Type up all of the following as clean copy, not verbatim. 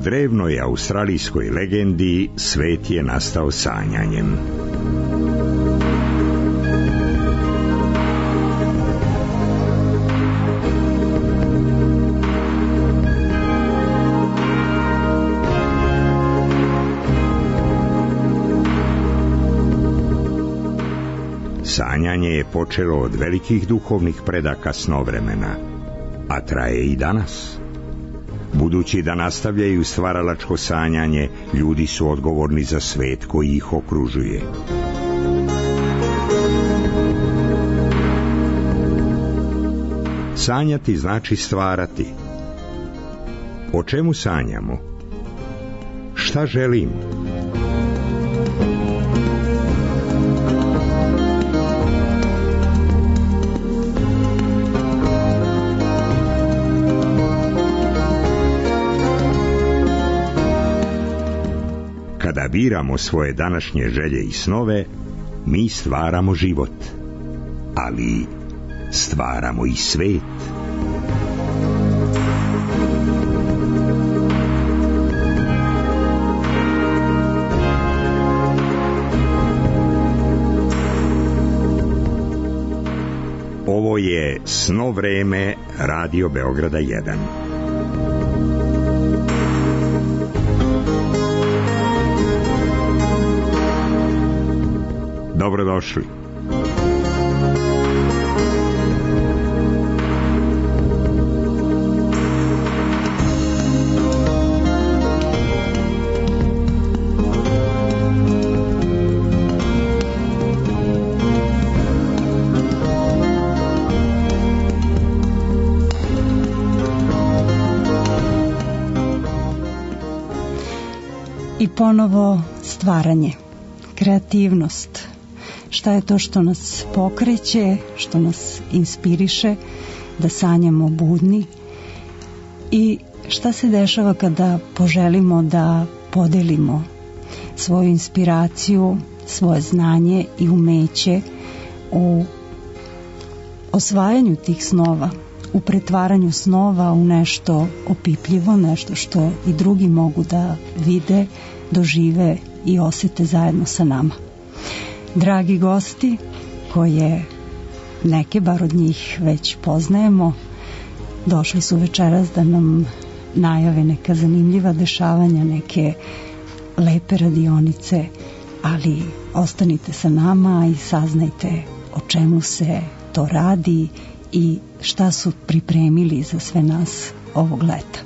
drevnoj australijskoj legendi svet je nastao sanjanjem. Sanjanje je počelo od velikih duhovnih predaka snovremena, a traje i danas. Budući da nastavljaju stvaralačko sanjanje, ljudi su odgovorni za svet koji ih okružuje. Sanjati znači stvarati. O čemu sanjamo? Šta želim? Kada biramo svoje današnje želje i snove, mi stvaramo život, ali stvaramo i svet. Ovo je Sno vreme Radio Beograda 1. Dobrodošli. I ponovo stvaranje, kreativnost. Šta je to što nas pokreće, što nas inspiriše da sanjamo budni i šta se dešava kada poželimo da podelimo svoju inspiraciju, svoje znanje i umeće u osvajanju tih snova, u pretvaranju snova u nešto opipljivo, nešto što i drugi mogu da vide, dožive i osete zajedno sa nama. Dragi gosti, koje neke bar od njih već poznajemo, došli su večeras da nam najave neka zanimljiva dešavanja, neke lepe radionice, ali ostanite sa nama i saznajte o čemu se to radi i šta su pripremili za sve nas ovog leta.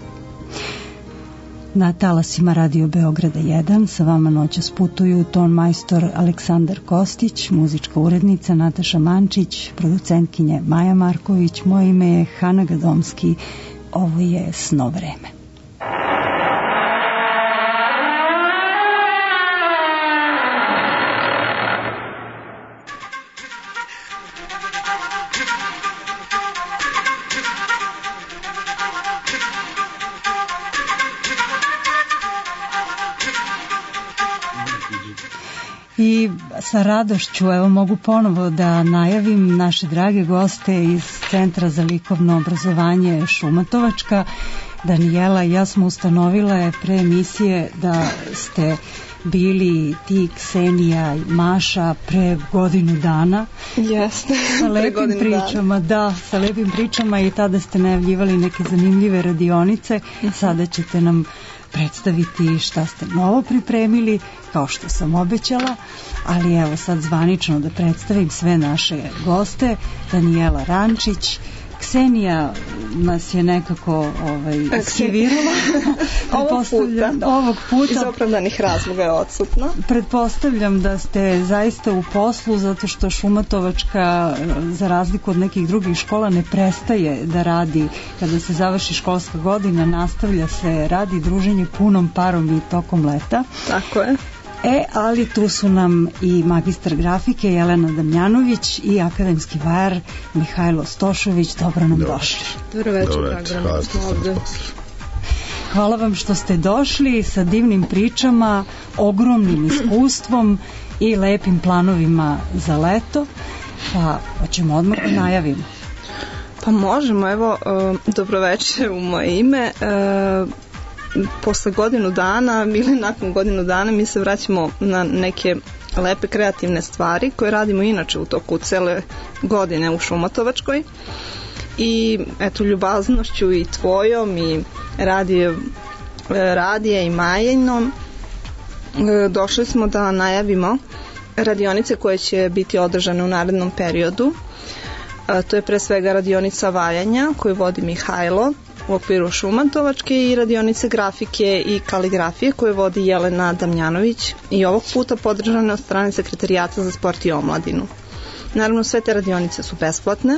Na talasima Radio Beograda 1 sa vama noćas putuju ton majstor Aleksandar Kostić, muzička urednica Nataša Mančić, producentkinje Maja Marković, moje ime je Hana Gadomski, ovo je Sno vreme. I sa radošću evo mogu ponovo da najavim naše drage goste iz Centra za likovno obrazovanje Šumatovačka. Danijela i ja smo ustanovile pre emisije da ste bili ti, Ksenija i Maša, pre godinu dana. Jeste, sa lepim pričama, da, sa lepim pričama i tada ste najavljivali neke zanimljive radionice. Sada ćete nam predstaviti šta ste novo pripremili, kao što sam obećala, ali evo sad zvanično da predstavim sve naše goste. Danijela Rančić, Ksenija nas je nekako aktivirala. Ovog puta. Iz opravdanih razloga je odsutna. Pretpostavljam da ste zaista u poslu, zato što Šumatovačka, za razliku od nekih drugih škola, ne prestaje da radi. Kada se završi školska godina, nastavlja se radi druženje punom parom i tokom leta. Tako je. Ali tu su nam i magistar grafike Jelena Damjanović i akademski vajar Mihajlo Stošović. Dobro nam došli. Dobro večer, drago smo ovde. Hvala vam što ste došli sa divnim pričama, ogromnim iskustvom i lepim planovima za leto. Pa hoćemo odmah da najavimo. Pa možemo, evo, dobroveče u moje ime. posle godinu dana ili nakon godinu dana mi se vraćamo na neke lepe kreativne stvari koje radimo inače u toku cele godine u Šumatovačkoj. I eto, ljubaznošću i tvojom i radije i Majinom došli smo da najavimo radionice koje će biti održane u narednom periodu. To je pre svega radionica vajanja koju vodi Mihajlo u okviru Šumatovačke i radionice grafike i kaligrafije koje vodi Jelena Damjanović i ovog puta podržane od strane Sekretarijata za sport i omladinu. Naravno, sve te radionice su besplatne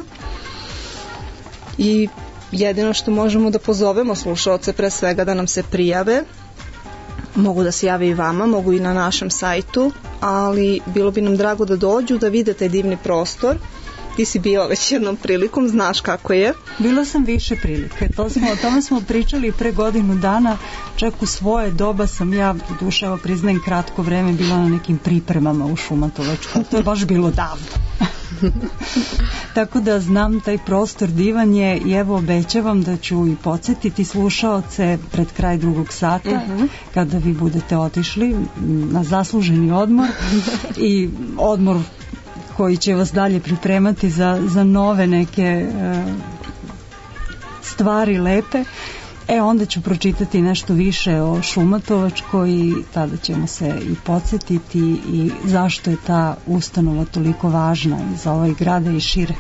i jedino što možemo da pozovemo slušaoce pre svega da nam se prijave. Mogu da se jave i vama, mogu i na našem sajtu, ali bilo bi nam drago da dođu, da vide taj divni prostor. Ti si bio već jednom prilikom, znaš kako je. Bila sam više prilike. O tome smo pričali pre godinu dana, čak u svoje doba sam ja, duše, evo priznajem, kratko vreme bila na nekim pripremama u Šumatovačkoj. To je baš bilo davno. Tako da znam taj prostor divan je i evo obećavam da ću i podsjetiti slušaoce pred kraj drugog sata kada vi budete otišli na zasluženi odmor i odmor koji će vas dalje pripremati za nove neke stvari lepe. Onda ću pročitati nešto više o Šumatovačkoj i tada ćemo se i podsjetiti i zašto je ta ustanova toliko važna i za ovaj grada i šire.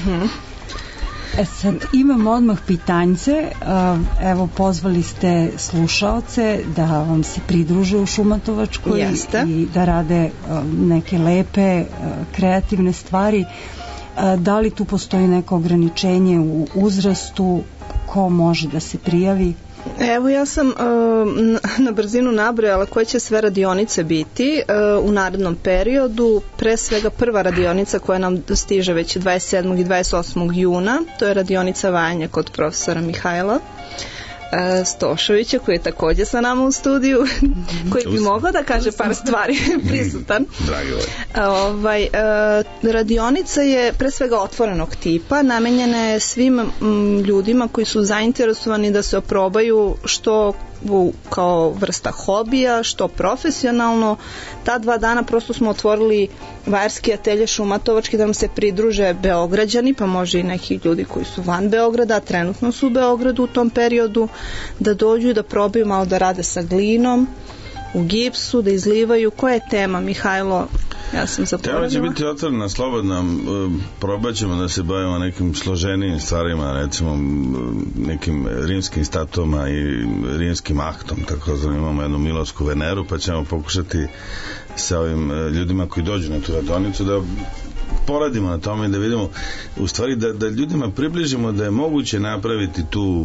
Sad imam odmah pitanjce. Evo, pozvali ste slušaoce da vam se pridruže u Šumatovačkoj. Jeste. I da rade neke lepe kreativne stvari. Da li tu postoji neko ograničenje u uzrastu? Ko može da se prijavi? Evo, ja sam na brzinu nabrojala koje će sve radionice biti u narednom periodu. Pre svega prva radionica koja nam stiže već 27. i 28. juna, to je radionica vajanja kod profesora Mihajla Stošovića, koji je takođe sa nama u studiju, koji bi mogao da kaže par stvari prisutan. Radionica je pre svega otvorenog tipa, namenjena je svim ljudima koji su zainteresovani da se oprobaju što kao vrsta hobija, što profesionalno. Ta 2 dana prosto smo otvorili vajarski atelje Šumatovački da nam se pridruže Beograđani, pa može i neki ljudi koji su van Beograda, a trenutno su u Beogradu u tom periodu, da dođu i da probaju malo da rade sa glinom, u gipsu, da izlivaju. Koja je tema, Mihajlo? Ja sam zaporavila. Tema će biti otvorena, slobodna. Probat ćemo da se bavimo nekim složenijim stvarima, recimo nekim rimskim statuama i rimskim aktom, tako da imamo jednu Milovsku Veneru, pa ćemo pokušati sa ovim ljudima koji dođu na tu radionicu da poradimo na tome i da vidimo, u stvari da ljudima približimo da je moguće napraviti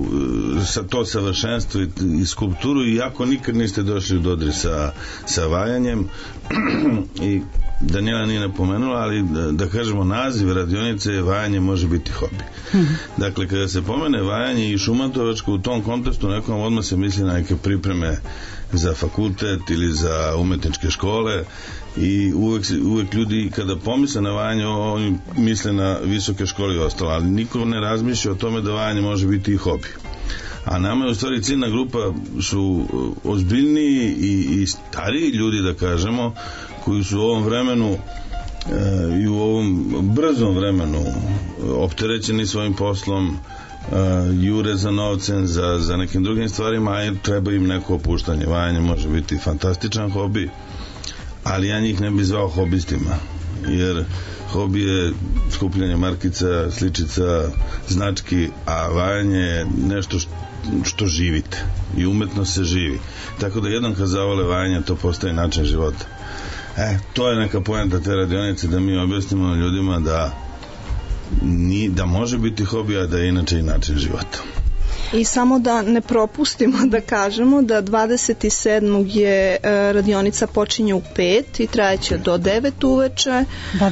to savršenstvo i skulpturu, iako nikad niste došli u dodir sa vajanjem. I Daniela nije napomenula, ali da kažemo, naziv radionice je vajanje može biti hobi. Dakle, kada se pomene vajanje i Šumatovačko u tom kontekstu, nekom odmah se misli na neke pripreme za fakultet ili za umetničke škole i uvek ljudi kada pomisle na vajanje, oni misle na visoke škole i ostalo, ali niko ne razmišlja o tome da vajanje može biti i hobi. A nama je u stvari ciljna grupa su ozbiljniji i stariji ljudi, da kažemo, koji su u ovom vremenu i u ovom brzom vremenu opterećeni svojim poslom, jure za novcem, za nekim drugim stvarima, a treba im neko opuštanje. Vajanje može biti fantastičan hobi, ali ja njih ne bih zvao hobistima, jer hobi je skupljanje markica, sličica, znački, a vajanje je nešto što živite i umetno se živi. Tako da jednom kad zavole vajanje, to postaje način života. To je neka poenta te radionice, da mi objasnimo ljudima da može biti hobi, a da je inače i način života. I samo da ne propustimo da kažemo da 27. je radionica počinje u 5 i trajeće do 9 uveče.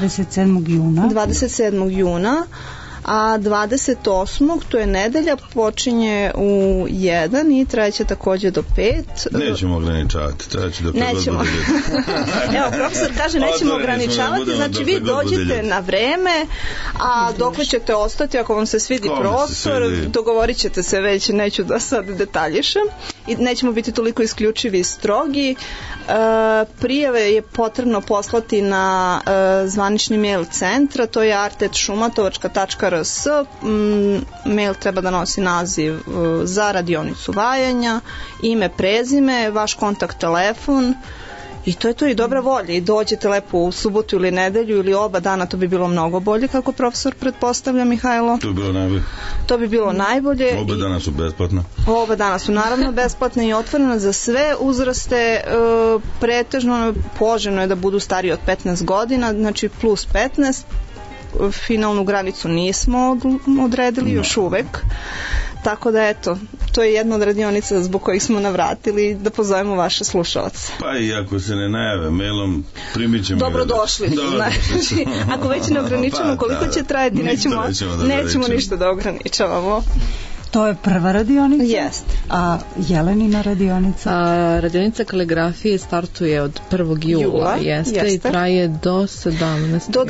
27. juna. A 28. to je nedelja, počinje u 1 i trajeće takođe do 5. Nećemo ograničavati, trajeće do 5. Nećemo. Evo, profesor kaže nećemo ograničavati, znači vi dođete na vreme, a dokle ćete ostati, ako vam se svidi prostor, dogovorit ćete se već, neću da sad detaljišem. i nećemo biti toliko isključivi i strogi. Prijave je potrebno poslati na zvanični mail centra, to je art@šumatovačka.rs. Mail treba da nosi naziv za radionicu vajanja, ime, prezime, vaš kontakt telefon. I to je to, i dobra volja, i dođete lepo u subotu ili nedelju ili oba dana, to bi bilo mnogo bolje, kako profesor pretpostavlja, Mihajlo. To bi bilo najbolje. To bi bilo najbolje. Oba dana su besplatne. Oba dana su naravno besplatne i otvorene za sve uzraste, pretežno poželjno je da budu stariji od 15 godina, znači plus 15, finalnu granicu nismo odredili još uvek. Tako da eto, to je jedna od radionica zbog kojih smo navratili, da pozovemo vaše slušalce. Pa i ako se ne najave mailom, primit ćemo... Dobrodošli. Znači, ako već ne ograničamo koliko će trajati, nećemo ništa da ograničavamo. To je prva radionica? Jest. A Jelenina radionica? Radionica kaligrafije startuje od 1. jula, jeste, i traje do 17. Do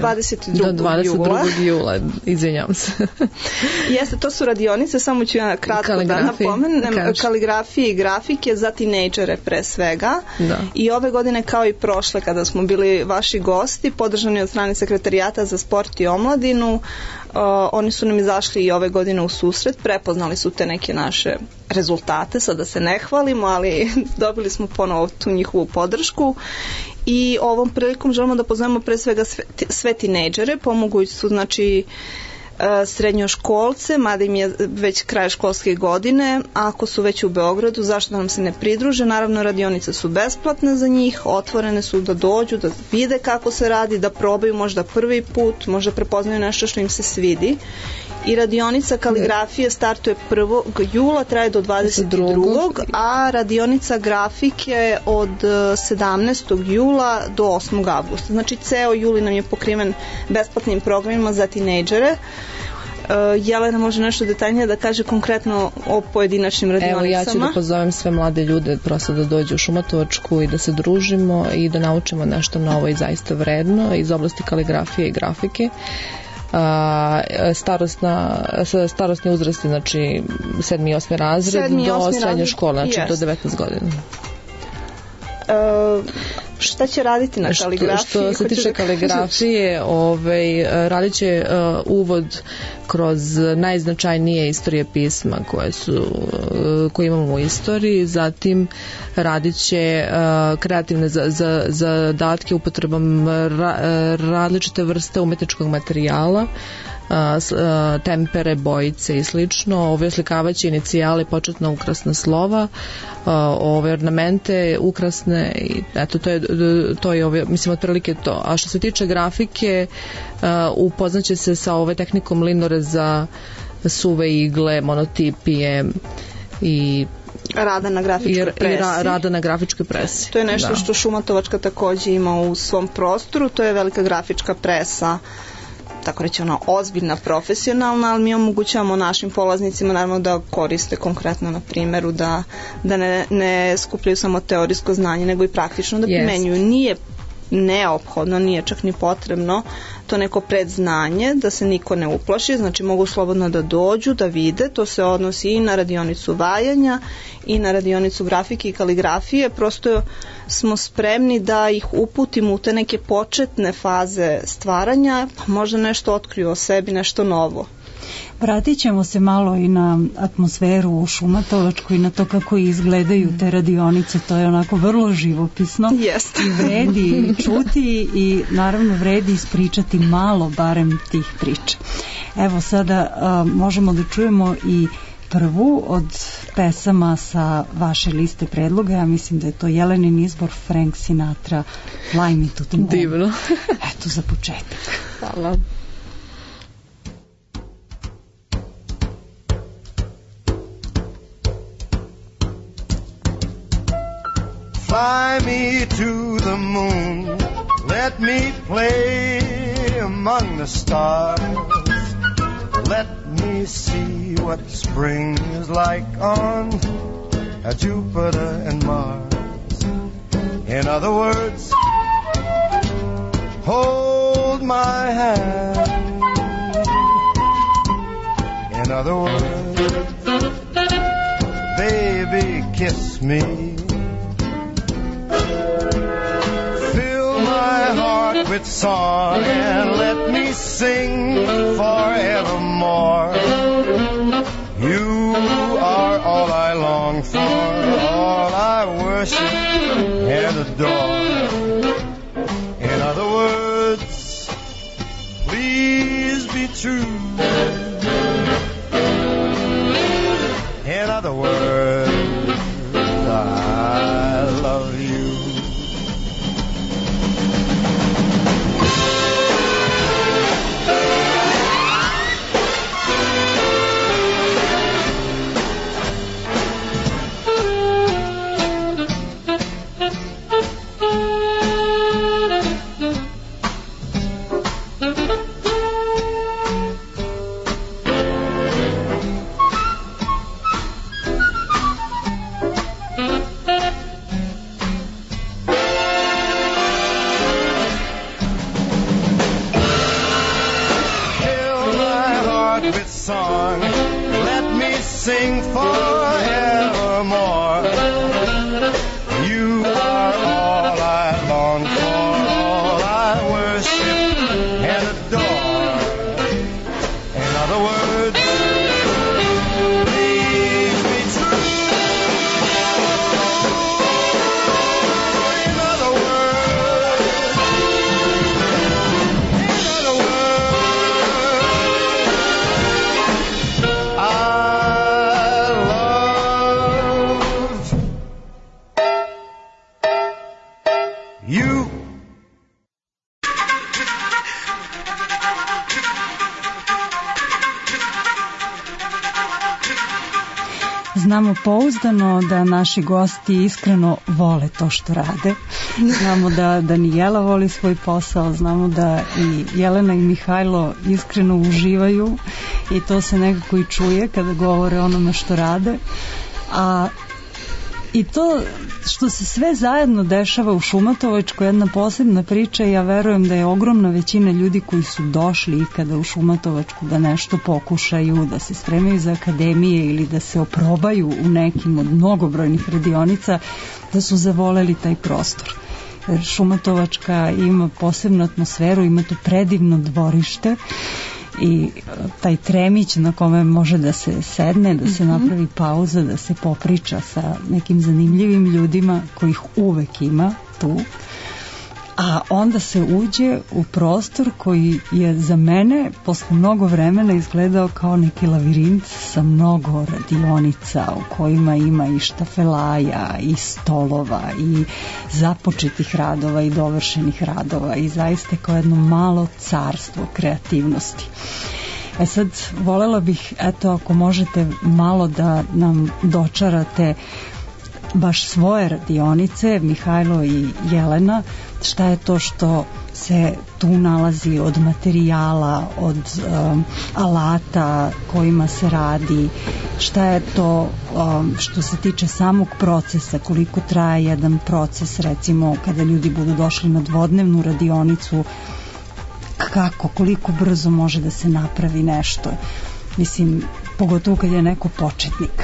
22. jula, izvinjam se. Jeste, to su radionice, samo ću ja kratko da napomenem, kaligrafije i grafike za tinejdžere pre svega. Da. I ove godine, kao i prošle, kada smo bili vaši gosti, podržani od strane Sekretarijata za sport i omladinu, oni su nam izašli i ove godine u susret, prepoznali su te neke naše rezultate, sada se ne hvalimo, ali dobili smo ponovo tu njihovu podršku i ovom prilikom želimo da pozovemo pre svega sve tinejdžere, pomogući su znači srednjoškolce, mada im je već kraj školske godine, ako su već u Beogradu, zašto da nam se ne pridruže? Naravno, radionice su besplatne za njih, otvorene su da dođu, da vide kako se radi, da probaju možda prvi put, možda prepoznaju nešto što im se svidi. I radionica kaligrafije startuje 1. jula, traje do 22. a radionica grafike od 17. jula do 8. avgusta. Znači, ceo juli nam je pokriven besplatnim programima za tinejdžere. Jelena može nešto detaljnije da kaže konkretno o pojedinačnim radionicama. Evo, ja ću da pozovem sve mlade ljude prosto da dođu u Šumatovačku i da se družimo i da naučimo nešto novo i zaista vredno iz oblasti kaligrafije i grafike. Starosni uzrasti, znači 7. i 8. razred do srednje škole, znači do 19 godina. Šta će raditi na kaligrafiji? Što se tiče kaligrafije, radit će uvod kroz najznačajnije istorije pisma koje imamo u istoriji, zatim radit će kreativne zadatke upotrebom različite vrste umetničkog materijala, tempere, bojice i slično. Oslikavaće inicijale, početna ukrasna slova, ove ornamente ukrasne i eto, to je mislim otprilike to. A što se tiče grafike, upoznaće se sa tehnikom linoreza, suve igle, monotipije i rada na grafičkoj presi. To je nešto što Šumatovačka takođe ima u svom prostoru, to je velika grafička presa, tako reći ozbiljna, profesionalna, ali mi omogućavamo našim polaznicima naravno da koriste konkretno na primjeru, da ne skupljaju samo teorijsko znanje, nego i praktično da primenjuju. Nije neophodno, nije čak ni potrebno to neko predznanje, da se niko ne uplaši, znači mogu slobodno da dođu, da vide, to se odnosi i na radionicu vajanja i na radionicu grafike i kaligrafije, prosto smo spremni da ih uputimo u te neke početne faze stvaranja, pa možda nešto otkriju o sebi, nešto novo. Vratit ćemo se malo i na atmosferu u Šumatovačkoj i na to kako izgledaju te radionice, to je onako vrlo živopisno. Jeste. I vredi čuti i naravno vredi ispričati malo barem tih priča. Evo sada možemo da čujemo i prvu od pesama sa vaše liste predloga. Ja mislim da je to Jelenin izbor, Frank Sinatra, Fly Me to the Moon. Divno. Eto za početak. Hvala. Fly me to the moon, let me play among the stars, let me see what spring is like on Jupiter and Mars. In other words, hold my hand. In other words, baby, kiss me. Fill my heart with song and let me sing forevermore. You are all I long for, all I worship and adore. In other words, please be true. In other words, I love you. Sing forevermore. You are all I long for, all I worship and adore. In other words, please be true. In other words, you. Znamo pouzdano da naši gosti iskreno vole to što rade. Znamo da Danijela voli svoj posao, znamo da i Jelena i Mihajlo iskreno uživaju i to se nekako i čuje kada govore onome što rade. I to što se sve zajedno dešava u Šumatovačkoj, jedna posebna priča, ja verujem da je ogromna većina ljudi koji su došli ikada u Šumatovačku da nešto pokušaju, da se spremaju za akademije ili da se oprobaju u nekim od mnogobrojnih radionica, da su zavoleli taj prostor. Jer Šumatovačka ima posebnu atmosferu, ima to predivno dvorište i taj tremić na kome može da se sedne, da se napravi pauza, da se popriča sa nekim zanimljivim ljudima kojih uvek ima tu, a onda se uđe u prostor koji je za mene posle mnogo vremena izgledao kao neki lavirint sa mnogo radionica u kojima ima i štafelaja i stolova i započetih radova i dovršenih radova i zaista kao jedno malo carstvo kreativnosti. Sad, volela bih, eto, ako možete malo da nam dočarate baš svoje radionice, Mihajlo i Jelena, šta je to što se tu nalazi od materijala, od alata kojima se radi, šta je to što se tiče samog procesa, koliko traje jedan proces, recimo kada ljudi budu došli na dvodnevnu radionicu, koliko brzo može da se napravi nešto, mislim, pogotovo kad je neko početnik.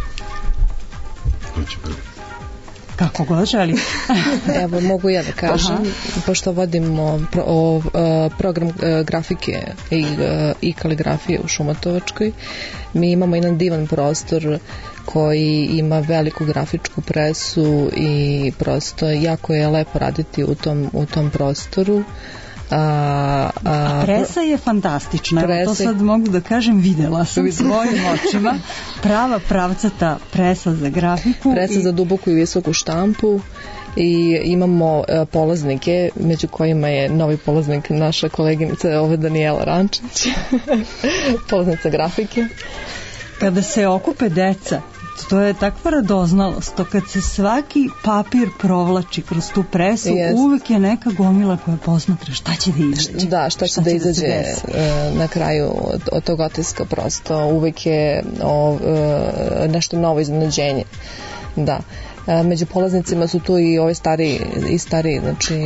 Kako god želi. Evo, mogu ja da kažem. Aha. Pošto vodimo program grafike i kaligrafije u Šumatovačkoj, mi imamo jedan divan prostor koji ima veliku grafičku presu i prosto jako je lepo raditi u tom prostoru. A presa je fantastična. To sad mogu da kažem, videla sam svojim očima. Prava pravcata presa za grafiku. Presa za duboku i visoku štampu. I imamo polaznike, među kojima je novi polaznik naša koleginica Danijela Rančić. Polaznica grafike. Kada se okupe deca, to je takva radoznalost, to kad se svaki papir provlači kroz tu presu, uvek je neka gomila koja posmatra šta će da izađe. Da, šta će da izađe na kraju od tog otiska, prosto uvek je nešto novo iznenađenje. Da. Među polaznicima su tu i ove stari, znači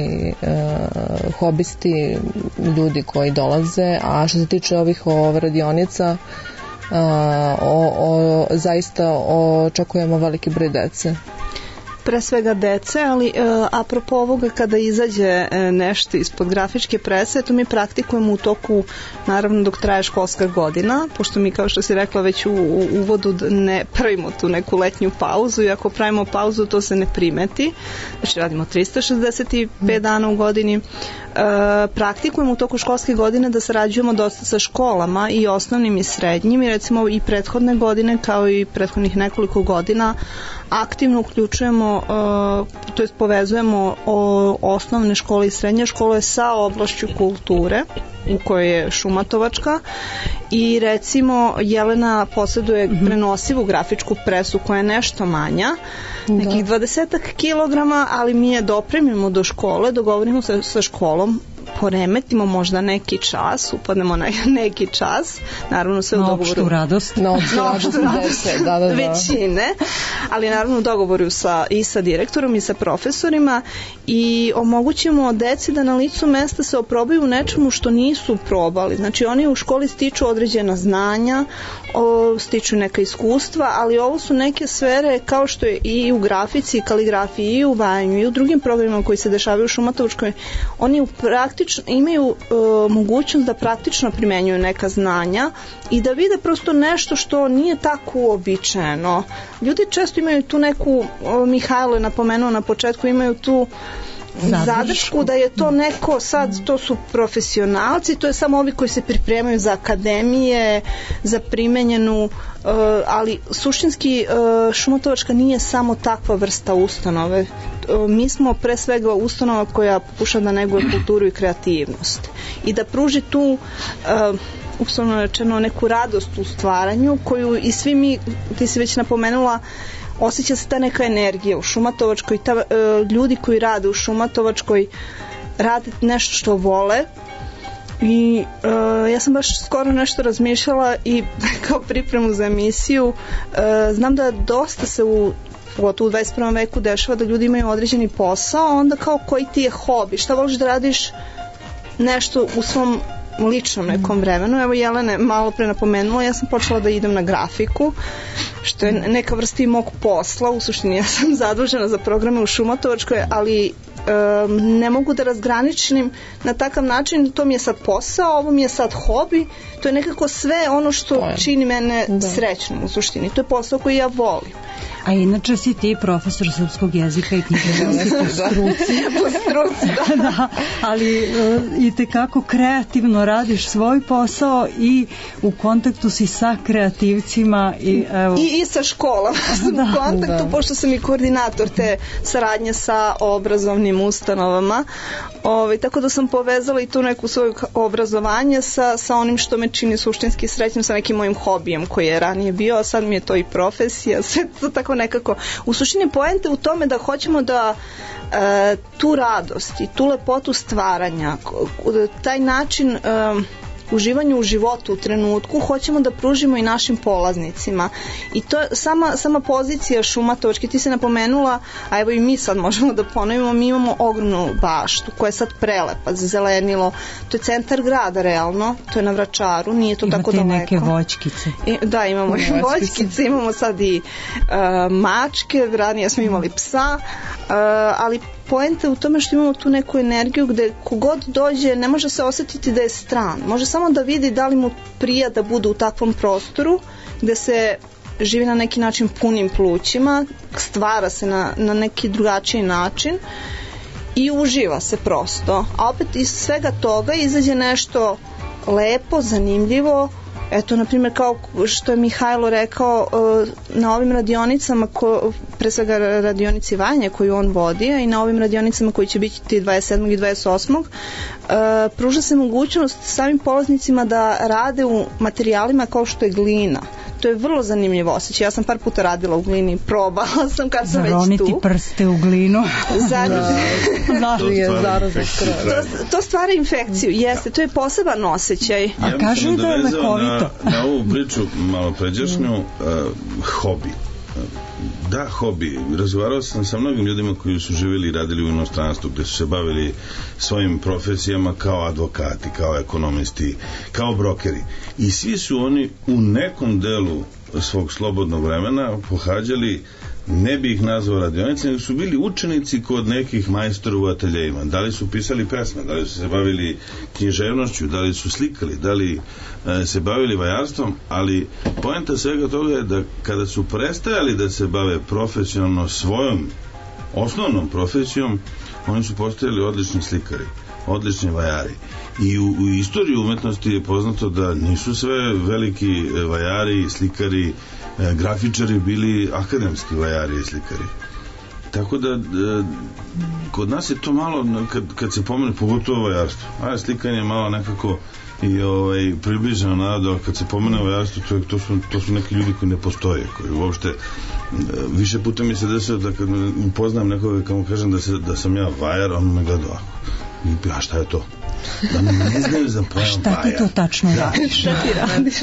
hobisti, ljudi koji dolaze, a što se tiče ovih radionica, zaista očekujemo veliki broj dece. Pre svega dece, ali apropo ovoga kada izađe nešto ispod grafičke prese, to mi praktikujemo u toku, naravno dok traje školska godina, pošto mi, kao što si rekla već u uvodu, ne pravimo tu neku letnju pauzu, i ako pravimo pauzu to se ne primeti, znači radimo 365 dana u godini. Praktikujemo u toku školske godine da sarađujemo dosta sa školama, i osnovnim i srednjim, i recimo i prethodne godine kao i prethodnih nekoliko godina aktivno uključujemo, to jest povezujemo osnovne škole i srednje škole sa oblašću kulture, u kojoj je Šumatovačka, i recimo Jelena posjeduje prenosivu grafičku presu koja je nešto manja, nekih 20 kilograma, ali mi je dopremimo do škole, dogovorimo se sa školom, poremetimo možda neki čas, upadnemo na neki čas, naravno sve u dogovoru. Opštu radost. Na opštu radost većine, ali naravno u dogovoru i sa direktorom i sa profesorima, i omogućimo deci da na licu mesta se oprobaju u nečemu što nisu probali. Znači oni u školi stiču određena znanja, stiču neka iskustva, ali ovo su neke sfere kao što je i u grafici, i kaligrafiji, i u vajanju, i u drugim programima koji se dešavaju u Šumatovačkoj. Oni imaju mogućnost da praktično primenjuju neka znanja i da vide prosto nešto što nije tako uobičajeno. Ljudi često imaju tu neku, Mihajlo je napomenuo na početku, imaju tu zadršku da je to neko, sad to su profesionalci, to je samo ovi koji se pripremaju za akademije, za primenjenu, ali suštinski Šumatovačka nije samo takva vrsta ustanove. Mi smo pre svega ustanova koja pokušava da neguje kulturu i kreativnost i da pruži tu uslovno rečeno neku radost u stvaranju koju i svi mi, ti si već napomenula, osjeća se ta neka energija u Šumatovačkoj, ljudi koji rade u Šumatovačkoj rade nešto što vole. I ja sam baš skoro nešto razmišljala i kao pripremu za emisiju, znam da dosta se pogotovo u 21. veku dešava da ljudi imaju određeni posao, onda kao koji ti je hobi, šta voliš da radiš nešto u svom ličnom nekom vremenu. Evo Jelena malo pre napomenula, ja sam počela da idem na grafiku, što je neka vrsta i mog posla, u suštini ja sam zadužena za programe u Šumatovačkoj, ali ne mogu da razgraničim na takav način, to mi je sad posao, ovo mi je sad hobi, to je nekako sve ono što čini mene srećnom u suštini, to je posao koji ja volim. A inače si ti profesor srpskog jezika i književnosti po struci. Po struci, da. Da, ali i tekako kreativno radiš svoj posao i u kontaktu si sa kreativcima. I sa školama sam u kontaktu, pošto sam i koordinator te saradnje sa obrazovnim ustanovama. Tako da sam povezala i tu neku svoju obrazovanje sa onim što me čini suštinski srećnim, sa nekim mojim hobijem koji je ranije bio, a sad mi je to i profesija, sve to tako nekako. U suštini poenta u tome da hoćemo da tu radost i tu lepotu stvaranja, taj način uživanju u životu u trenutku hoćemo da pružimo i našim polaznicima. I to je sama pozicija Šumatovačke. Ti se napomenula, a evo i mi sad možemo da ponovimo, mi imamo ogromnu baštu koja je sad prelepa, zelenilo. To je centar grada realno, to je na Vračaru, nije to tako daleko. Imate neke voćkice. Da, imamo i voćkice, imamo sad i mačke, ranije smo imali psa, ali poenta je u tome što imamo tu neku energiju gde kogod dođe ne može se osjetiti da je stran, može samo da vidi da li mu prija da bude u takvom prostoru gde se živi na neki način punim plućima, stvara se na neki drugačiji način i uživa se prosto, a opet iz svega toga izađe nešto lepo, zanimljivo. Eto, na primjer, kao što je Mihajlo rekao, na ovim radionicama, pre svega radionici vajanja koju on vodi, a i na ovim radionicama koji će biti 27. i 28. Pruža se mogućnost samim polaznicima da rade u materijalima kao što je glina. To je vrlo zanimljivo osjećaj. Ja sam par puta radila u glini, probala sam kad sam već tu. Zaroniti prste u glinu. To stvara infekciju, jeste, to je poseban osjećaj. Ja kažu da je lekovito. Na ovu priču malo pređašnju, hobi. Da, hobi. Razgovarao sam sa mnogim ljudima koji su živjeli i radili u inostranstvu, gde su se bavili svojim profesijama kao advokati, kao ekonomisti, kao brokeri. I svi su oni u nekom delu svog slobodnog vremena pohađali, ne bi ih nazvao radionice, nego su bili učenici kod nekih majstora u ateljejima. Da li su pisali pesme, da li su se bavili književnošću, da li su slikali, da li se bavili vajarstvom, ali poenta svega toga je da kada su prestajali da se bave profesionalno svojom osnovnom profesijom, oni su postajali odlični slikari, odlični vajari. I u istoriji umetnosti je poznato da nisu sve veliki vajari, slikari, grafičari bili akademski vajari i slikari. Tako da kod nas je to malo, kad se pomene, pogotovo vajarstvo, a slikanje je malo nekako i približeno narodu, kad se pomene vajarstvo, to su neki ljudi koji ne postoje, koji uopšte, više puta mi se desilo da kad upoznam nekoga, kad mu kažem da sam ja vajar, on me gleda ovako, a šta je to? Da ne znaju za pojam vajar. Šta ti to tačno radiš? Šta ti radiš?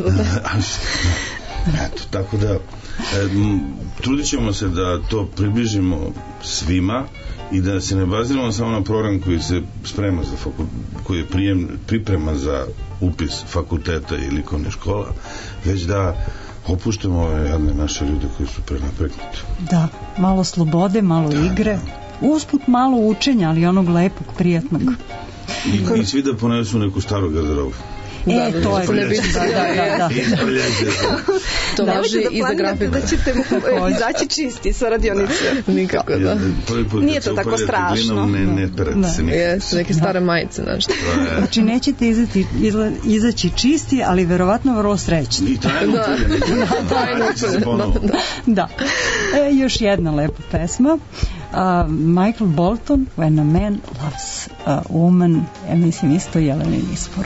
Eto, tako da trudit ćemo se da to približimo svima i da se ne baziramo samo na program koji se sprema za koji je priprema za upis fakulteta i likovne škola, već da opuštamo ove jadne naše ljude koji su prenapregnuti. Da, malo slobode, malo igre, usput malo učenja, ali onog lepog, prijatnog. I svi da ponesu neku staru garderobu. To je da. To važi i za grafiku. Da ćete izaći čisti sa radionice. Nikako, da. Nije to tako strašno. Ne perete se nikako. Jesu, neke stare majice, nešto. Znači, nećete izaći čisti, ali verovatno vrlo srećni. I trajno učenje. Da. Još jedna lepa pesma. Michael Bolton, When a Man Loves a Woman, mislim isto Jelenin izbor.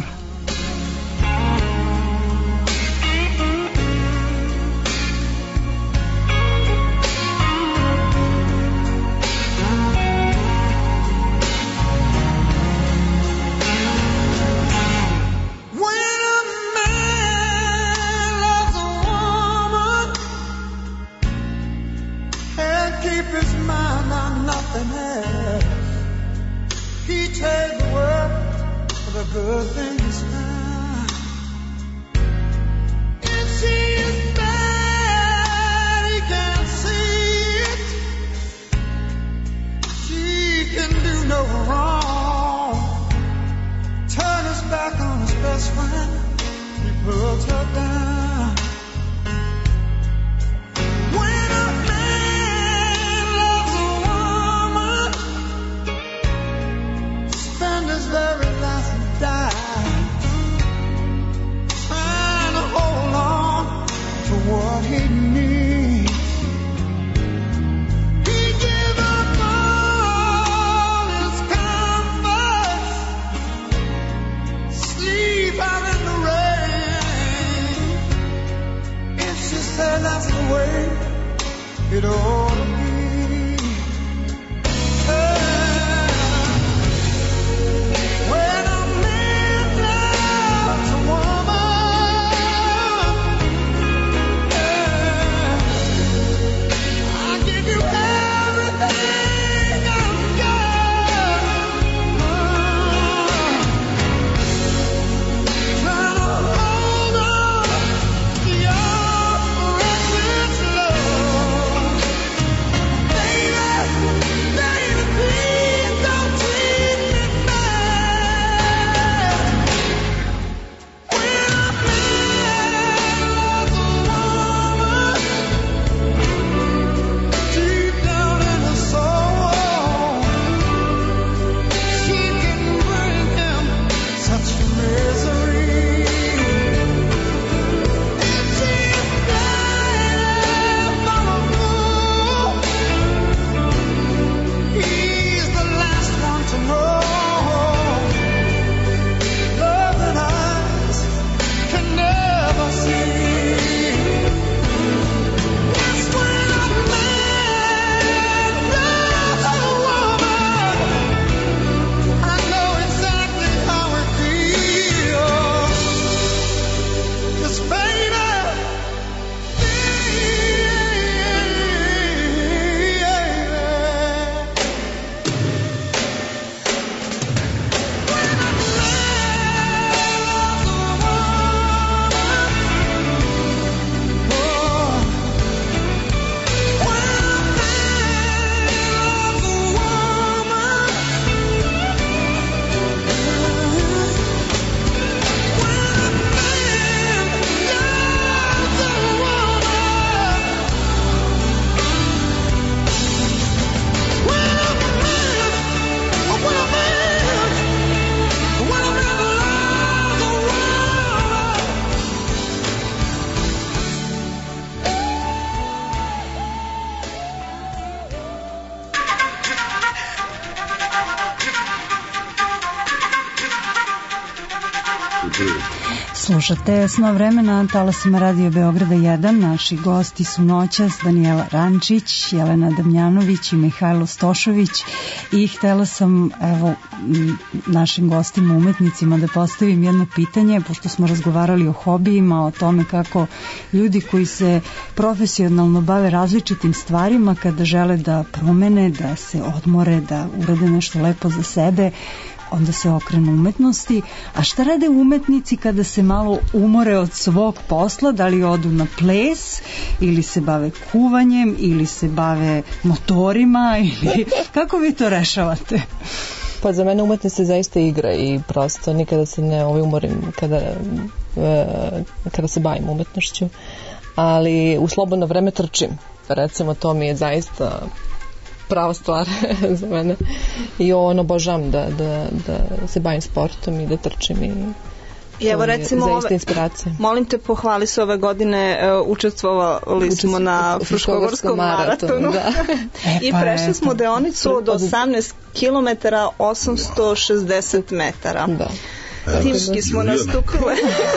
Slušate Snov vremena, talasima Radio Beograda 1. Naši gosti su noćas Danijela Rančić, Jelena Damjanović i Mihajlo Stošović i htela sam našim gostima, umetnicima, da postavim jedno pitanje, pošto smo razgovarali o hobijima, o tome kako ljudi koji se profesionalno bave različitim stvarima, kada žele da promene, da se odmore, da urade nešto lepo za sebe, onda se okrenu umetnosti. A šta rade umetnici kada se malo umore od svog posla? Da li odu na ples, ili se bave kuvanjem, ili se bave motorima, ili kako vi to rešavate? Pa za mene umetnost je zaista igra i prosto nikada se ne umorim kada se bavim umetnošću, ali u slobodno vreme trčim. Recimo, to mi je zaista prava stvar za mene i obožavam da se bavim sportom i da trčim i evo recimo zaista inspiracija. Molim te, pohvali se, ove godine učestvovali smo na Fruškogorskom maratonu i prešli smo deonicu od 18 km 860 metara. Da. Timski smo nastupile.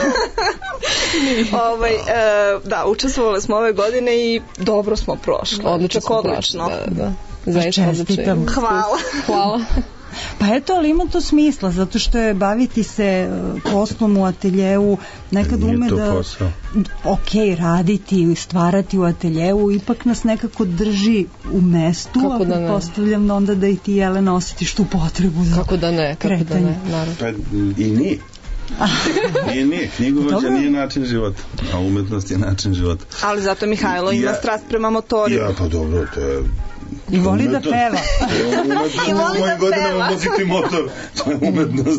Da, učestvovali smo ove godine i dobro smo prošli. Odlično smo prošli, da. Čestitam. Hvala. Pa eto, ali ima to smisla, zato što je baviti se poslom u ateljevu, nekad ume da raditi, stvarati u ateljevu, ipak nas nekako drži u mestu, a pretpostavljam onda da i ti, Jelena, osjetiš tu potrebu za kretanje. Pa i nije. Nije, knjigovođa nije način života, a umetnost je način života. Ali zato Mihajlo ima strast prema motorima. Ja, pa dobro, to je... I voli da peva. I voli da peva. Voziti motor, to je umetnost.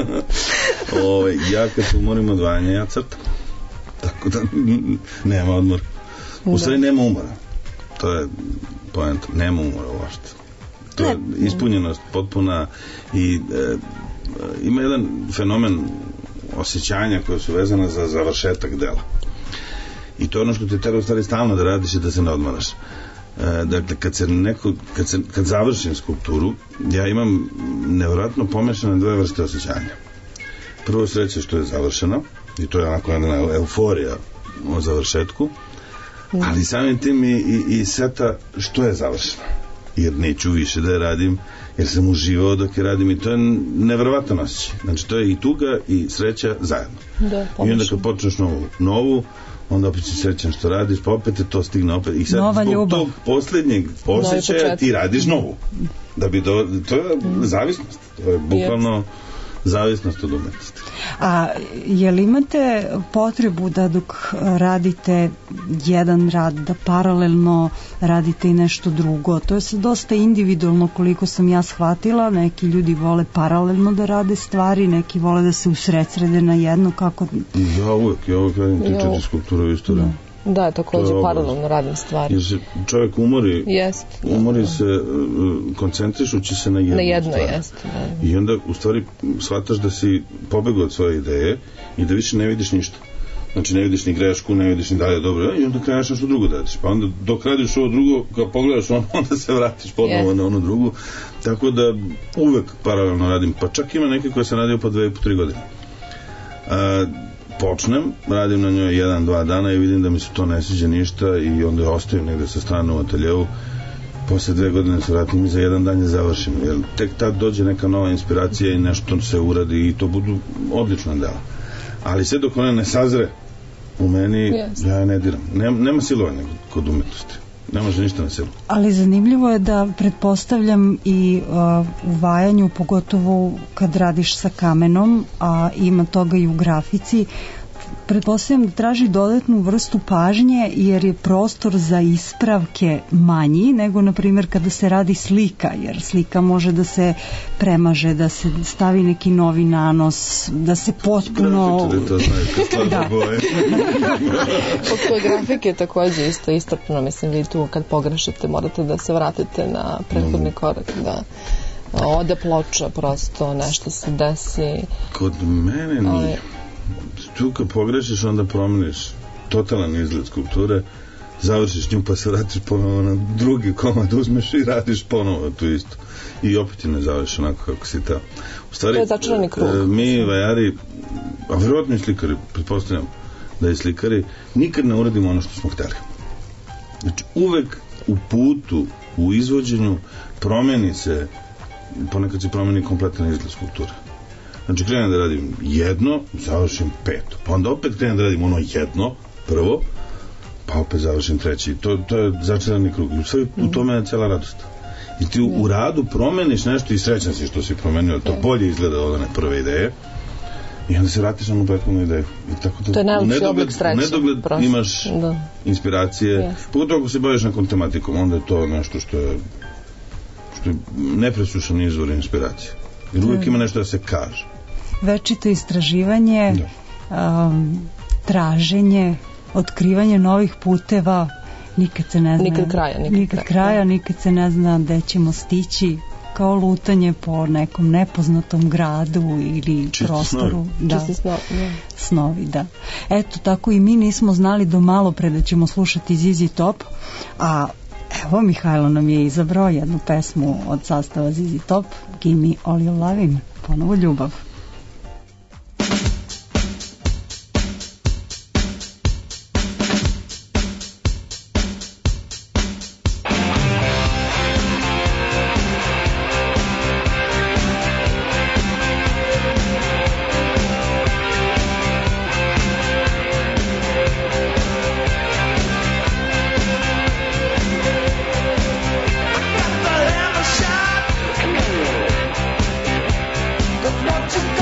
Ja kad se umorim od vanja, ja crtam. Tako da nema odmora. U stvari nema umora. To je poenta. Nema umora uopšte. To je ispunjenost potpuna i ima jedan fenomen osjećanja koje su vezane za završetak dela. I to je ono što te treba u stvari stalno da radiš i da se ne odmaraš. Dakle, kad završim skulpturu, ja imam nevjerojatno pomešane dve vrste osjećanja. Prvo, sreće što je završeno, i to je onako jedna euforija o završetku, ali samim tim i seta što je završeno, jer neću više da je radim, jer sam uživao dok je radim, i to je nevjerovatan osjećaj. Znači, to je i tuga i sreća zajedno. I onda kad počneš novu, onda opet si srećan što radiš, pa opet te to stigne opet. I sad zbog tog posljednjeg osjećaja ti radiš novu. To je zavisnost. To je bukvalno zavisnost od umetnosti. A je li imate potrebu da dok radite jedan rad, da paralelno radite i nešto drugo? To je sad dosta individualno, koliko sam ja shvatila. Neki ljudi vole paralelno da rade stvari, neki vole da se usredsrede na jedno. Kako? Ja uvek radim ti 4 skulpture u istoriji. Da, također paralelno radim stvari. Jer se čovjek umori se koncentrišući se na jednu stvar. I onda u stvari shvataš da si pobegao od svoje ideje i da više ne vidiš ništa. Znači ne vidiš ni grešku, ne vidiš ni dalje dobro, i onda kreneš nešto drugo da radiš. Pa onda dok radiš ovo drugo, kad pogledaš onda se vratiš ponovo na ono drugo. Tako da uvek paralelno radim. Pa čak ima neke koje sam radio po 2,5-3 godine. Počnem, radim na njoj 1-2 dana i vidim da mi se to ne sviđa ništa i onda ostavim negde sa strane u ateljevu. Posle 2 godine se vratim i za 1 dan je završim, jer tek tad dođe neka nova inspiracija i nešto se uradi i to budu odlična dela. Ali sve dok ona ne sazre u meni, ja je ne diram. Nema silovanja kod umetnosti. Ne može ništa na silu. Ali zanimljivo je da pretpostavljam i u vajanju, pogotovo kad radiš sa kamenom, a ima toga i u grafici, pretpostavljam da traži dodatnu vrstu pažnje, jer je prostor za ispravke manji nego, na primjer, kada se radi slika, jer slika može da se premaže, da se stavi neki novi nanos, da se potpuno... Kod grafike je također isto istrpno, mislim, vi tu kad pogrešite morate da se vratite na prethodni korak, da ode ploča, prosto nešto se desi. Kod mene nije. Tu kad pogrešiš onda promeniš totalan izgled skulpture, završiš nju pa se vratiš ponovo na drugi komad, uzmeš i radiš ponovo tu isto. I opet ti ne završiš onako kako si teo. U stvari, to je začarani krug. Mi vajari, a vjerojatno i slikari, pretpostavljam da i slikari, nikad ne uradimo ono što smo hteli. Znači, uvek u putu, u izvođenju promeni se, ponekad se promeni kompletan izgled skulpture. Znači, krenem da radim jedno, završim peto. Pa onda opet krenem da radim ono jedno, prvo, pa opet završim treći. To je začarani krug. U tome je cela radost. I ti u radu promeniš nešto i srećan si što si promenio, to bolje izgleda od one prve ideje. I onda se vratiš na onu prethodnu ideju. I tako to je najlepši oblik sreće. U nedogled imaš inspiracije. Pogotovo ako se baviš nekom tematikom, onda je to nešto što je nepresušan izvor inspiracije. Jer uvijek ima nešto da se kaže. Večito istraživanje, traženje, otkrivanje novih puteva, nikad se ne zna. Nikad se ne zna gde ćemo stići, kao lutanje po nekom nepoznatom gradu ili prostoru. Snovi, da. Eto, tako i mi nismo znali do malo pre da ćemo slušati ZZ Top, a evo, Mihajlo nam je izabrao jednu pesmu od sastava ZZ Top, Give Me All Your Lovin', ponovo ljubav. Don't you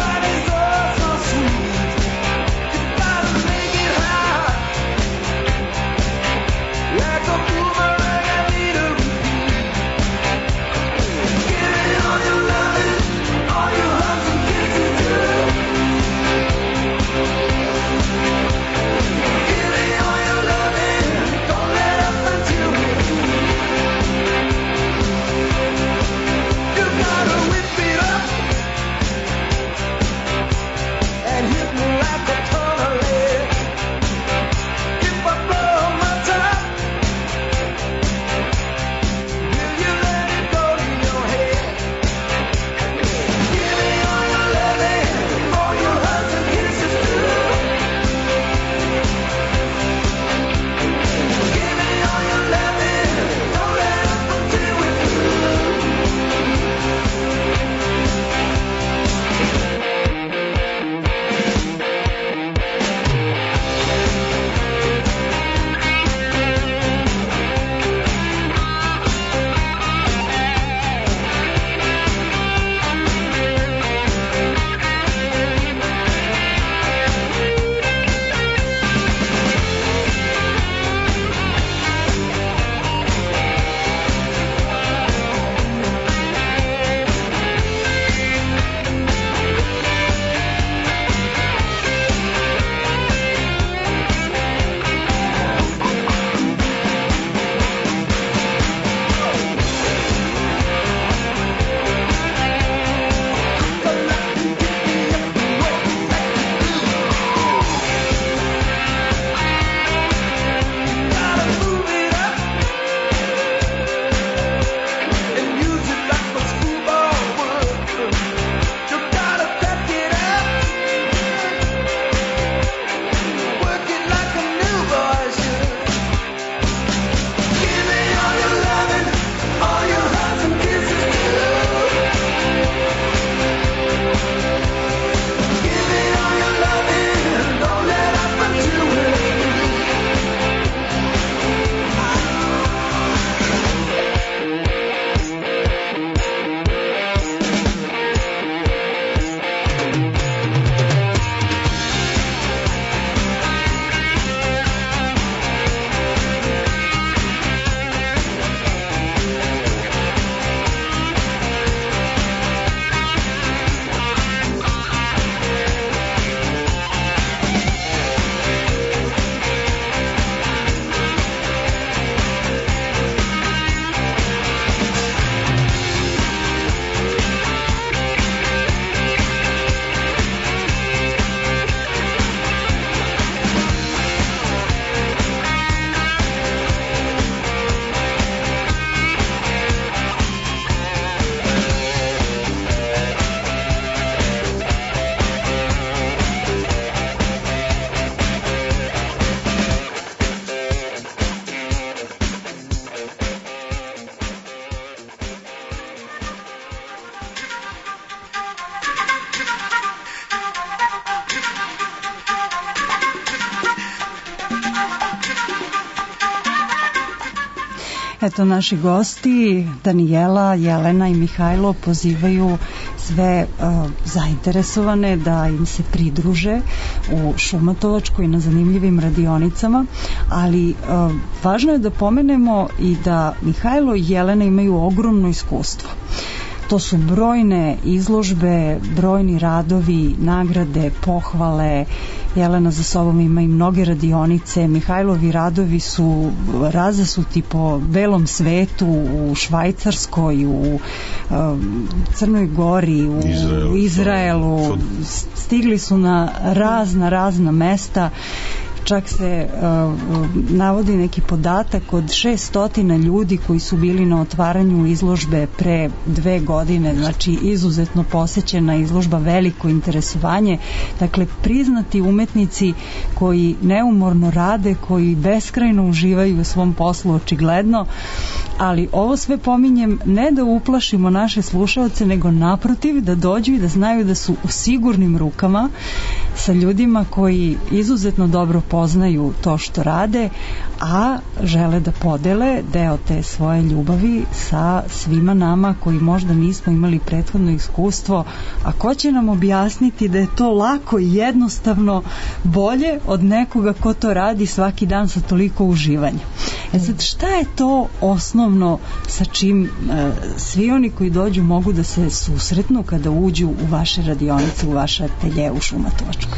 Eto, naši gosti Danijela, Jelena i Mihajlo pozivaju sve zainteresovane da im se pridruže u Šumatovačkoj na zanimljivim radionicama, ali važno je da pomenemo i da Mihajlo i Jelena imaju ogromno iskustvo. To su brojne izložbe, brojni radovi, nagrade, pohvale. Jelena za sobom ima i mnoge radionice. Mihajlovi radovi su razasuti po belom svetu, u Švajcarskoj, u Crnoj Gori, u Izraelu. Stigli su na razna mesta. Čak se navodi neki podatak od 600 ljudi koji su bili na otvaranju izložbe pre 2 godine, znači izuzetno posećena izložba, veliko interesovanje. Dakle, priznati umetnici koji neumorno rade, koji beskrajno uživaju u svom poslu, očigledno. Ali ovo sve pominjem ne da uplašimo naše slušaoce, nego naprotiv, da dođu i da znaju da su u sigurnim rukama sa ljudima koji izuzetno dobro poznaju to što rade, a žele da podele deo te svoje ljubavi sa svima nama koji možda nismo imali prethodno iskustvo, a ko će nam objasniti da je to lako i jednostavno bolje od nekoga ko to radi svaki dan sa toliko uživanja. Sad, šta je to osnovno sa čim svi oni koji dođu mogu da se susretnu kada uđu u vaše radionice, u vaše atelje u Šumatovačkoj?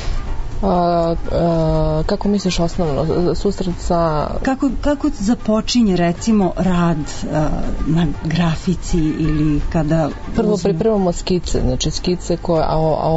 Kako misliš osnovno? Susret sa... Kako započinje recimo rad na grafici ili kada... Prvo pripremamo skice, znači skice koje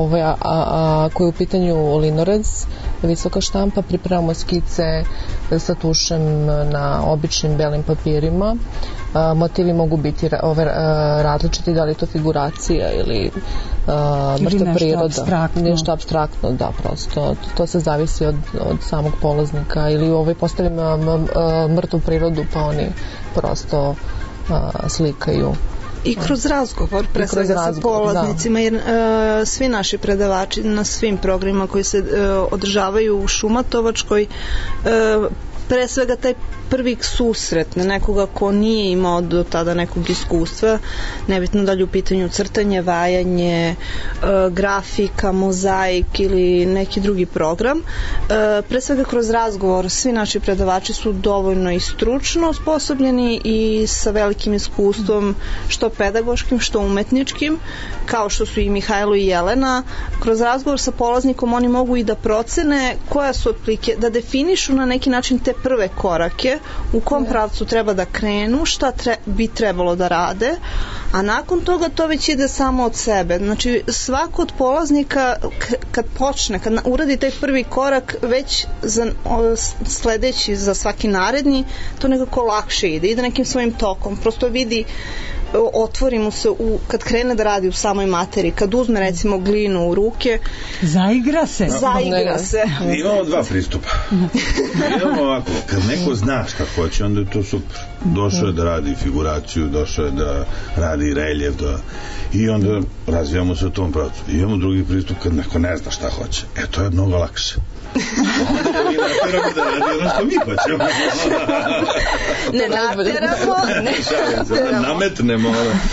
u pitanju linorez, visoka štampa, pripremamo skice sa tušem na običnim belim papirima. Motivi mogu biti različiti, da li je to figuracija ili mrtva priroda, nešto apstraktno, da, prosto to se zavisi od samog polaznika, ili postavimo mrtvu prirodu pa oni prosto slikaju. I kroz razgovor, pre svega sa polaznicima, jer svi naši predavači na svim programima koji se održavaju u Šumatovačkoj, pre svega taj prvi susret na nekoga ko nije imao do tada nekog iskustva, nebitno da li u pitanju crtanje, vajanje, grafika, mozaik ili neki drugi program. Pre svega kroz razgovor svi naši predavači su dovoljno i stručno osposobljeni i sa velikim iskustvom, što pedagoškim, što umetničkim, kao što su i Mihajlo i Jelena. Kroz razgovor sa polaznikom oni mogu i da procene koja su otplike, da definišu na neki način te prve korake, u kom pravcu treba da krenu, šta bi trebalo da rade, a nakon toga to već ide samo od sebe. Znači, svako od polaznika kad počne, kad uradi taj prvi korak, već za sledeći, za svaki naredni, to nekako lakše ide nekim svojim tokom, prosto vidi, otvori mu se kad krene da radi u samoj materiji, kad uzme recimo glinu u ruke, zaigra se. Imamo 2 pristupa. Imamo ovako, kad neko zna šta hoće, onda je to super. Došao je da radi figuraciju, došao je da radi reljef, i onda razvijamo se u tom pravcu. Imamo drugi pristup kad neko ne zna šta hoće. To je mnogo lakše. Onda mi nateramo da radi ono što mi hoćemo. Ne nateramo. Nametnemo.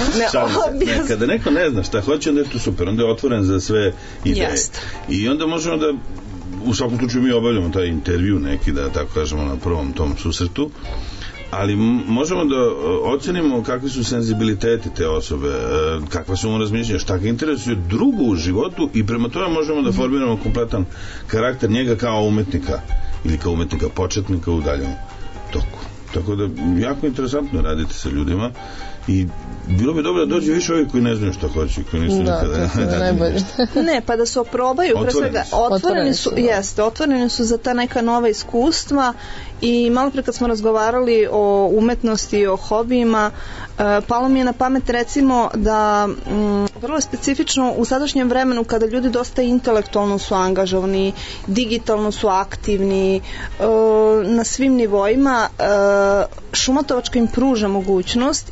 Kada neko ne zna šta hoće, onda je to super. Onda je otvoren za sve ideje. I onda možemo da, u svakom slučaju, mi obavljamo taj intervju neki, da tako kažemo, na prvom tom susretu, ali možemo da ocenimo kakvi su senzibiliteti te osobe, kakva su mu razmišljanja, šta ga interesuje drugo u životu, i prema tome možemo da formiramo kompletan karakter njega kao umetnika ili kao umetnika početnika u daljem toku. Tako da, jako interesantno raditi sa ljudima i bilo bi dobro da dođe više ovi koji ne znaju šta hoće, koji nisu nikada najbolje. Ne, pa da se oprobaju, pre svega otvoreni su za ta neka nova iskustva. I malo pre kad smo razgovarali o umetnosti i o hobijima, palo mi je na pamet recimo da vrlo specifično u sadašnjem vremenu, kada ljudi dosta intelektualno su angažovani, digitalno su aktivni, na svim nivoima, Šumatovačka im pruža mogućnost i da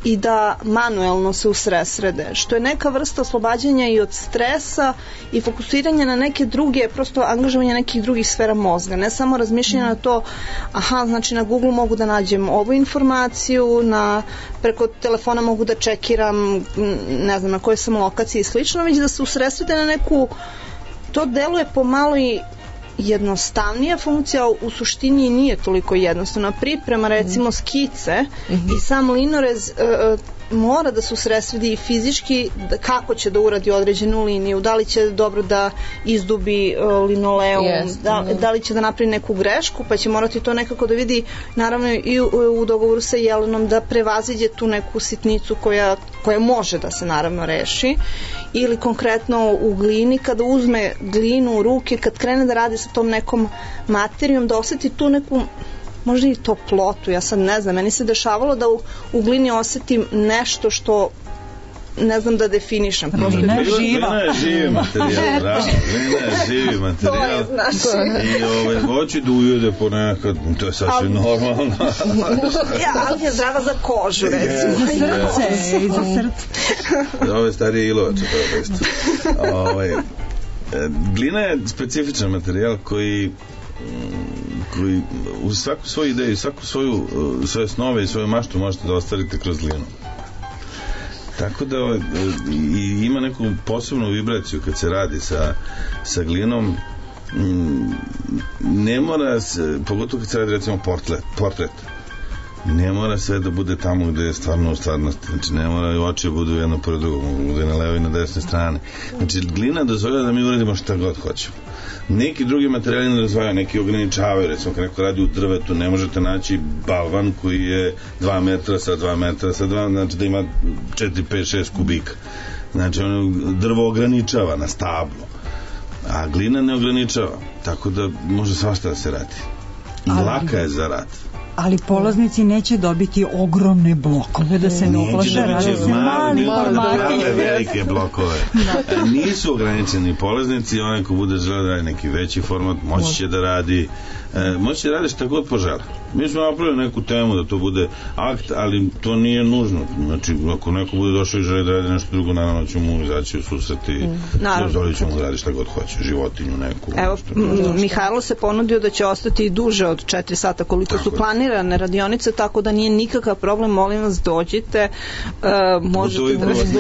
da manuelno se usresrede, što je neka vrsta oslobađanja i od stresa i fokusiranja na neke druge, prosto angažovanje nekih drugih sfera mozga, ne samo razmišljanje na to, znači na Google mogu da nađem ovu informaciju, preko telefona mogu da čekiram, ne znam na kojoj sam lokaciji i slično, već da se usresrede na neku, to deluje pomalo i jednostavnija funkcija, u suštini nije toliko jednostavna. Priprema recimo skice i sam linorez mora da se usresredi i fizički kako će da uradi određenu liniju, da li će dobro da izdubi linoleum, da li će da napravi neku grešku, pa će morati to nekako da vidi, naravno i u dogovoru sa Jelenom, da prevaziđe tu neku sitnicu koja može da se naravno reši, ili konkretno u glini, kada uzme glinu u ruke, kad krene da radi sa tom nekom materijom, da oseti tu neku možda i toplotu, ja sad ne znam, meni se dešavalo da u glini osetim nešto što ne znam da definišem. Glina je živa. Glina je živi materijal, da, glina je živi materijal. I hoće da ujede ponekad, to je sasvim normalno. Ali je zdrava za kožu, recimo. Srce, i za srce. Ovo je stariji ilovač, glina je specifičan materijal koji u svaku svoju ideju, svoje snove i svoju maštu možete da ostvarite kroz glinu. Tako da ima neku posebnu vibraciju kad se radi sa glinom. Ne mora se, pogotovo kad se radi recimo portret, ne mora sve da bude tamo gde je stvarno u stvarnosti. Znači ne mora i oči budu jedno pored drugog, bude na levoj i na desnoj strani. Znači glina dozvoljava da mi uradimo šta god hoćemo. Neki drugi materijali ne dozvoljavaju, neki ograničavaju, recimo kad neko radi u drvetu ne možete naći balvan koji je 2 metra sa 2 metra sa 2, znači da ima 4, 5, 6 kubika. Znači ono drvo ograničava na stablo, a glina ne ograničava, tako da može svašta da se radi i laka je za rad. Ali polaznici neće dobiti ogromne blokove da se ne uplaše, rade se mali formati. Velike blokove. Nisu ograničeni polaznici, onaj ko bude želeo da radi neki veći format, moći će da radi šta god požele. Mi smo napravili neku temu da to bude akt, ali to nije nužno. Znači, ako neko bude došao i želi da radi nešto drugo, naravno ćemo mu izaći u susret i dozvolit ćemo da radi šta god hoće, životinju neku. Evo, Mihajlo se ponudio da će ostati i duže od 4 sata koliko su planirane radionice, tako da nije nikakav problem, molim vas, dođite, možete da vas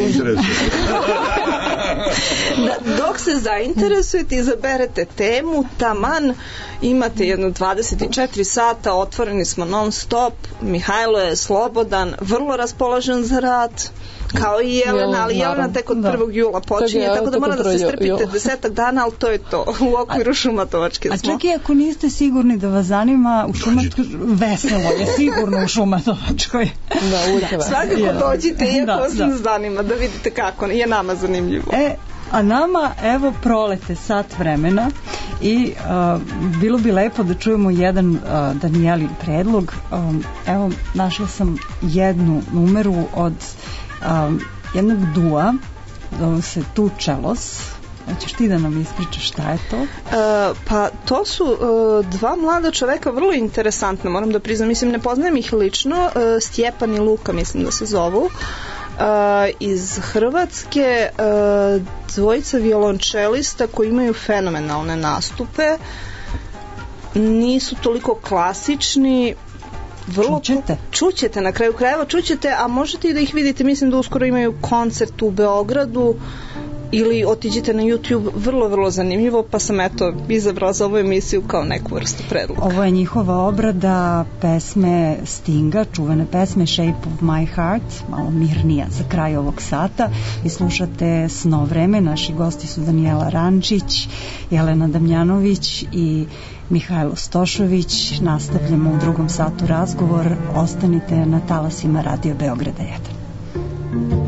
dok se zainteresujete, izaberete temu, taman imate jedno 24 sata, otvoreni smo non stop, Mihajlo je slobodan, vrlo raspoložen za rad, kao i Jelena, ali Jelena tek od 1. jula počinje, tako da mora da se strpite 10 dana, ali to je to, u okviru Šumatovačke smo. A čak i ako niste sigurni da vas zanima, u Šumatovačkoj veselo je sigurno u Šumatovačkoj. Svakako dođite, iako vas ne zanima, da vidite kako je nama zanimljivo. A nama, evo, prolete sat vremena i bilo bi lepo da čujemo jedan Danijelin predlog. Evo, našla sam jednu numeru od jednog dua, zove se Tu Čelos. Hoćeš ti da nam ispričaš šta je to? Pa to su dva mlada čoveka, vrlo interesantna, moram da priznam, mislim, ne poznajem ih lično, Stjepan i Luka mislim da se zovu, iz Hrvatske, dvojica violončelista koji imaju fenomenalne nastupe, nisu toliko klasični, čućete na kraju krajeva, a možete i da ih vidite, mislim da uskoro imaju koncert u Beogradu ili otiđite na YouTube, vrlo, vrlo zanimljivo, pa sam eto izabrala za ovu emisiju kao neku vrstu predloga. Ovo je njihova obrada pesme Stinga, čuvene pesme Shape of My Heart, malo mirnija za kraj ovog sata, i slušate Sno vreme. Naši gosti su Danijela Rančić, Jelena Damjanović i Mihajlo Stošović. Nastavljamo u drugom satu razgovor, ostanite na talasima Radio Beograda 1.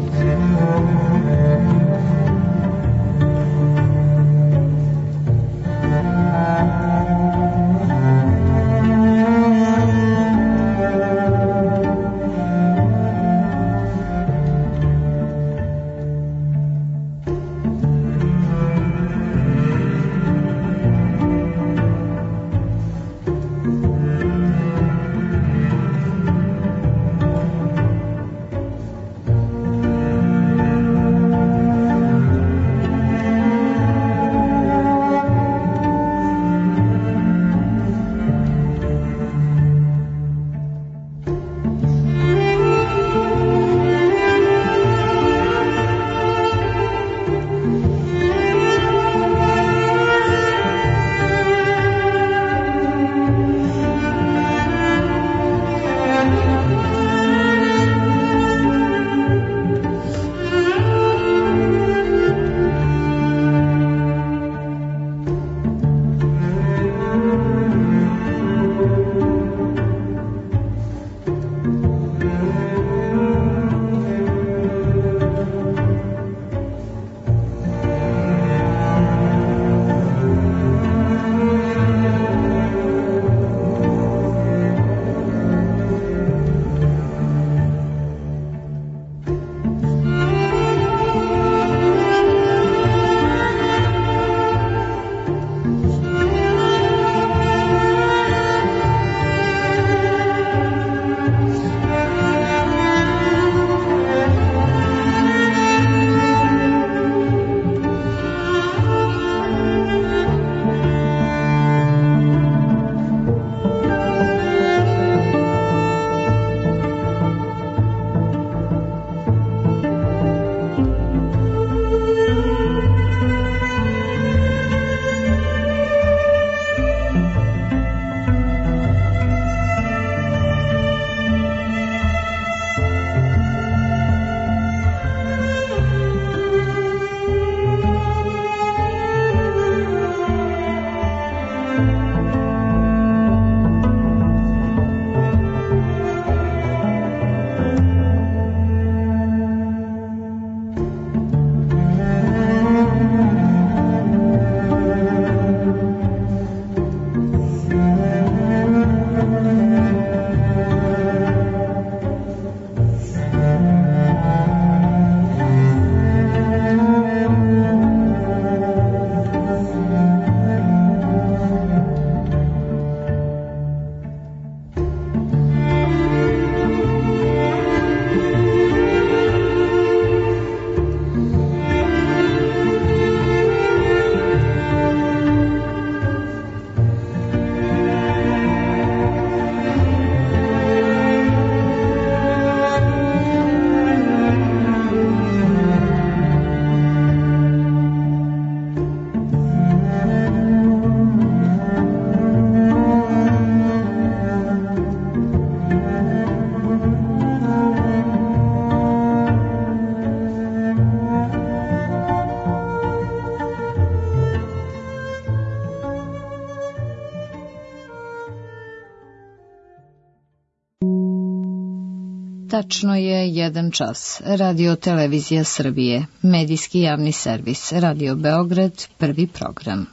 Tačno je 1 čas. Radio Televizija Srbije, medijski javni servis, Radio Beograd, prvi program.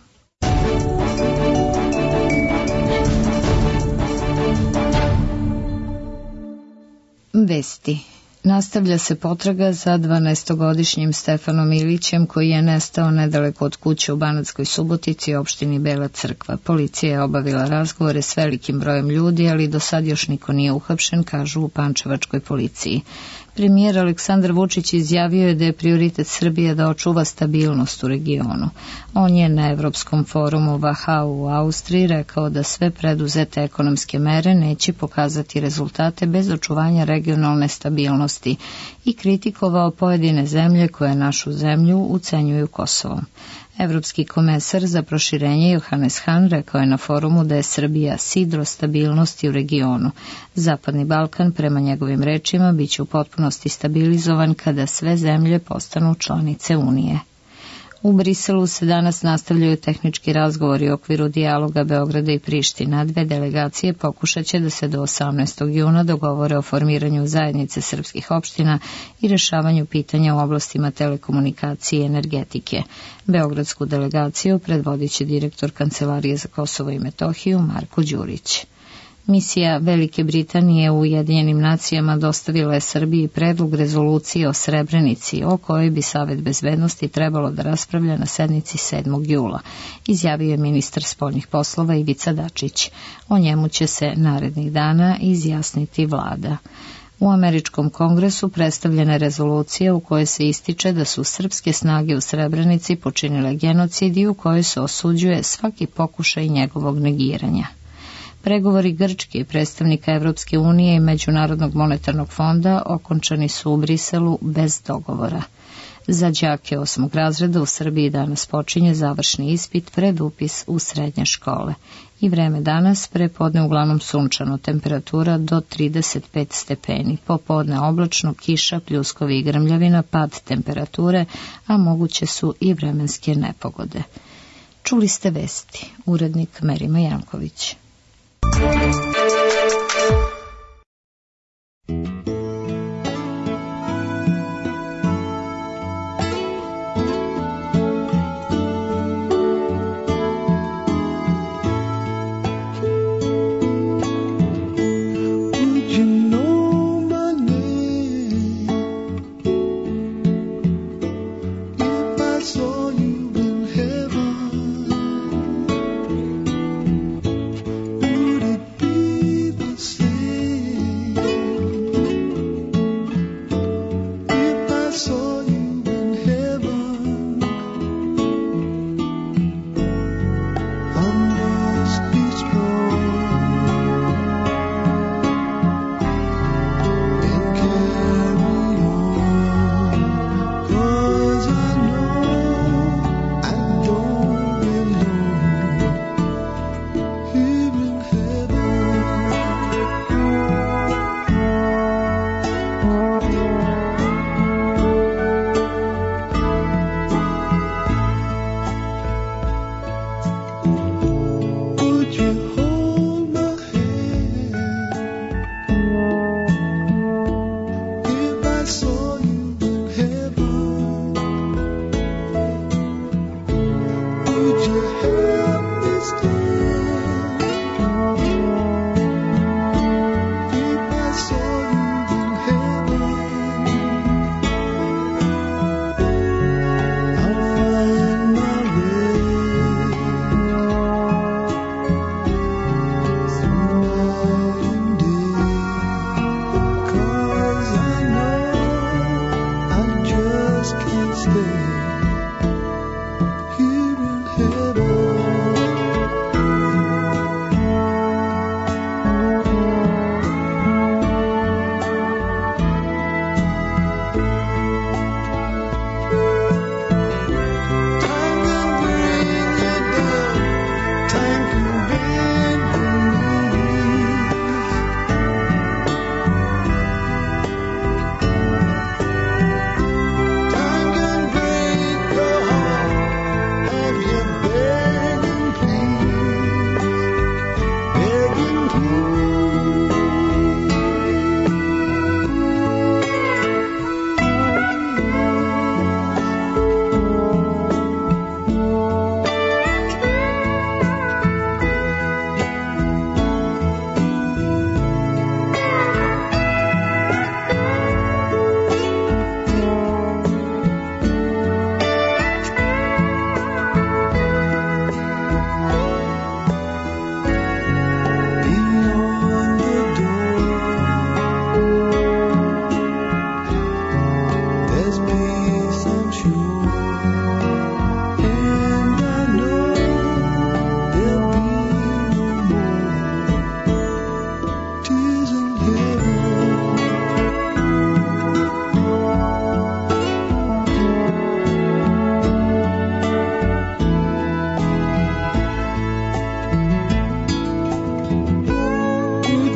Vesti. Nastavlja se potraga za 12-godišnjim Stefanom Ilićem koji je nestao nedaleko od kuće u Banatskoj Subotici, opštini Bela Crkva. Policija je obavila razgovore s velikim brojem ljudi, ali do sad još niko nije uhapšen, kažu u pančevačkoj policiji. Premijer Aleksandar Vučić izjavio je da je prioritet Srbije da očuva stabilnost u regionu. On je na Evropskom forumu Wachau u Austriji rekao da sve preduzete ekonomske mere neće pokazati rezultate bez očuvanja regionalne stabilnosti i kritikovao pojedine zemlje koje našu zemlju ucenjuju Kosovom. Evropski komesar za proširenje Johannes Hahn rekao je na forumu da je Srbija sidro stabilnosti u regionu. Zapadni Balkan, prema njegovim rečima, biće u potpunosti stabilizovan kada sve zemlje postanu članice Unije. U Briselu se danas nastavljaju tehnički razgovori u okviru dijaloga Beograda i Priština. 2 delegacije pokušat će da se do 18. juna dogovore o formiranju zajednice srpskih opština i rešavanju pitanja u oblastima telekomunikacije i energetike. Beogradsku delegaciju predvodit će direktor Kancelarije za Kosovo i Metohiju Marko Đurić. Misija Velike Britanije u Ujedinjenim nacijama dostavila je Srbiji predlog rezolucije o Srebrenici, o kojoj bi Savet bezbednosti trebalo da raspravlja na sednici 7. jula, izjavio je ministar spoljnih poslova Ivica Dačić. O njemu će se narednih dana izjasniti vlada. U Američkom kongresu predstavljena je rezolucija u kojoj se ističe da su srpske snage u Srebrenici počinile genocid i u kojoj se osuđuje svaki pokušaj njegovog negiranja. Pregovori Grčke i predstavnika Evropske unije i Međunarodnog monetarnog fonda okončani su u Briselu bez dogovora. Za đake 8. razreda u Srbiji danas počinje završni ispit pred upis u srednje škole. I vreme danas prepodne uglavnom sunčano, temperatura do 35 stepeni, popodne oblačno, kiša, pljuskovi i grmljavina, pad temperature, a moguće su i vremenske nepogode. Čuli ste vesti, urednik Merima Janković.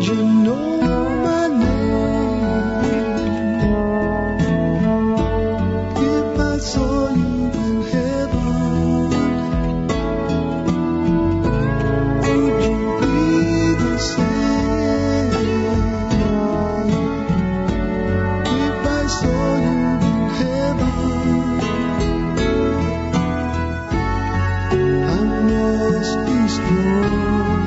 you know my name? If I saw you in heaven, would you be the same? If I saw you in heaven, I must be strong.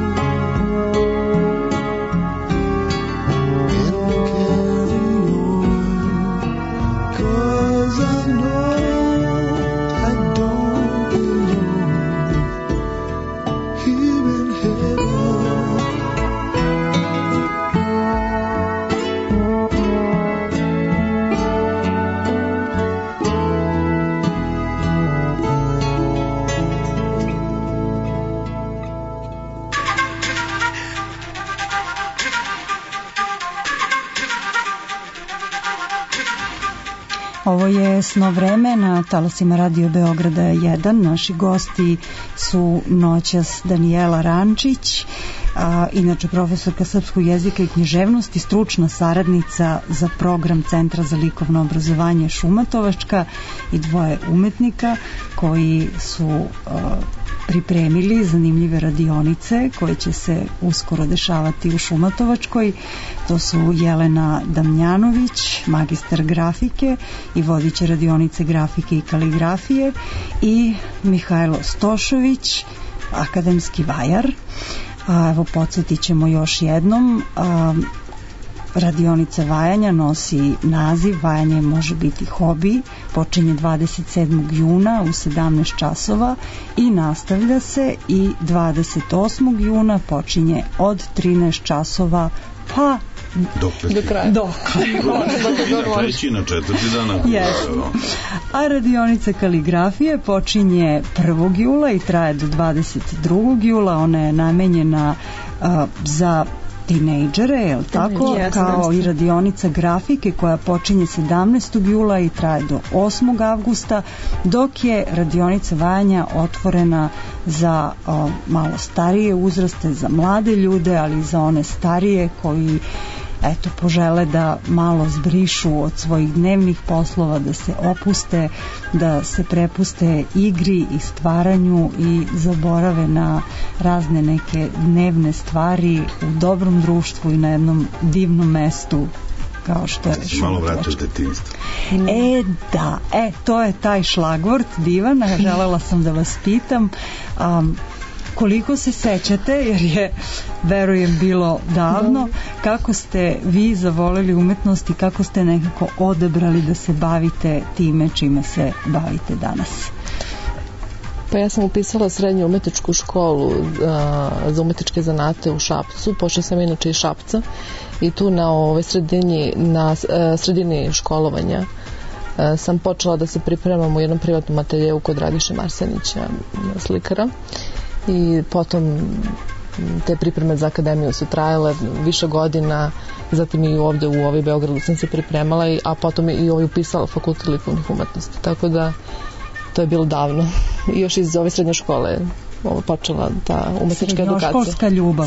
Ovo je Snov vreme na talasima Radio Beograda 1. Naši gosti su noćas Danijela Rančić, inače profesorka srpskog jezika i književnosti, stručna saradnica za program Centra za likovno obrazovanje Šumatovačka, i dvoje umetnika koji su pripremili zanimljive radionice koje će se uskoro dešavati u Šumatovačkoj. To su Jelena Damjanović, magistar grafike i vodiće radionice grafike i kaligrafije, i Mihajlo Stošović, akademski vajar. Evo, podsjetit ćemo još jednom, radionica vajanja nosi naziv Vajanje može biti hobi, počinje 27. juna u 17 časova i nastavlja se i 28. juna počinje od 13 časova pa do kraja. Treći na četvrti dana. A radionica kaligrafije počinje 1. jula i traje do 22. jula. Ona je namenjena za tinejdžere, je li tako? Kao i radionica grafike koja počinje 17. jula i traje do 8. avgusta, dok je radionica vajanja otvorena za malo starije uzraste, za mlade ljude, ali i za one starije koji požele da malo zbrišu od svojih dnevnih poslova, da se opuste, da se prepuste igri i stvaranju i zaborave na razne neke dnevne stvari u dobrom društvu i na jednom divnom mestu kao što je Šumatovačka. Malo vrati u detinjstvo. To je taj šlagvort divan, želela sam da vas pitam koliko se sećate, jer je, verujem, bilo davno, kako ste vi zavoleli umetnost i kako ste nekako odabrali da se bavite time čime se bavite danas? Pa ja sam upisala srednju umetničku školu za umetničke zanate u Šapcu, pošla sam inače iz Šapca, i tu na sredini školovanja sam počela da se pripremam u jednom privatnom ateljevu kod Radiše Marsenića, slikara, i potom te pripreme za akademiju su trajale više godina, zatim i ovde u ovoj Beogradu sam se pripremala, a potom i ovaj upisala fakultet likovnih umetnosti, tako da to je bilo davno. I još iz ove srednje škole počela ta umetnička edukacija. Srednjoškolska ljubav.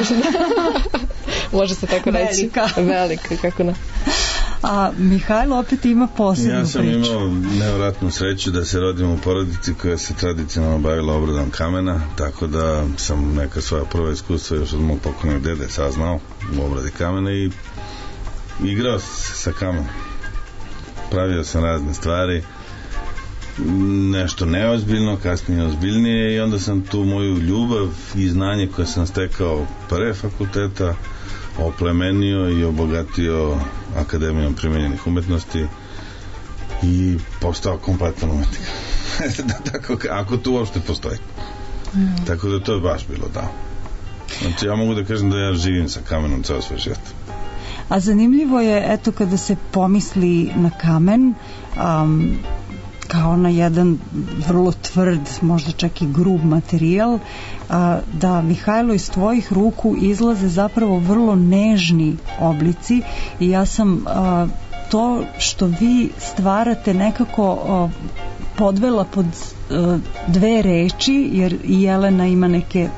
Može se tako reći. Velika, kako ne. A Mihajlo opet ima posebnu priču. Ja sam imao nevjerojatnu sreću da se rodim u porodici koja se tradicionalno bavila obradom kamena, tako da sam neka svoja prva iskustva još od mog pokojnog dede saznao u obradi kamena i igrao sa kamenom. Pravio sam razne stvari, nešto neozbiljno, kasnije ozbiljnije, i onda sam tu moju ljubav i znanje koje sam stekao pre fakulteta oplemenio i obogatio Akademijom primenjenih umetnosti i postao kompletan umetnik. Tako, ako to uopšte postoji. Tako da to je baš bilo, da. Znači, ja mogu da kažem da ja živim sa kamenom ceo svoj život. A zanimljivo je, eto, kada se pomisli na kamen, kao na jedan vrlo tvrd, možda čak i grub materijal, da, Mihajlo, iz tvojih ruku izlaze zapravo vrlo nežni oblici, i ja sam to što vi stvarate nekako podvela pod dve reči, jer i Jelena ima neke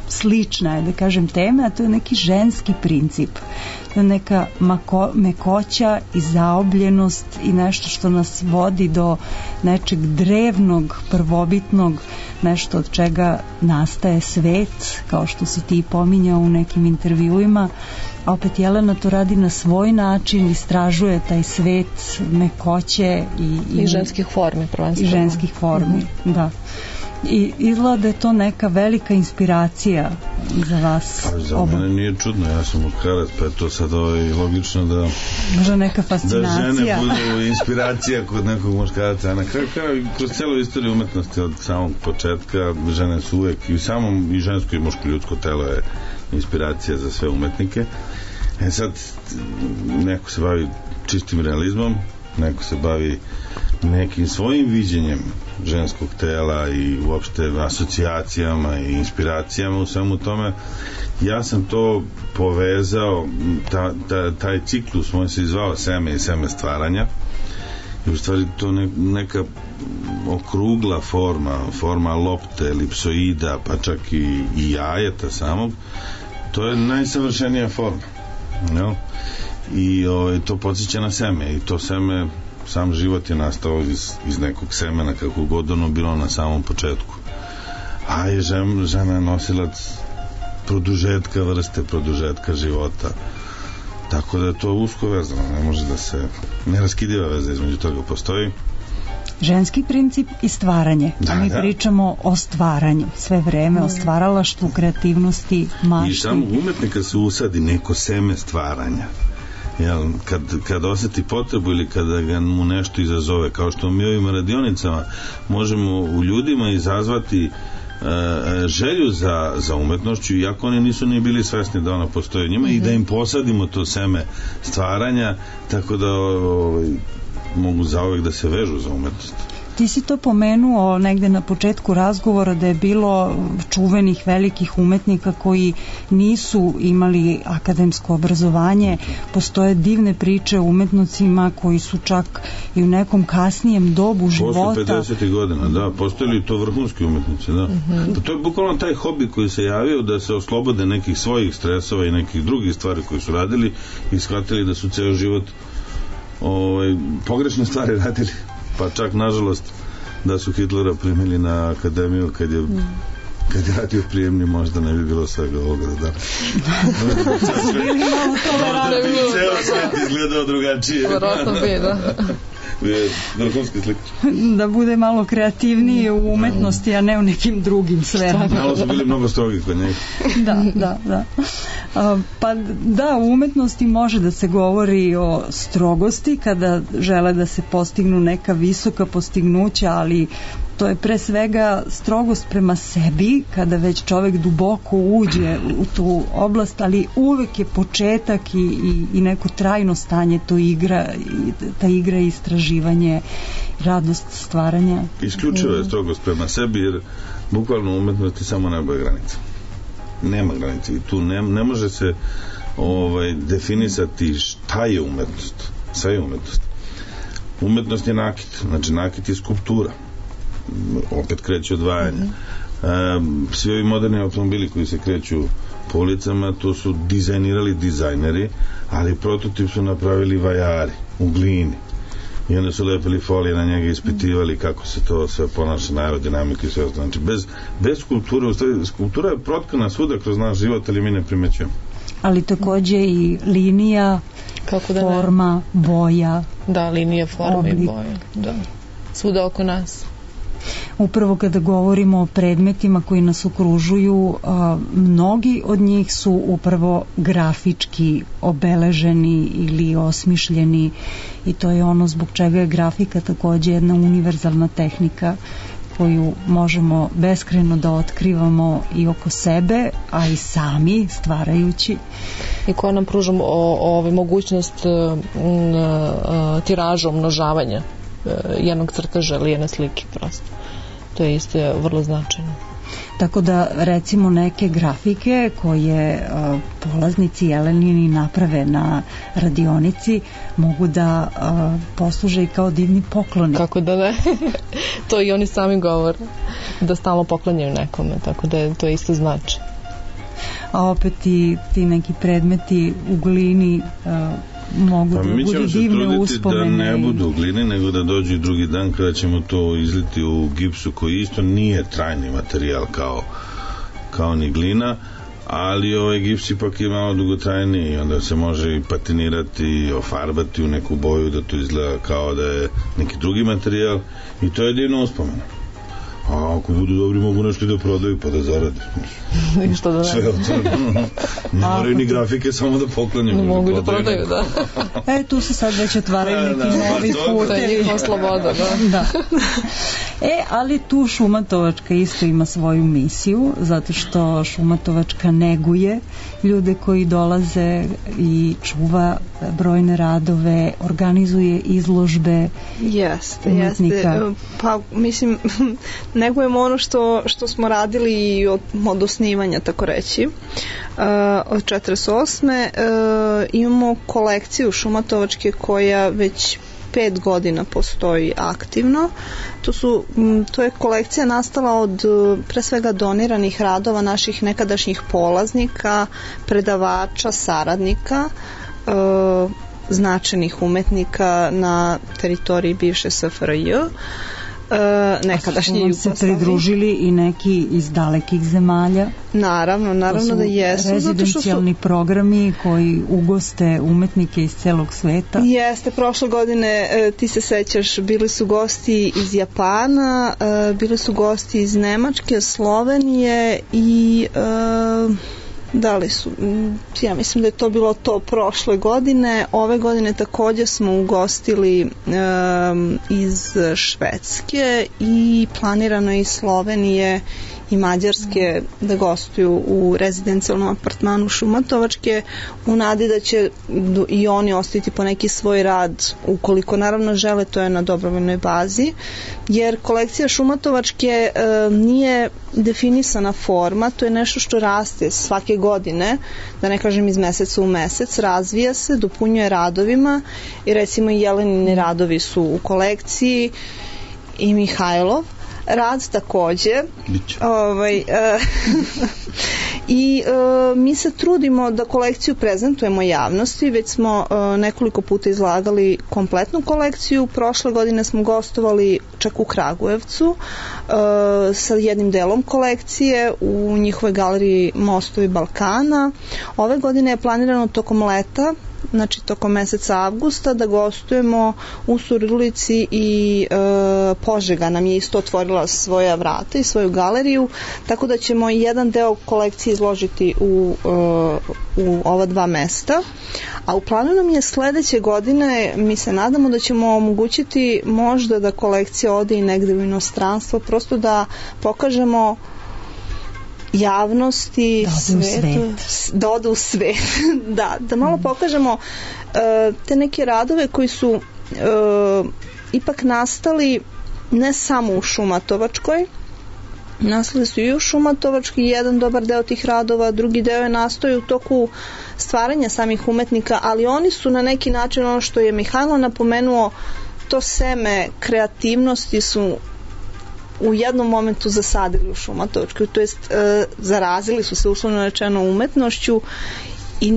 slična je, da kažem, tema, a to je neki ženski princip. To je neka mekoća i zaobljenost i nešto što nas vodi do nečeg drevnog, prvobitnog, nešto od čega nastaje svet, kao što si ti pominjao u nekim intervjuima, a opet Jelena to radi na svoj način, istražuje taj svet mekoće i ženskih formi, prvenstveno. I ženskih formi, da. I izgleda da je to neka velika inspiracija za vas. Pa za mene nije čudno, ja sam muškarac, pa je to sad logično da možda neka fascinacija, da žene budu inspiracija kod nekog muškarca. A na kraju kroz celu istoriju umetnosti od samog početka žene su uvek i žensko i muško ljudsko telo je inspiracija za sve umetnike. Sad neko se bavi čistim realizmom, neko se bavi nekim svojim viđenjem ženskog tela i uopšte asocijacijama i inspiracijama u svemu tome. Ja sam to povezao, taj ciklus moj se zvao Seme i seme stvaranja, i u stvari to neka okrugla forma lopte, elipsoida, pa čak i jajeta samog, to je najsavršenija forma, no? I to podsjeća na seme, i to seme, sam život je nastao iz nekog semena, kako god ono bilo na samom početku, a je žena nosilac produžetka života, tako da je to usko vezano, ne može da se neraskidiva veza između toga postoji. Ženski princip i stvaranje, a mi pričamo o stvaranju sve vreme, o stvaralaštvu, kreativnosti, mašti. I samo umetnika se usadi neko seme stvaranja. Jel, kad osjeti potrebu ili kada ga mu nešto izazove, kao što mi ovim radionicama možemo u ljudima izazvati želju za umetnošću, iako oni nisu ni bili svesni da ona postoji u njima, i da im posadimo to seme stvaranja, tako da mogu zauvek da se vežu za umetnost. Ti si to pomenuo negde na početku razgovora, da je bilo čuvenih velikih umetnika koji nisu imali akademsko obrazovanje. Postoje divne priče o umetnicima koji su čak i u nekom kasnijem dobu života. Posle 50. godina, da, postojali to vrhunski umetnici, da. To je bukvalno taj hobi koji se javio da se oslobode nekih svojih stresova i nekih drugih stvari koje su radili i shvatili da su ceo život pogrešne stvari radili. Pa čak, nažalost, da su Hitlera primili na akademiju kad je radio prijemni, možda ne bi bilo svega ovoga, da. Ceo svet izgledao drugačije. Vrhunski slikar. Da bude malo kreativniji u umetnosti, a ne u nekim drugim sferama. Malo su bili mnogo strogi kod njih. Da. Pa da, u umetnosti može da se govori o strogosti kada žele da se postignu neka visoka postignuća, ali to je pre svega strogost prema sebi, kada već čovek duboko uđe u tu oblast, ali uvek je početak i neko trajno stanje ta igra i istraživanje, radost stvaranja. Isključivo je strogost prema sebi, jer bukvalno u umetnosti samo nebo je granica. Nema granice i tu ne može se definisati šta je umetnost. Sve je umetnost. Umetnost je nakit, znači nakit je skulptura. Opet kreće odvajanje. Svi ovi moderni automobili koji se kreću po ulicama, to su dizajnirali dizajneri, ali prototip su napravili vajari u glini, i onda su lepili folije na njega i ispitivali kako se to sve ponaša na aerodinamiku i sve ostalo. Znači bez skulpture, skulptura je protkana svuda kroz naš život, ali mi ne primećujemo. Ali takođe i linija, forma, boja. Da, linija, forma i boja, da. Svuda oko nas. Upravo kada govorimo o predmetima koji nas okružuju, mnogi od njih su upravo grafički obeleženi ili osmišljeni, i to je ono zbog čega je grafika takođe jedna univerzalna tehnika koju možemo beskrajno da otkrivamo i oko sebe, a i sami stvarajući. I koja nam pruža mogućnost tiraža, umnožavanja jednog crteža ili jedne slike prosto. To je isto vrlo značajno. Tako da, recimo, neke grafike koje polaznici Jelenini naprave na radionici mogu da posluže i kao divni pokloni. Kako da ne? To i oni sami govore, da stalno poklanjaju nekome, tako da to isto znači. a opet i ti neki predmeti u glini mogu da budu divne uspomene. Mi ćemo se truditi da ne budu u glini, nego da dođu i drugi dan kada ćemo to izliti u gipsu, koji isto nije trajni materijal kao ni glina, ali ovaj gips ipak je malo dugotrajniji i onda se može i patinirati i ofarbati u neku boju da to izgleda kao da je neki drugi materijal i to je divno uspomena. A ako budu dobri, mogu nešto i da prodaju pa da zarade. Što da ne. Sve otvoreno. Ne moraju ni grafike, samo da poklanjaju. Mogu da prodaju, da. Tu se sad već otvaraju neki novi putevi. To je sloboda, da. Ali tu Šumatovačka isto ima svoju misiju, zato što Šumatovačka neguje ljude koji dolaze i čuva brojne radove, organizuje izložbe umetnika. Pa, mislim, negujemo ono što smo radili od osnivanja, tako reći. Od 48. Imamo kolekciju Šumatovačke koja već 5 godina postoji aktivno. To je kolekcija nastala od pre svega doniranih radova naših nekadašnjih polaznika, predavača, saradnika, značajnih umetnika na teritoriji bivše SFRJ, nekadašnje Jugoslavije. Se pridružili i neki iz dalekih zemalja. Naravno da jesu. Rezidencijalni programi koji ugoste umetnike iz celog sveta. Jeste, prošle godine, ti se sećaš, bili su gosti iz Japana, bili su gosti iz Nemačke, Slovenije i da li su, ja mislim da je to bilo to prošle godine. Ove godine također smo ugostili iz Švedske i planirano je iz Slovenije i Mađarske da gostuju u rezidencijalnom apartmanu Šumatovačke, u nadi da će i oni ostaviti po neki svoj rad, ukoliko naravno žele, to je na dobrovoljnoj bazi, jer kolekcija Šumatovačke nije definisana forma, to je nešto što raste svake godine, da ne kažem iz meseca u mesec, razvija se, dopunjuje radovima i recimo i Jelenini radovi su u kolekciji i Mihajlov rad takođe. I mi se trudimo da kolekciju prezentujemo javnosti, već smo nekoliko puta izlagali kompletnu kolekciju. Prošle godine smo gostovali čak u Kragujevcu sa jednim delom kolekcije u njihovoj galeriji Mostovi Balkana. Ove godine je planirano tokom leta, znači tokom meseca avgusta, da gostujemo u Surdulici i Požega nam je isto otvorila svoja vrata i svoju galeriju, tako da ćemo jedan deo kolekcije izložiti u ova dva mesta. A u planu nam je sledeće godine, mi se nadamo da ćemo omogućiti možda da kolekcija ode i negde u inostranstvo, prosto da pokažemo javnosti, da ode u svet. Da malo pokažemo te neke radove koji su ipak nastali ne samo u Šumatovačkoj, nastali su i u Šumatovačkoj, jedan dobar deo tih radova, drugi deo je nastao u toku stvaranja samih umetnika, ali oni su na neki način, ono što je Mihajlo napomenuo, to seme kreativnosti su u jednom momentu zasadili u Šumatovačkoj, to jest zarazili su se uslovno rečeno umetnošću i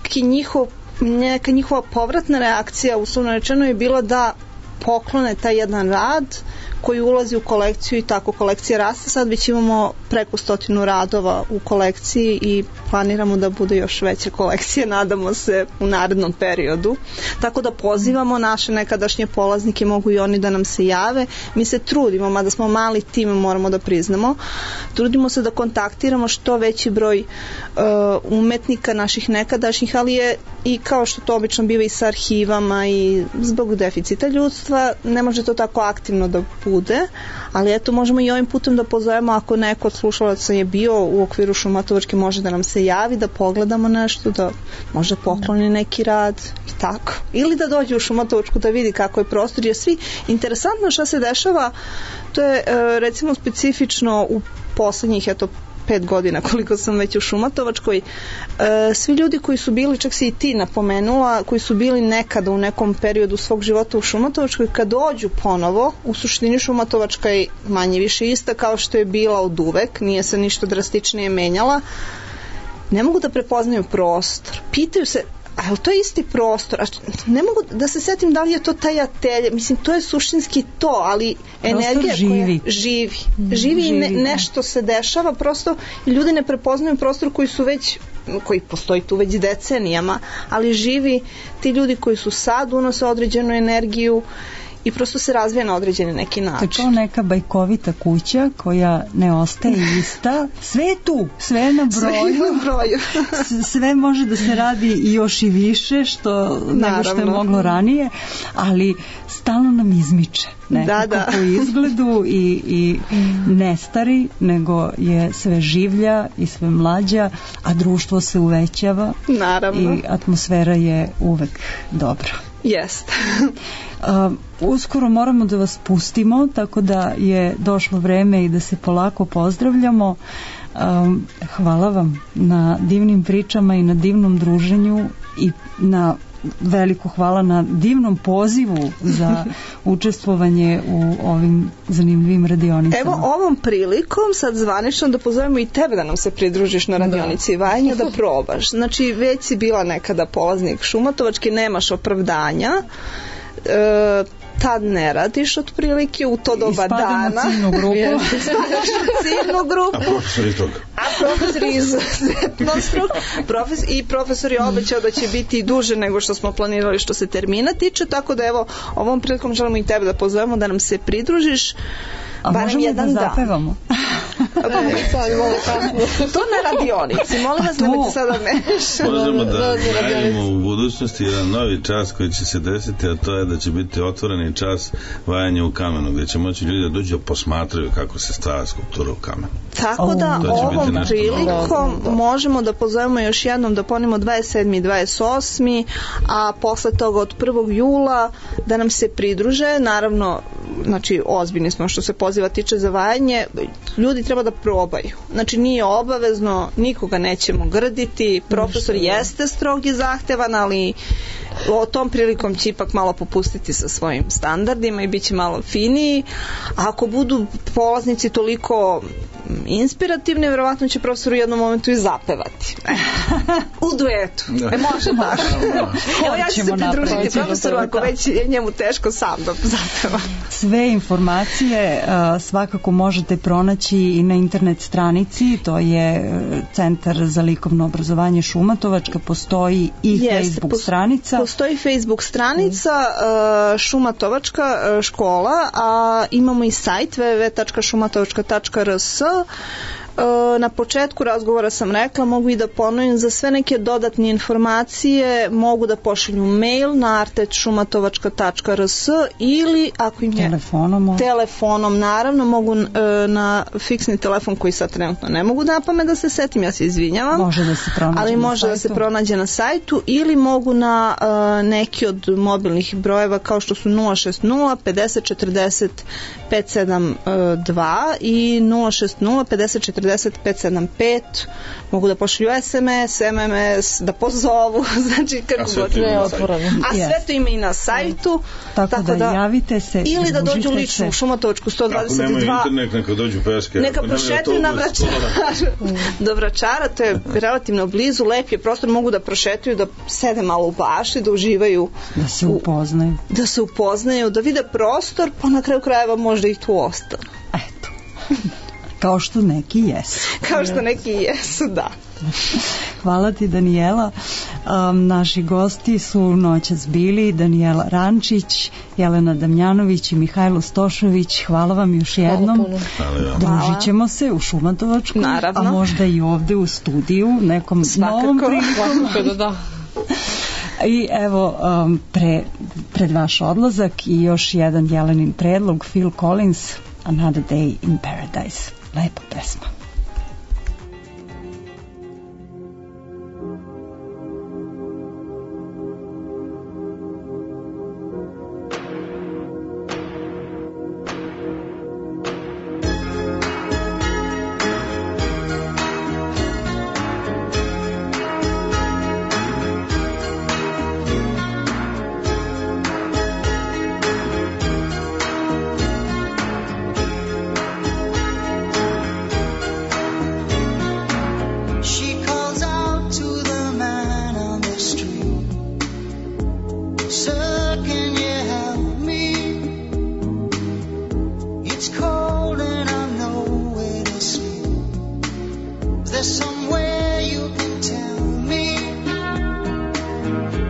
neka njihova povratna reakcija uslovno rečeno je bila da poklone taj jedan rad koji ulazi u kolekciju i tako kolekcija raste. Sad već imamo preko 100 radova u kolekciji i planiramo da bude još veća kolekcija, nadamo se u narednom periodu. Tako da pozivamo naše nekadašnje polaznike, mogu i oni da nam se jave. Mi se trudimo, mada smo mali tim, moramo da priznamo, trudimo se da kontaktiramo što veći broj umetnika naših nekadašnjih, ali je i kao što to obično biva i sa arhivama i zbog deficita ljudstva ne može to tako aktivno da bude, ali eto možemo i ovim putem da pozovemo, ako neko od slušalaca je bio u okviru Šumatovačke, može da nam se javi, da pogledamo nešto, da možda pokloni neki rad i tako. Ili da dođe u Šumatovačku da vidi kako je prostor, jer svi, interesantno šta se dešava, to je recimo specifično u poslednjih 5 godina koliko sam već u Šumatovačkoj, svi ljudi koji su bili, čak si i ti napomenula, koji su bili nekada u nekom periodu svog života u Šumatovačkoj, kad dođu ponovo, u suštini Šumatovačka je manje više ista kao što je bila od uvek, nije se ništa drastičnije menjala, ne mogu da prepoznaju prostor. Pitaju se, a je li to isti prostor? A ne mogu da se setim da li je to taj atelje. Mislim, to je suštinski to, ali energija živi. koja živi i nešto se dešava, prosto ljudi ne prepoznaju prostor koji postoji tu već decenijama, ali živi, ti ljudi koji su sad unose određenu energiju i prosto se razvija na određeni neki način. To je kao neka bajkovita kuća koja ne ostaje ista. Sve je tu, sve je na broju. Sve može da se radi i još i više nego što je moglo ranije, ali stalno nam izmiče. Nekako po izgledu i ne stari, nego je sve življa i sve mlađa, a društvo se uvećava. Naravno. I atmosfera je uvek dobra. Jest. Uskoro moramo da vas pustimo, tako da je došlo vreme i da se polako pozdravljamo. Hvala vam na divnim pričama i na divnom druženju i na veliko hvala na divnom pozivu za učestvovanje u ovim zanimljivim radionicama. Evo ovom prilikom sad zvanično da pozovemo i tebe da nam se pridružiš na radionici vajanja, da probaš. Znači već si bila nekada polaznik Šumatovačke, nemaš opravdanja, tad ne radiš otprilike u to doba dana. Ispadamo ciljnu grupu. A profesor je izuzetno struk. I profesor je obećao da će biti duže nego što smo planirali što se termina tiče, tako da evo ovom prilikom želimo i tebe da pozovemo da nam se pridružiš. A možemo da zapevamo? To na radionici, molim vas, nemojte sada mešati. Možemo da najavimo u budućnosti jedan novi čas koji će se desiti, a to je da će biti otvoreni čas vajanja u kamenu, gdje će moći ljudi da dođu da posmatraju kako se stvara skulptura u kamenu. Tako da ovom prilikom možemo da pozovemo još jednom da ponimo 27. i 28. a posle toga od 1. jula da nam se pridruže. Naravno, znači ozbiljni smo što se poziva tiče za vajanje, ljudi treba da probaju. Znači nije obavezno, nikoga nećemo grditi, profesor jeste strog i zahtevan, ali o tom prilikom će ipak malo popustiti sa svojim standardima i bit će malo finiji. A ako budu polaznici toliko inspirativni, vjerovatno će profesor u jednom momentu i zapevati. U duetu. Može tako. Evo ja ću se pridružiti profesoru ako već je njemu teško sam da zapeva. Sve informacije svakako možete pronaći i na internet stranici, to je Centar za likovno obrazovanje Šumatovačka, postoji i Facebook stranica. Postoji Facebook stranica Šumatovačka škola, a imamo i sajt www.šumatovačka.rs. Na početku razgovora sam rekla, mogu i da ponovim, za sve neke dodatne informacije mogu da pošalju mail na art@šumatovačka.rs ili ako im je telefonom naravno mogu na fiksni telefon koji sad trenutno ne mogu napamet da se setim, ja se izvinjavam, ali može da se pronađe na sajtu ili mogu na neki od mobilnih brojeva kao što su 060 50 40 572 i 060 50 40 575, mogu da pošalju SMS, MMS, da pozovu, znači kako god. A sve to ima i na sajtu, tako da javite se, ili da dođu lično u Šumatovačku 122. Ako nemaju internet, neka dođu peške. Neka prošetuju na Vračara. Do Vračara, to je relativno blizu, lep je prostor, mogu da prošetuju, da sede malo u bašti, da uživaju. Da se upoznaju. Da vide prostor, pa na kraju krajeva možda i tu ostanu. Eto. Kao što neki jesu. Da. Hvala ti, Danijela. Naši gosti su noćas bili Danijela Rančić, Jelena Damjanović i Mihajlo Stošović. Hvala vam još jednom. Družit ćemo se u Šumatovačku, a možda i ovde u studiju nekom novom prilikom. I evo, pred vaš odlazak i još jedan Jelenin predlog, Phil Collins, Another Day in Paradise. Lepa pesma.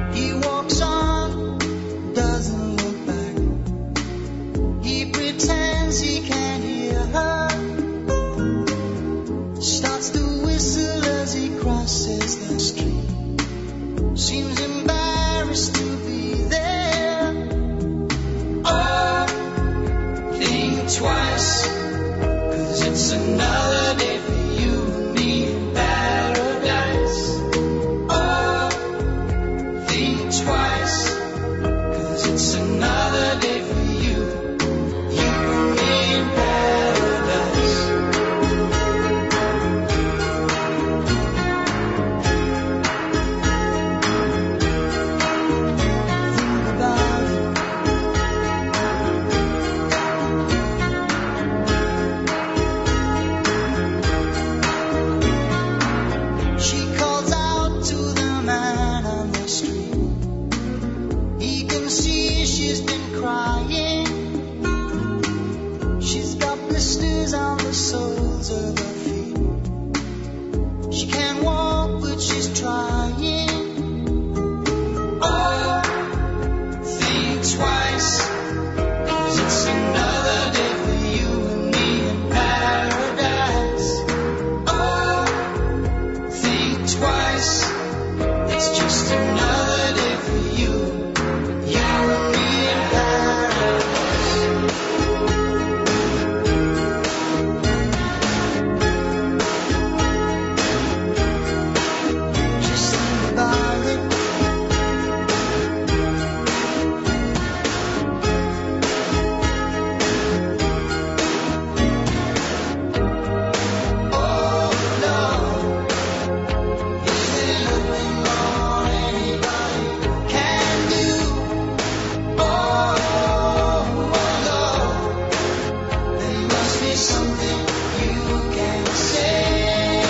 He walks on, doesn't look back. He pretends he can't hear her. Starts to whistle as he crosses the street. Seems embarrassed to be there. Oh, think twice, 'cause it's another day for you and me in paradise. Oh, think twice, 'cause it's another day for you and me in paradise. Think about it. She calls out to the man on the street. He can see she's been crying. She's got blisters on the soles of her feet. She can't walk, but she's trying. Oh, think twice, 'cause it's another day for you and me in paradise. Oh, think twice, it's just another day for you and me in paradise. Just think about it. Oh no, is there nothing more anybody can do? Oh no, there must be something you can say.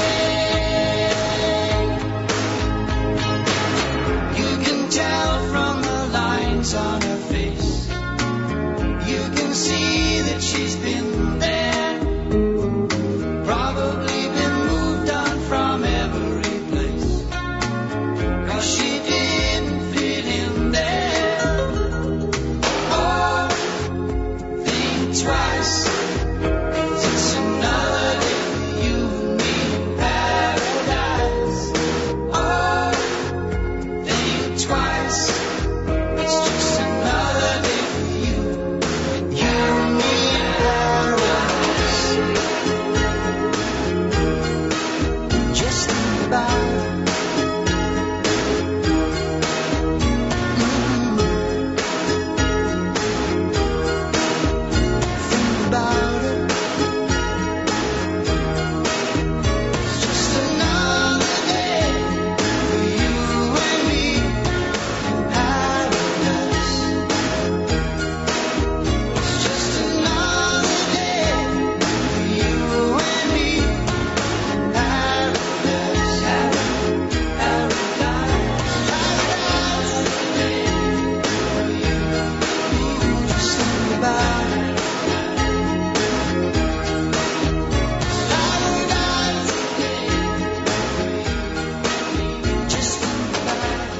You can tell from the lines on her face. You can see that she's been there. Probably been moved on from every place. 'Cause she didn't fit in there. Oh, think twice, 'cause it's another day for you and me in paradise. Oh, think twice, it's just another day for you and me in paradise. Just think about it. Think about it. It's just another day for you and me in paradise. It's just another day for you and me in paradise. Paradise today for you and me. Just think about it. Paradise today for you and me. Just think about it.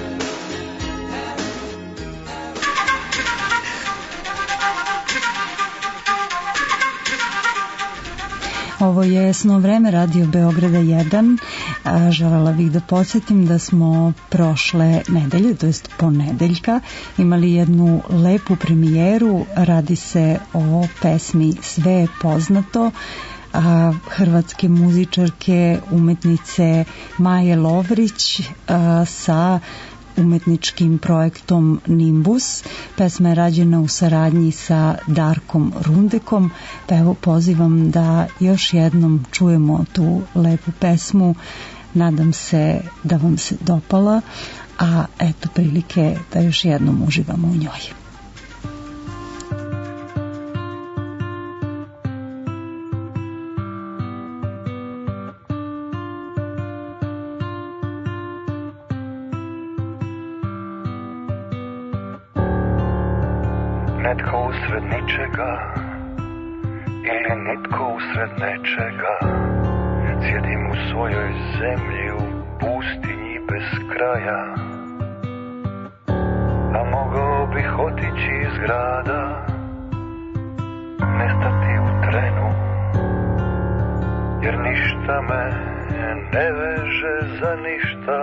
Ovo je Sno vreme Radio Beograda 1. Želela bih da podsjetim da smo prošle nedelje, to jest ponedeljka, imali jednu lepu premijeru. Radi se o pesmi Sve je poznato hrvatske muzičarke, umetnice Maje Lovrić sa umetničkim projektom Nimbus. Pesma je rađena u saradnji sa Darkom Rundekom, pa evo pozivam da još jednom čujemo tu lepu pesmu. Nadam se da vam se dopala, a eto prilike da još jednom uživamo u njoj. Netko usred ničega ili nitko usred nečega, sjedim u svojoj zemlji u pustinji bez kraja. otići iz grada, nestati u trenu, jer ništa me ne veže za ništa.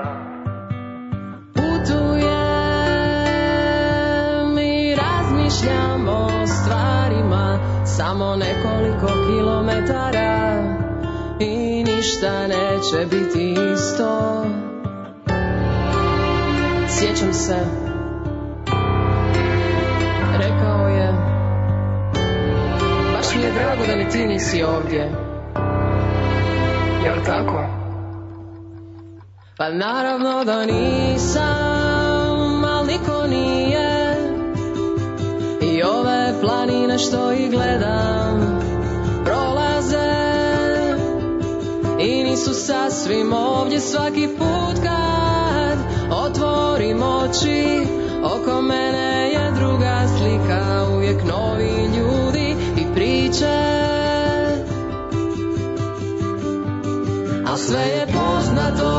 Putujem i razmišljam o stvarima, samo nekoliko kilometara i ništa neće biti isto. Sjećam se, rekao je, baš mi je drago da ni ti nisi ovdje. Jel' tako? Pa naravno da nisam, al niko nije. I ove planine što ih gledam prolaze i nisu sasvim ovdje. Svaki put kad otvorim oči, oko mene je druga slika, uvijek novi ljudi i priče. A sve je poznato,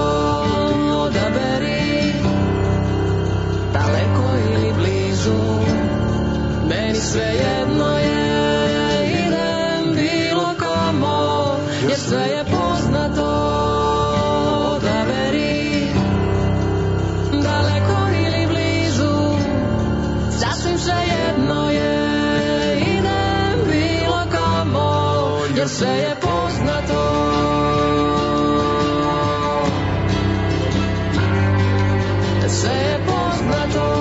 odaberi, daleko ili blizu, meni sve jedno je, idem bilo kamo, jer sve je poznato, odaberi, daleko ili blizu, sasvim sve jedno je, idem bilo kamo, jer sve je poznato. Sve je poznato.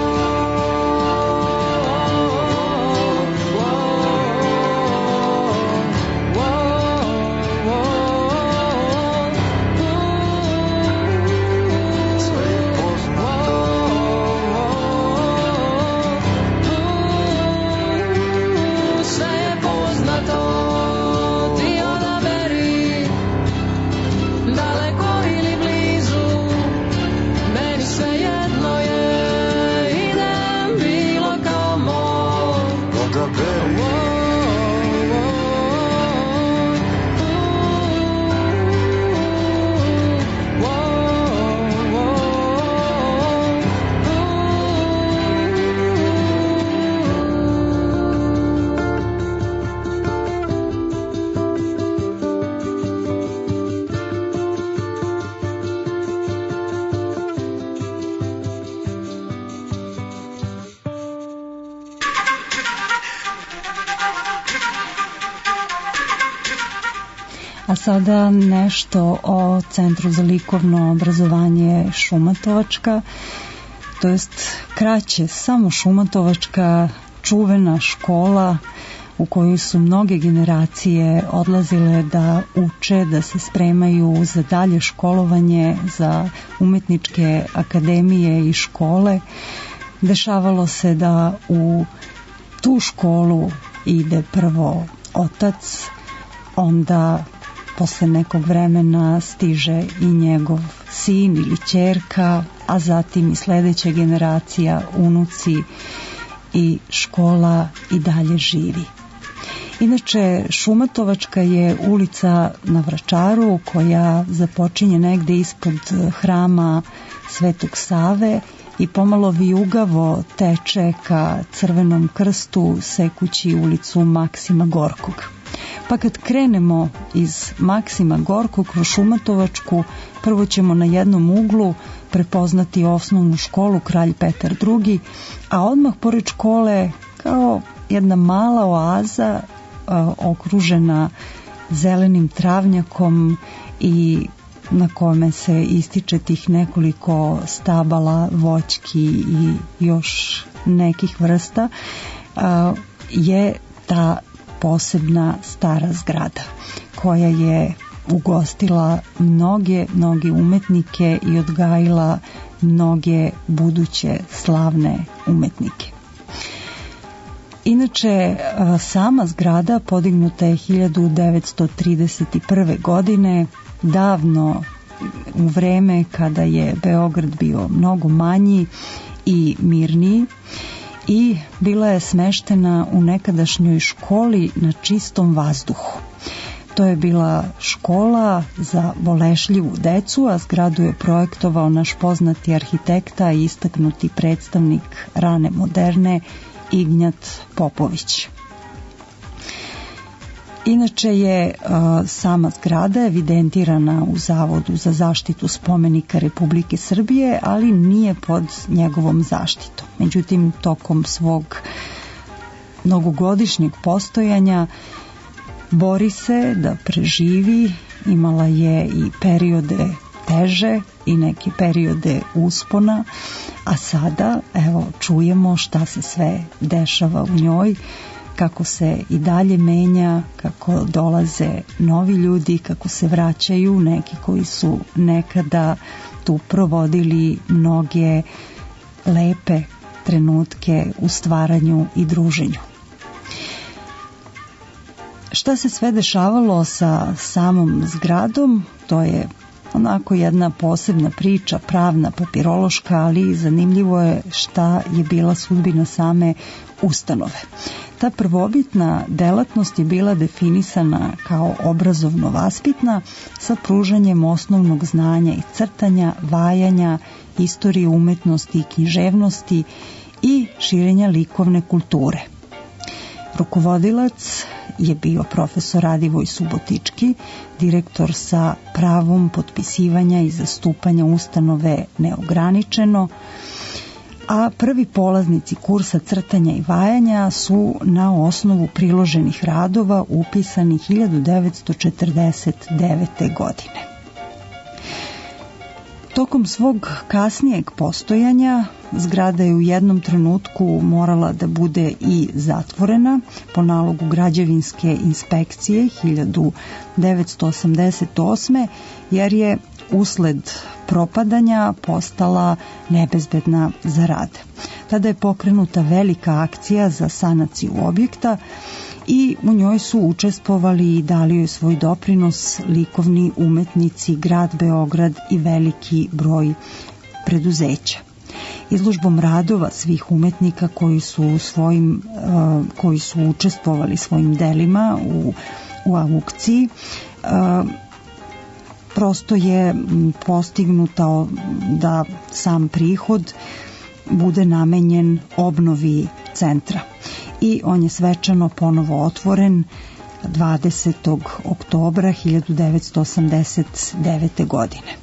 A sada nešto o Centru za likovno obrazovanje Šumatovačka, to jest kraće, samo Šumatovačka, čuvena škola u kojoj su mnoge generacije odlazile da uče, da se spremaju za dalje školovanje, za umetničke akademije i škole. Dešavalo se da u tu školu ide prvo otac, onda posle nekog vremena stiže i njegov sin ili ćerka, a zatim i sledeća generacija, unuci, i škola i dalje živi. Inače, Šumatovačka je ulica na Vračaru koja započinje negde ispod hrama Svetog Save i pomalo vijugavo teče ka Crvenom krstu, sekući ulicu Maksima Gorkog. Pa kad krenemo iz Maksima Gorkog kroz Šumatovačku, prvo ćemo na jednom uglu prepoznati osnovnu školu Kralj Petar II, a odmah pored škole kao jedna mala oaza okružena zelenim travnjakom i na kome se ističe tih nekoliko stabala, voćki i još nekih vrsta, je ta posebna stara zgrada koja je ugostila mnoge umetnike i odgajila mnoge buduće slavne umetnike. Inače, sama zgrada podignuta je 1931. godine, davno u vreme kada je Beograd bio mnogo manji i mirniji, i bila je smeštena u nekadašnjoj školi na čistom vazduhu. To je bila škola za bolešljivu decu, a zgradu je projektovao naš poznati arhitekta i istaknuti predstavnik rane moderne Ignjat Popović. Inače je sama zgrada evidentirana u Zavodu za zaštitu spomenika Republike Srbije, ali nije pod njegovom zaštitom. Međutim, tokom svog mnogogodišnjeg postojanja bori se da preživi, imala je i periode teže i neke periode uspona, a sada evo čujemo šta se sve dešava u njoj, kako se i dalje menja, kako dolaze novi ljudi, kako se vraćaju neki koji su nekada tu provodili mnoge lepe trenutke u stvaranju i druženju. Šta se sve dešavalo sa samom zgradom, to je onako jedna posebna priča, pravna, papirološka, ali zanimljivo je šta je bila sudbina same ustanove. Ta prvobitna delatnost je bila definisana kao obrazovno-vaspitna sa pružanjem osnovnog znanja i crtanja, vajanja, istorije umetnosti i književnosti i širenja likovne kulture. Rukovodilac je bio profesor Radivoj Subotički, direktor sa pravom potpisivanja i zastupanja ustanove neograničeno, a prvi polaznici kursa crtanja i vajanja su na osnovu priloženih radova upisani 1949. godine. Tokom svog kasnijeg postojanja zgrada je u jednom trenutku morala da bude i zatvorena po nalogu građevinske inspekcije 1988. jer je usled propadanja postala nebezbedna za rad. Tada je pokrenuta velika akcija za sanaciju objekta i u njoj su učestvovali i dali joj svoj doprinos likovni umetnici, grad Beograd i veliki broj preduzeća. Izložbom radova svih umetnika koji su učestvovali svojim delima u aukciji, prosto je postignuto da sam prihod bude namenjen obnovi centra. I on je svečano ponovo otvoren 20. oktobra 1989. godine.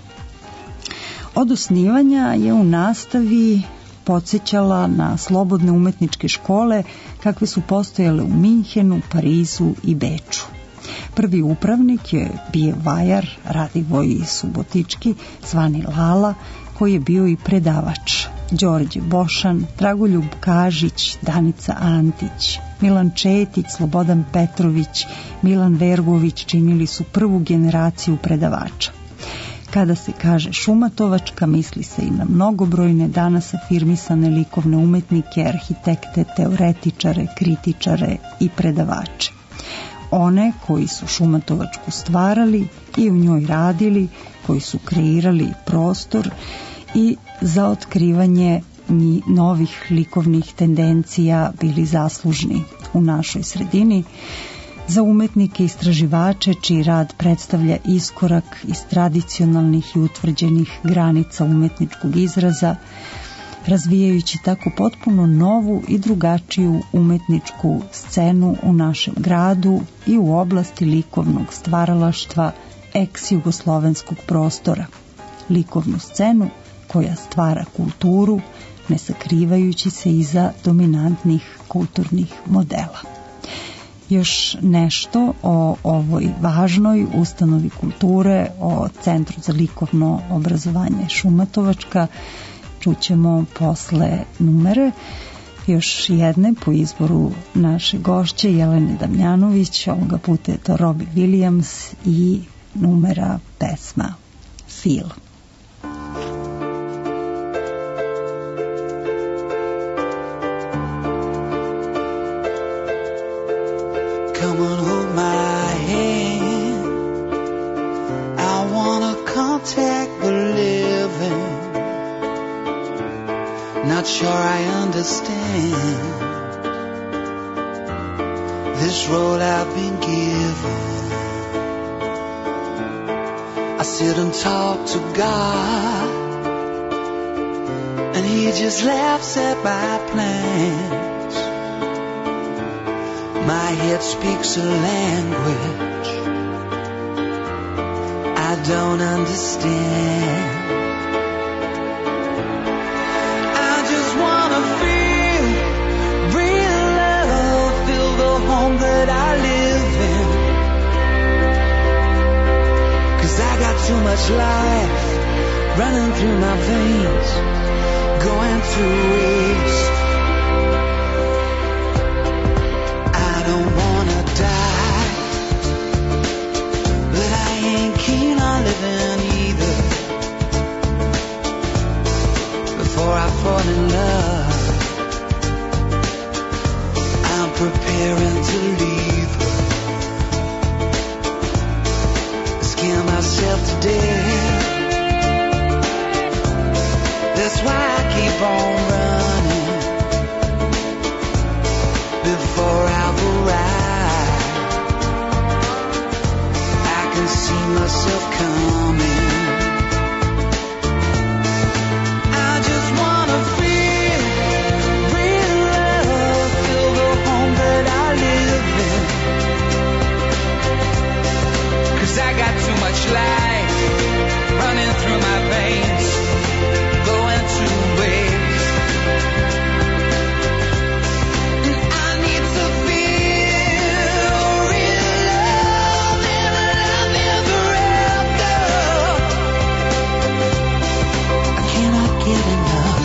Od osnivanja je u nastavi podsjećala na slobodne umetničke škole kakve su postojale u Minhenu, Parizu i Beču. Prvi upravnik je bio vajar Radivoj Subotički, zvani Lala, koji je bio i predavač. Đorđe Bošan, Dragoljub Kažić, Danica Antić, Milan Četić, Slobodan Petrović, Milan Vergović činili su prvu generaciju predavača. Kada se kaže Šumatovačka, misli se i na mnogobrojne danas afirmisane likovne umetnike, arhitekte, teoretičare, kritičare i predavače. One koji su Šumatovačku stvarali i u njoj radili, koji su kreirali prostor i za otkrivanje novih likovnih tendencija bili zaslužni u našoj sredini, za umetnike istraživače čiji rad predstavlja iskorak iz tradicionalnih i utvrđenih granica umetničkog izraza, razvijajući tako potpuno novu i drugačiju umetničku scenu u našem gradu i u oblasti likovnog stvaralaštva ex-jugoslovenskog prostora. Likovnu scenu koja stvara kulturu, ne sakrivajući se iza dominantnih kulturnih modela. Još nešto o ovoj važnoj ustanovi kulture, o Centru za likovno obrazovanje Šumatovačka, čućemo posle numere. Još jedne po izboru naše gošće Jelene Damjanović, ovoga puta je to Robbie Williams i numera pesma Feel. Come on, hold my hand. I wanna contact the living. Not sure I understand this role I've been given. I sit and talk to God, and He just laughs at my plans. My head speaks a language I don't understand. I just wanna feel real love, feel the home that I live in. 'Cause I got too much life running through my veins, going to waste. I don't wanna die, but I ain't keen on living either. Before I fall in love, I'm preparing to leave her. Scare myself to death. That's why I keep on running before I've arrived. I can see myself coming. I just wanna feel real love, feel the home that I live in. 'Cause I got too much life running through my veins, going to waste. And I need to feel real love and love ever after. I cannot get enough.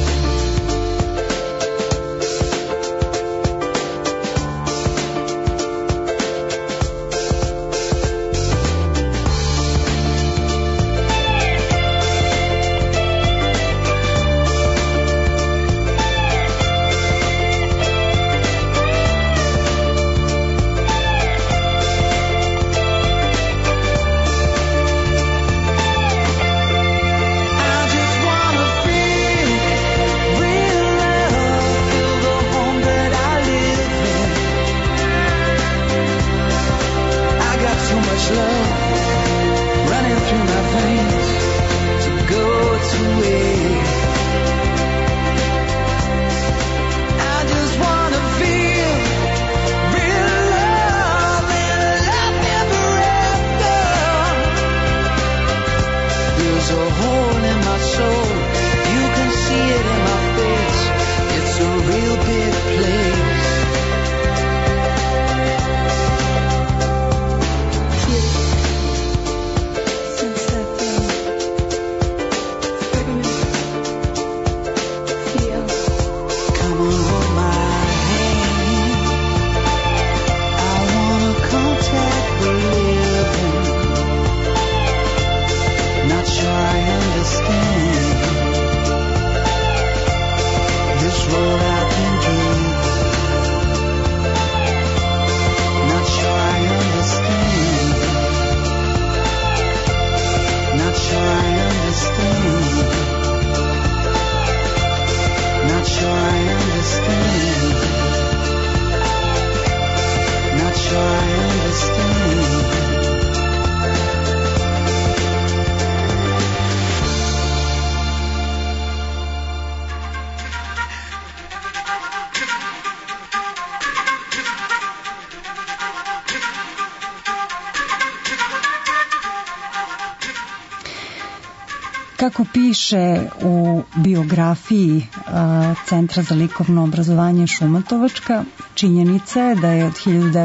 Kako piše u biografiji Centra za likovno obrazovanje Šumatovačka, činjenica je da je od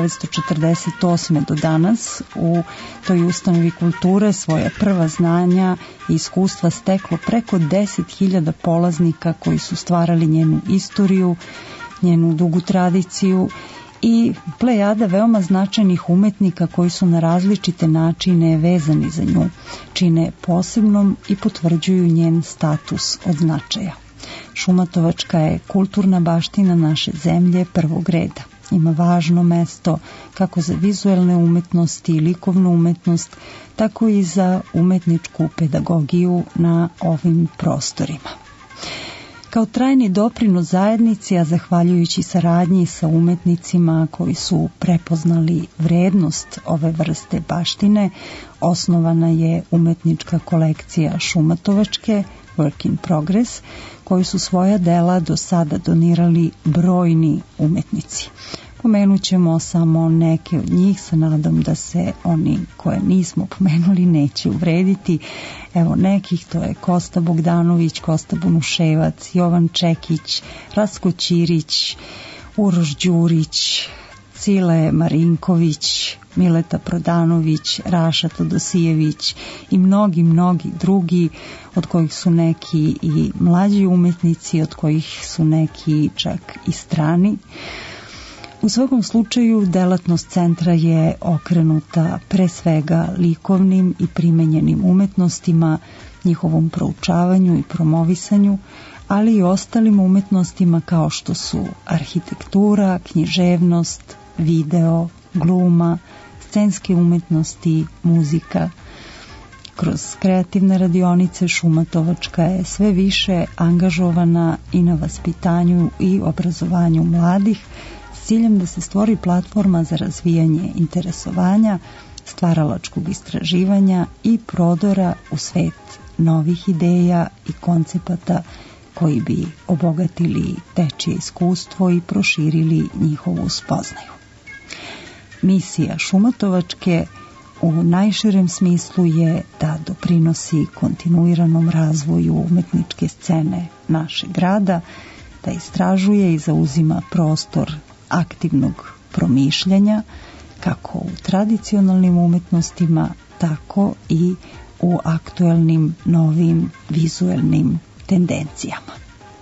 1948. do danas u toj ustanovi kulture svoja prva znanja i iskustva steklo preko 10.000 polaznika koji su stvarali njenu istoriju, njenu dugu tradiciju i plejada veoma značajnih umetnika koji su na različite načine vezani za nju, čine posebnom i potvrđuju njen status od značaja. Šumatovačka je kulturna baština naše zemlje prvog reda. Ima važno mesto kako za vizuelne umetnosti i likovnu umetnost, tako i za umetničku pedagogiju na ovim prostorima. Kao trajni doprinos zajednici, a zahvaljujući saradnji sa umetnicima koji su prepoznali vrednost ove vrste baštine, osnovana je umetnička kolekcija Šumatovačke, Work in Progress, koju su svoja dela do sada donirali brojni umetnici. Pomenut ćemo samo neke od njih sa nadom da se oni koje nismo pomenuli neće uvrediti. Evo nekih, to je Kosta Bogdanović, Kosta Bunuševac, Jovan Čekić, Rasko Ćirić, Uroš Đurić, Cile Marinković, Mileta Prodanović, Raša Todosijević i mnogi drugi, od kojih su neki i mlađi umetnici, od kojih su neki čak i strani. U svakom slučaju, delatnost centra je okrenuta pre svega likovnim i primenjenim umetnostima, njihovom proučavanju i promovisanju, ali i ostalim umetnostima kao što su arhitektura, književnost, video, gluma, scenske umetnosti, muzika. Kroz kreativne radionice Šumatovačka je sve više angažovana i na vaspitanju i obrazovanju mladih, s ciljem da se stvori platforma za razvijanje interesovanja, stvaralačkog istraživanja i prodora u svet novih ideja i koncepata koji bi obogatili dečije iskustvo i proširili njihovu spoznaju. Misija Šumatovačke u najširem smislu je da doprinosi kontinuiranom razvoju umetničke scene našeg grada, da istražuje i zauzima prostor aktivnog promišljanja kako u tradicionalnim umetnostima, tako i u aktuelnim novim vizuelnim tendencijama.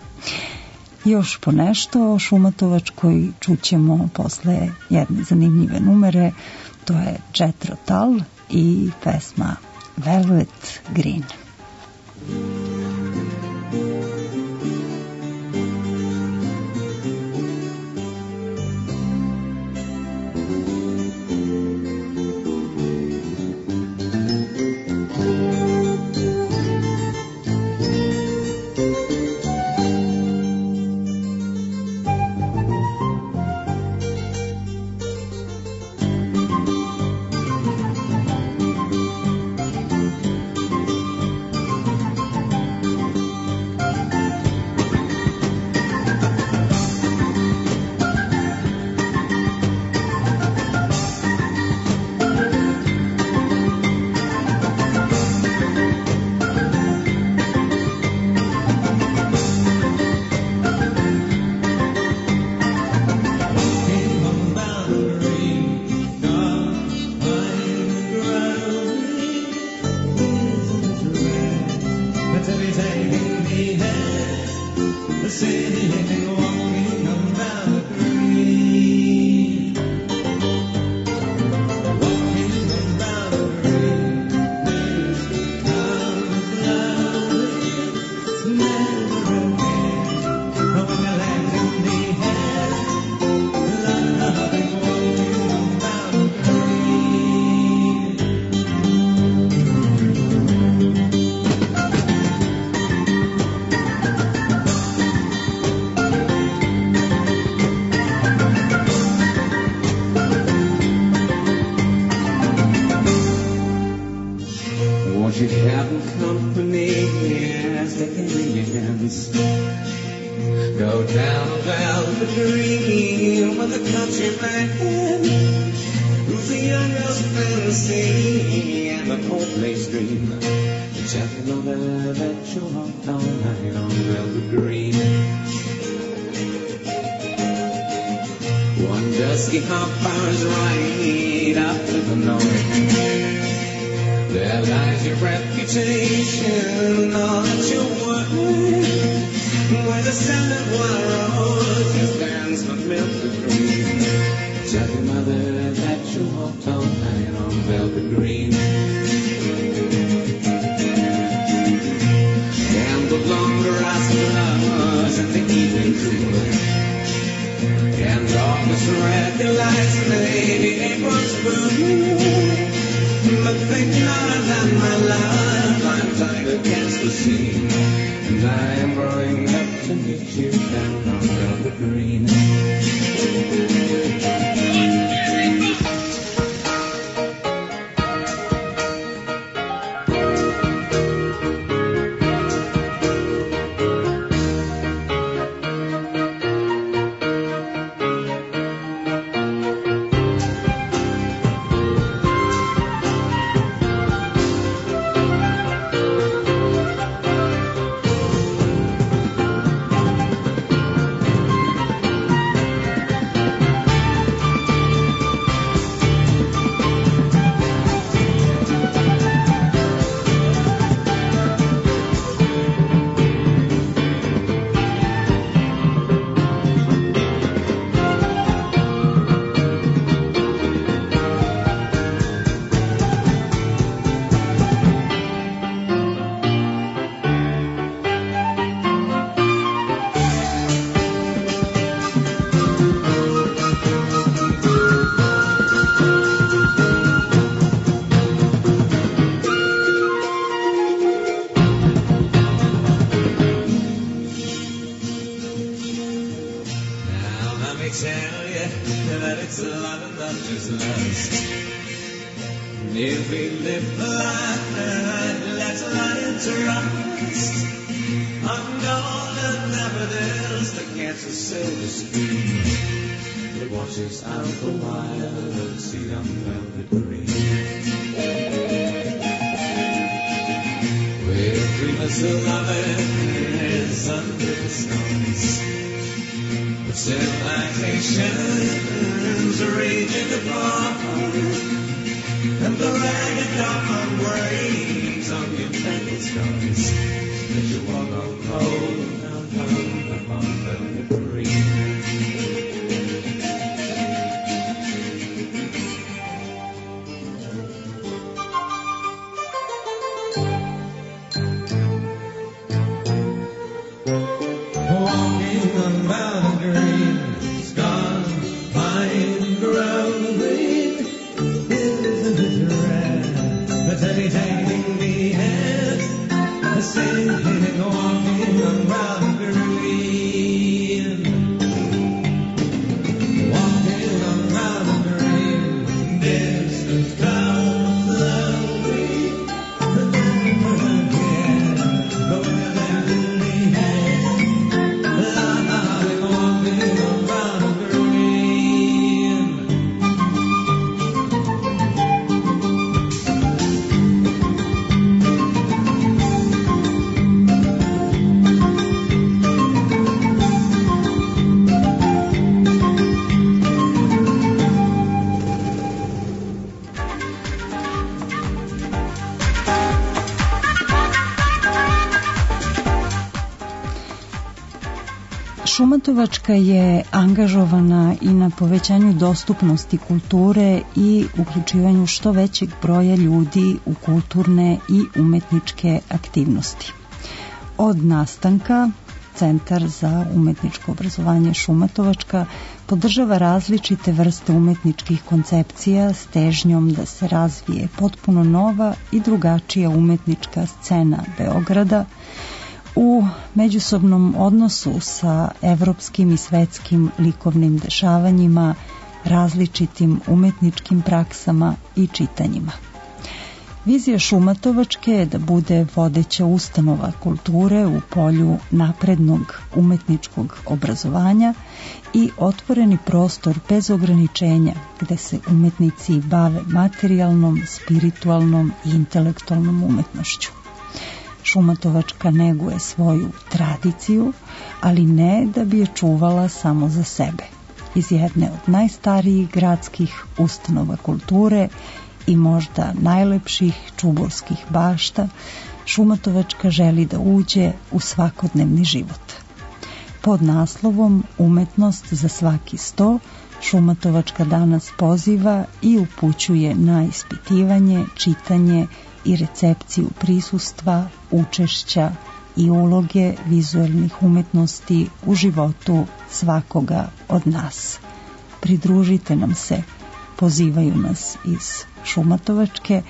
Još po nešto o Šumatovačkoj čućemo posle jedne zanimljive numere, to je Jethro Tull i pesma Velvet Green. My life, I'm tired against the sea, and I am growing up to to meet you down on Velvet Green. Šumatovačka je angažovana i na povećanju dostupnosti kulture i uključivanju što većeg broja ljudi u kulturne i umetničke aktivnosti. Od nastanka Centar za umetničko obrazovanje Šumatovačka podržava različite vrste umetničkih koncepcija s težnjom da se razvije potpuno nova i drugačija umetnička scena Beograda u međusobnom odnosu sa evropskim i svetskim likovnim dešavanjima, različitim umetničkim praksama i čitanjima. Vizija Šumatovačke je da bude vodeća ustanova kulture u polju naprednog umetničkog obrazovanja i otvoreni prostor bez ograničenja gde se umetnici bave materijalnom, spiritualnom i intelektualnom umetnošću. Šumatovačka neguje svoju tradiciju, ali ne da bi je čuvala samo za sebe. Iz jedne od najstarijih gradskih ustanova kulture i možda najlepših čuborskih bašta, Šumatovačka želi da uđe u svakodnevni život. Pod naslovom Umetnost za svaki sto, Šumatovačka danas poziva i upućuje na ispitivanje, čitanje i recepciju prisustva, učešća i uloge vizuelnih umetnosti u životu svakoga od nas. Pridružite nam se, pozivaju nas iz Šumatovačke,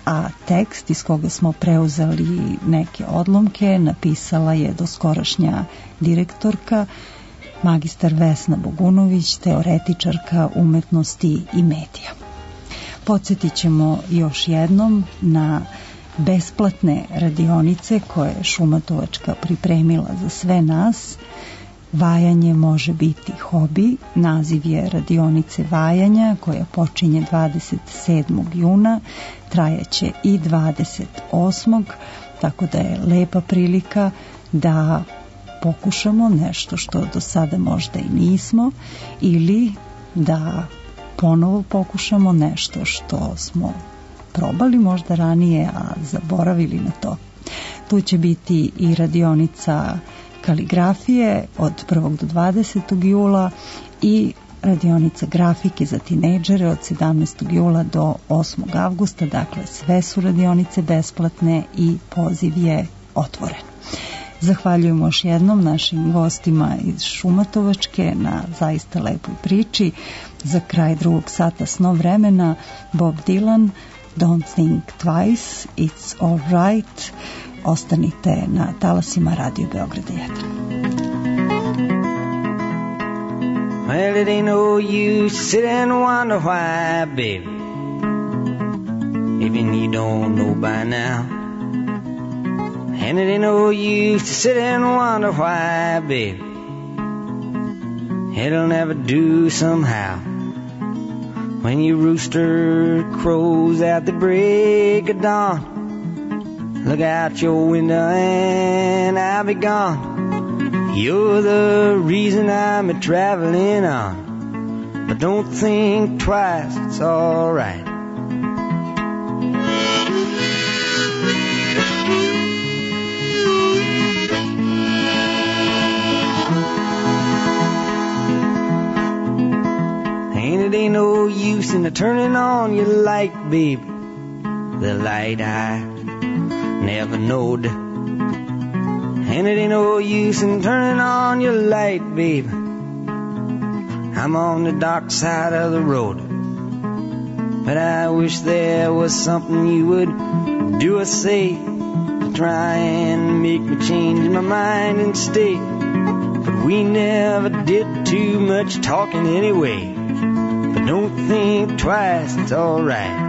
a tekst iz koga smo preuzeli neke odlomke napisala je doskorašnja direktorka, magistar Vesna Bogunović, teoretičarka umetnosti i medija. Podsjetit ćemo još jednom na besplatne radionice koje je Šumatovačka pripremila za sve nas. Vajanje može biti hobi, naziv je radionice vajanja koja počinje 27. juna, trajaće i 28. tako da je lepa prilika da pokušamo nešto što do sada možda i nismo ili da ponovo pokušamo nešto što smo probali možda ranije, a zaboravili na to. Tu će biti i radionica kaligrafije od 1. do 20. jula i radionica grafike za tinejdžere od 17. jula do 8. avgusta. Dakle, sve su radionice besplatne i poziv je otvoren. Zahvaljujemo još jednom našim gostima iz Šumatovačke na zaista lepoj priči. Za kraj drugog sata Snov vremena Bob Dylan, Don't Think Twice, It's All Right. Ostanite na talasima Radio Beograda 1. Well, it ain't no use sit and wonder why, baby, even you don't know by now. And it ain't no use to sit and wonder why, baby, it'll never do somehow. When your rooster crows at the break of dawn, look out your window and I'll be gone. You're the reason I'm a-traveling on, but don't think twice, it's all right. It ain't no use in turning on your light, baby, the light I never knowed. And it ain't no use in turning on your light, baby, I'm on the dark side of the road. But I wish there was something you would do or say to try and make me change my mind and stay. But we never did too much talking anyway. But don't think twice, it's all right.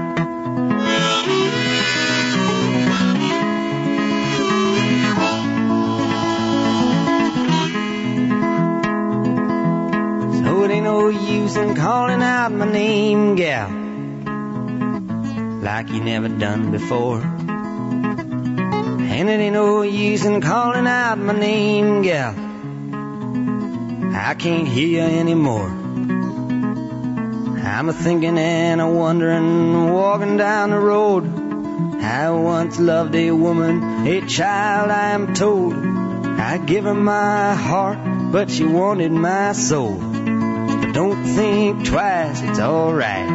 So it ain't no use in calling out my name, gal, like you never done before. And it ain't no use in calling out my name, gal, I can't hear you anymore. I'm a-thinking and a-wondering, walking down the road. I once loved a woman, a child I'm told. I give her my heart, but she wanted my soul. But don't think twice, it's all right.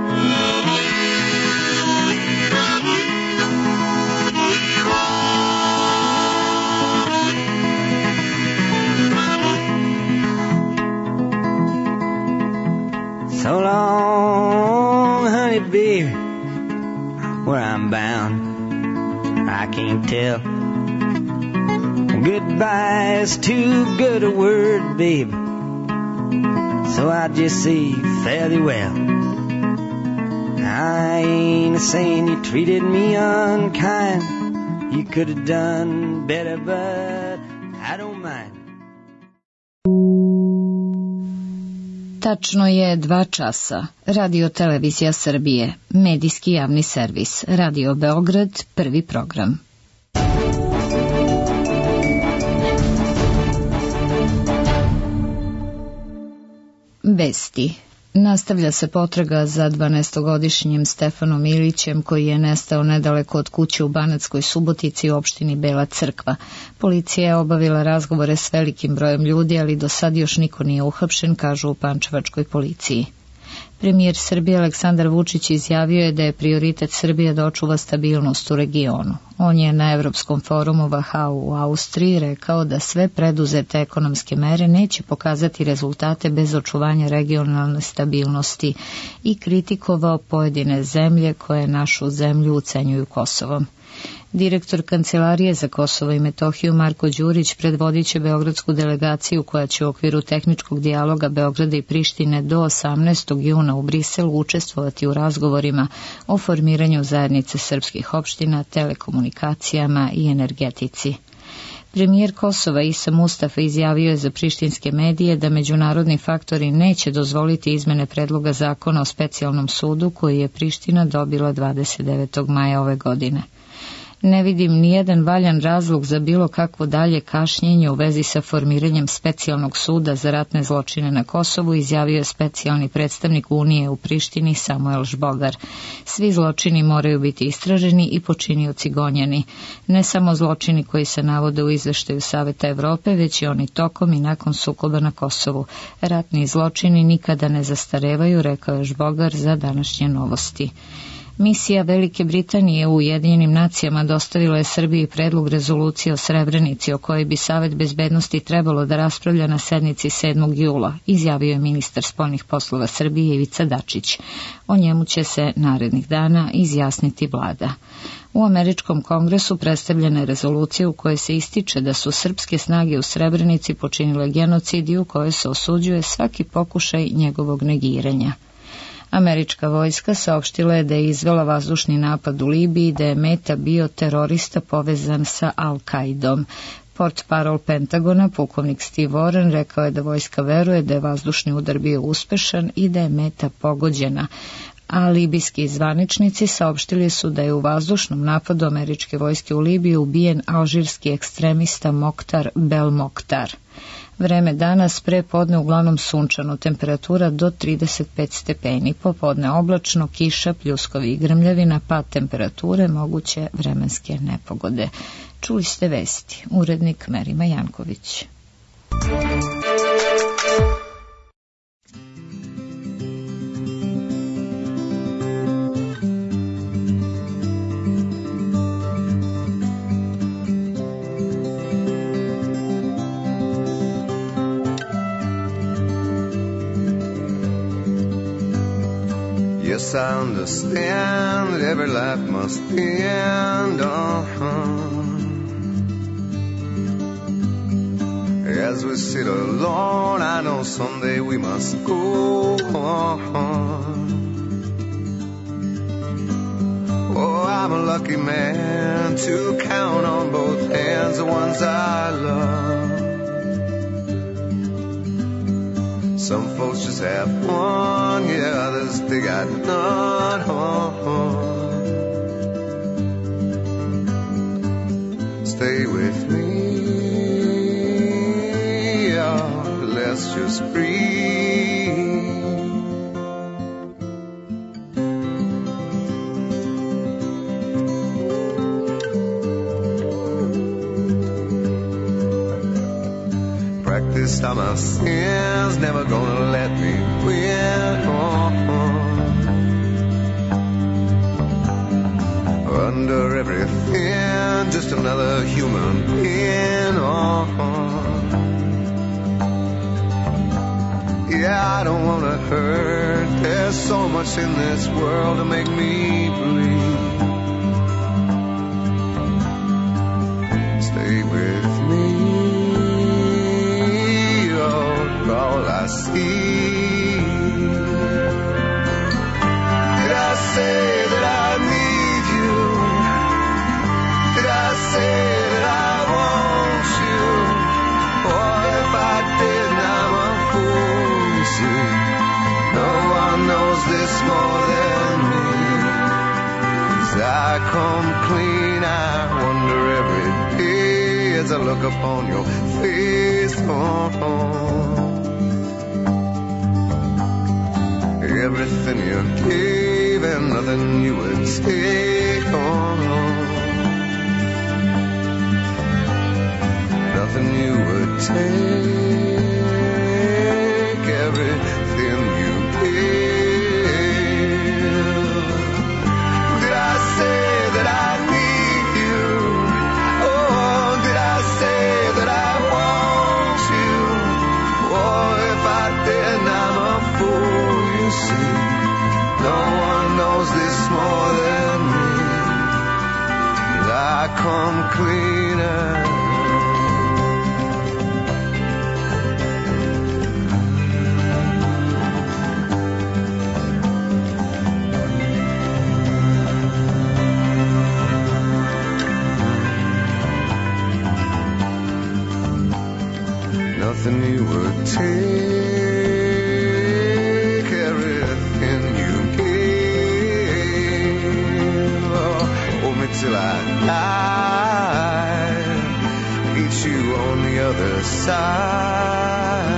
So long, honey, baby, where I'm bound, I can't tell. Goodbye is too good a word, baby, so I just say fare thee well. I ain't saying you treated me unkind, you could have done better, but I don't mind. Tačno je 2 časa. Radio Televizija Srbije, medijski javni servis, Radio Beograd, prvi program. Vesti. Nastavlja se potraga za 12-godišnjim Stefanom Ilićem koji je nestao nedaleko od kuće u Banatskoj Subotici u opštini Bela Crkva. Policija je obavila razgovore s velikim brojem ljudi, ali do sad još niko nije uhapšen, kažu u pančevačkoj policiji. Premijer Srbije Aleksandar Vučić izjavio je da je prioritet Srbije da očuva stabilnost u regionu. On je na Evropskom forumu Wachau u Austriji rekao da sve preduzete ekonomske mere neće pokazati rezultate bez očuvanja regionalne stabilnosti i kritikovao pojedine zemlje koje našu zemlju ucenjuju Kosovom. Direktor Kancelarije za Kosovo i Metohiju Marko Đurić predvodit će beogradsku delegaciju koja će u okviru tehničkog dijaloga Beograda i Prištine do 18. juna u Briselu učestvovati u razgovorima o formiranju zajednice srpskih opština, telekomunikacijama i energetici. Premijer Kosova Isa Mustafa izjavio je za prištinske medije da međunarodni faktori neće dozvoliti izmene predloga zakona o specijalnom sudu koji je Priština dobila 29. maja ove godine. Ne vidim nijedan valjan razlog za bilo kakvo dalje kašnjenje u vezi sa formiranjem specijalnog suda za ratne zločine na Kosovu, izjavio je specijalni predstavnik Unije u Prištini Samuel Žbogar. Svi zločini moraju biti istraženi i počinioci gonjeni. Ne samo zločini koji se navode u izveštaju Saveta Evrope, već i oni tokom i nakon sukoba na Kosovu. Ratni zločini nikada ne zastarevaju, rekao je Žbogar za današnje novosti. Misija Velike Britanije u Ujedinjenim nacijama dostavila je Srbiji predlog rezolucije o Srebrenici o kojoj bi Savet bezbednosti trebalo da raspravlja na sednici 7. jula, izjavio je ministar spoljnih poslova Srbije Ivica Dačić. O njemu će se narednih dana izjasniti vlada. U Američkom kongresu predstavljena je rezolucija u kojoj se ističe da su srpske snage u Srebrenici počinile genocid i u kojoj se osuđuje svaki pokušaj njegovog negiranja. Američka vojska saopštila je da je izvela vazdušni napad u Libiji i da je meta bio terorista povezan sa Al-Kaidom. Portparol Pentagona, pukovnik Steve Warren, rekao je da vojska veruje da je vazdušni udar bio uspešan i da je meta pogođena. A libijski zvaničnici saopštili su da je u vazdušnom napadu američke vojske u Libiji ubijen alžirski ekstremista Moktar Belmoktar. Vreme danas pre podne uglavnom sunčano, temperatura do 35 stepeni, popodne oblačno, kiša, pljuskovi i grmljavina, pad temperature, moguće vremenske nepogode. Čuli ste vesti, urednik Merima Janković. Yes, I understand that every life must end. As we sit alone, I know someday we must go on. Oh, I'm a lucky man to count on both hands the ones I love. Some folks just have one, yeah, others they got none. Stay with me, oh, let's just breathe. Practiced all my sins, never gonna let me win. Under everything, just another human being. Yeah, I don't wanna hurt. There's so much in this world to make me bleed. Stay with me, oh, all I see. Did I say that I need you? Did I say that I want you? Or if I didn't, I'm a fool, you see. No one knows this more than me. As I come clean, I wonder every day as I look upon your face. Everything you gave and nothing you would take on. Nothing you would take. Everything you gave. take everything you gave. Hold me till I die, meet you on the other side.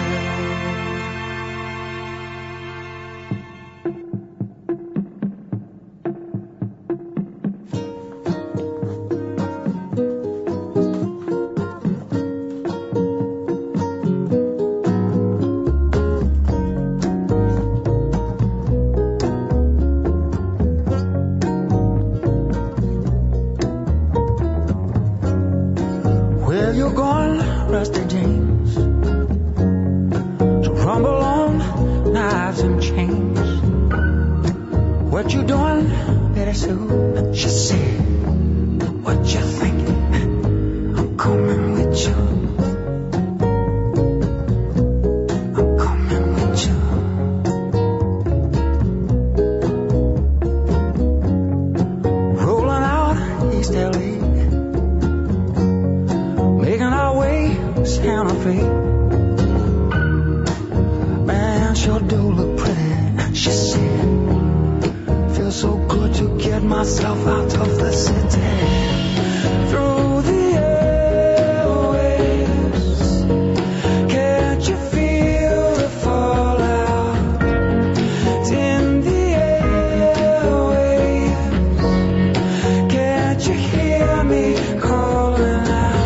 Where you going, Rusty James? To rumble on knives and chains. What you doing, Betty Sue? She said, what you thinking? I'm coming with you. I'm coming with you. Rolling out East LA, making our way Santa Fe. Man, sure do look pretty, she said. Feels so good to get myself out of the city. Through the airwaves, can't you feel the fallout? It's in the airwaves, can't you hear me calling out?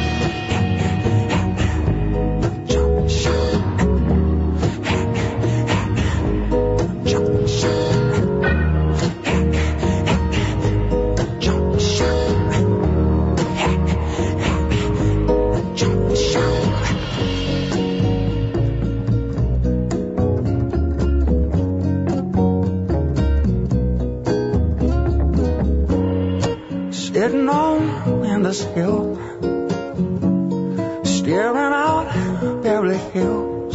Sitting on Landers Hill, staring out Beverly Hills.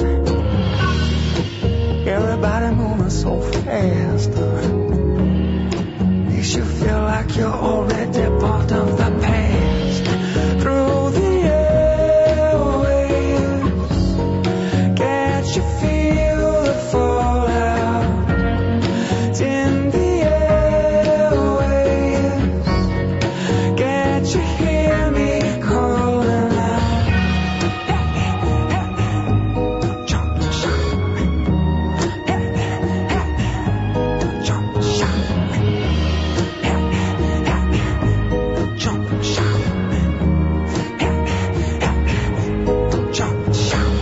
Everybody moving so fast, makes you feel like you're already part of the past. Through the airwaves, can't you feel the fallout? It's in the airwaves, can't you hear me calling out? Jump, shout. Jump, shout. Jump, shout. Jump, shout.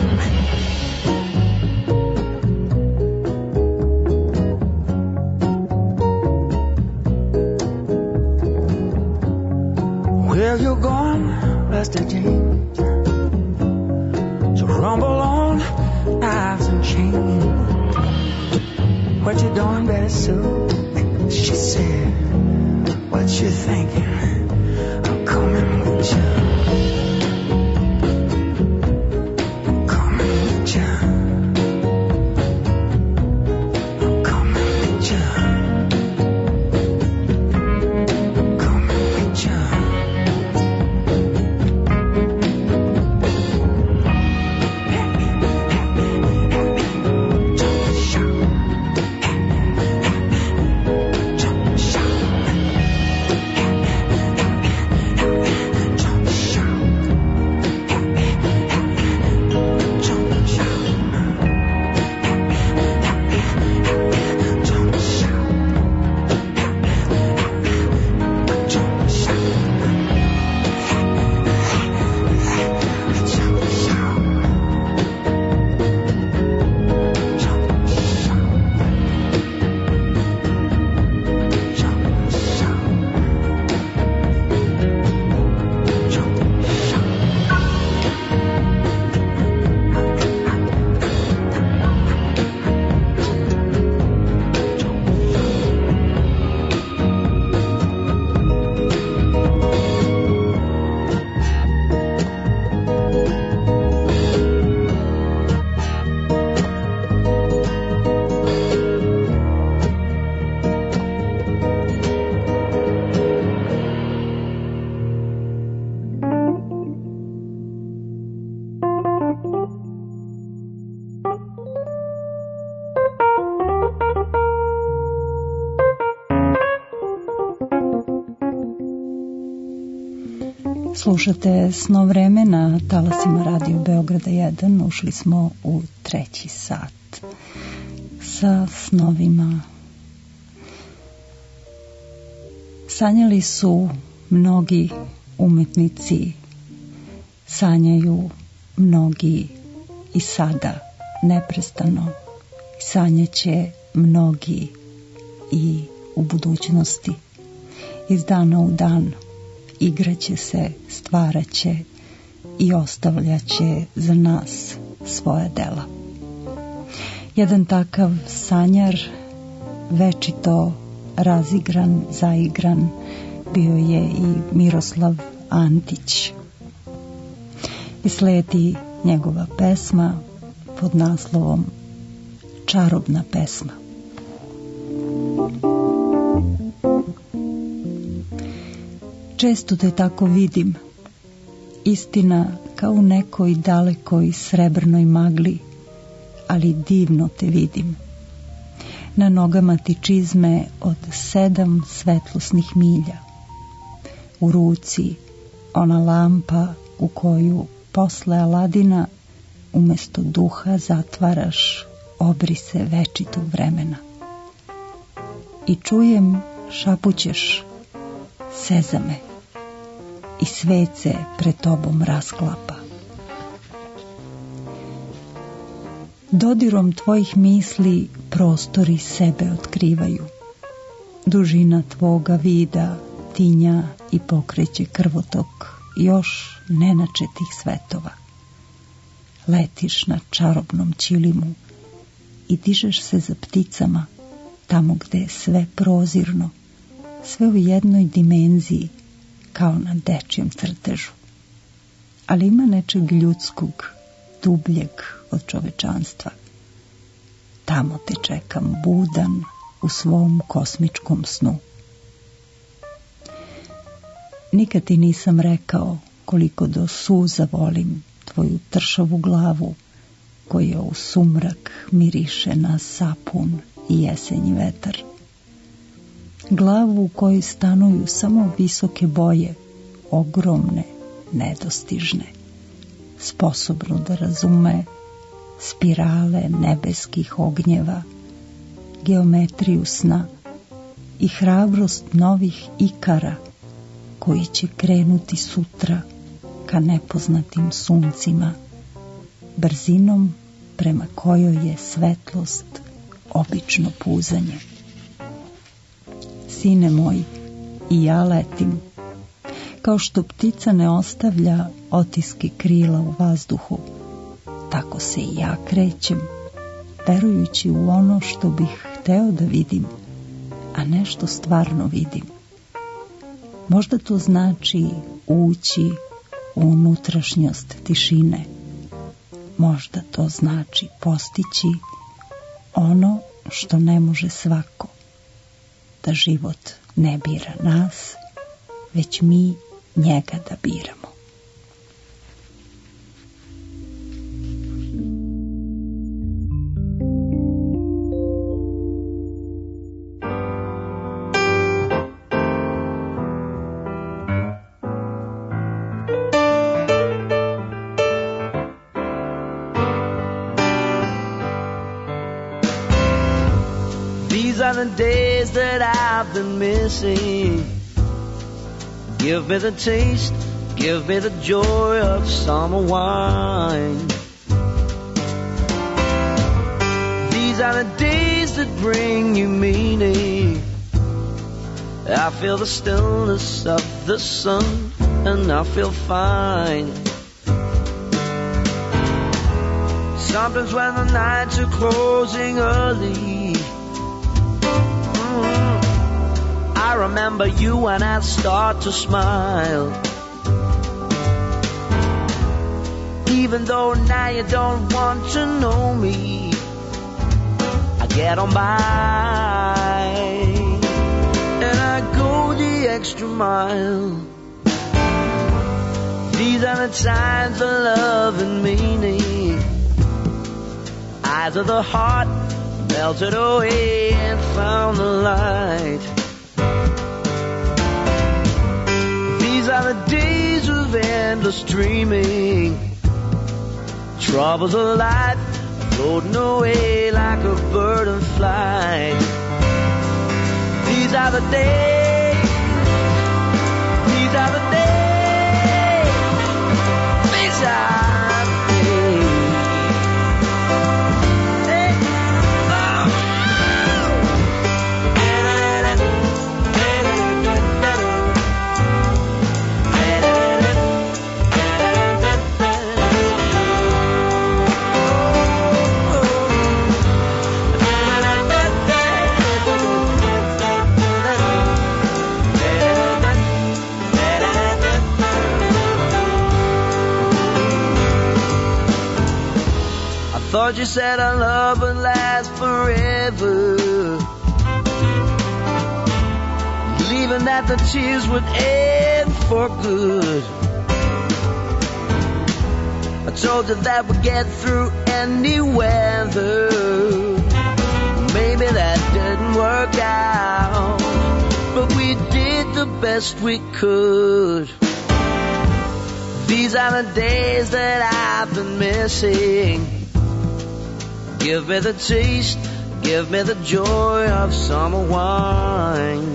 Where you going, Rusty James? To rumble on knives and chains. What you doing, Betty Sue? She said, what you thinking? I'm coming with you. I'm coming with you. I'm coming with you. I'm coming with you. Jump, shout. Slušate Snov vreme na talasima Radio Beograda 1. Ušli smo u 3. sat sa snovima. Sanjali su mnogi umetnici, sanjaju mnogi i sada neprestano, sanjaće mnogi i u budućnosti. Iz dana u dan igraće se, stvaraće i ostavljaće za nas svoja dela. Jedan takav sanjar, večito razigran, zaigran, bio je i Miroslav Antić. I slijedi njegova pesma pod naslovom Čarobna pesma. Često te tako vidim, istina kao u nekoj dalekoj srebrnoj magli, ali divno te vidim. Na nogama ti čizme od 7 svetlosnih milja. U ruci ona lampa u koju posle Aladina umjesto duha zatvaraš obrise večitog vremena. I čujem šapućeš Sezame i svet se pred tobom rasklapa. Dodirom tvojih misli prostori sebe otkrivaju. Dužina tvoga vida tinja i pokreće krvotok još nenačetih svetova. Letiš na čarobnom ćilimu i dižeš se za pticama tamo gde je sve prozirno, sve u jednoj dimenziji kao na dečijem crtežu. Ali ima nečeg ljudskog, dubljeg od čovečanstva. Tamo te čekam budan u svom kosmičkom snu. Nikad ti nisam rekao koliko do suza volim tvoju tršavu glavu koja u sumrak miriše na sapun i jesenji vetar. Glavu u kojoj stanuju samo visoke boje, ogromne, nedostižne, sposobnu da razume spirale nebeskih ognjeva, geometriju sna i hrabrost novih ikara koji će krenuti sutra ka nepoznatim suncima, brzinom prema kojoj je svetlost obično puzanje. Sine moj, i ja letim, kao što ptica ne ostavlja otiske krila u vazduhu, tako se i ja krećem, verujući u ono što bih hteo da vidim, a ne što stvarno vidim. Možda to znači ući u unutrašnjost tišine. Možda to znači postići ono što ne može svako. Da život ne bira nas, već mi njega da biramo. The days that I've been missing. Give me the taste, give me the joy of summer wine. These are the days that bring you meaning. I feel the stillness of the sun and I feel fine. Sometimes when the nights are closing early, I remember you and I start to smile. Even though now you don't want to know me, I get on by and I go the extra mile. These are the times of love and meaning. Eyes of the heart melted away and found the light. These are the days days of endless dreaming. Troubles of life floating away like a bird in flight. These are the days. These are the days. These are Thought you said our love would last forever, believing that the tears would end for good. I told you that we'd get through any weather. Maybe that didn't work out, but we did the best we could. These are the days that I've been missing. Give me the taste, give me the joy of summer wine.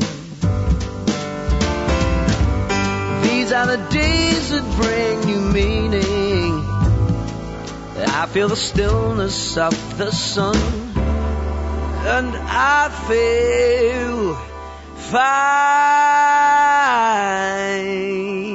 These are the days that bring new meaning. I feel the stillness of the sun, and I feel fine.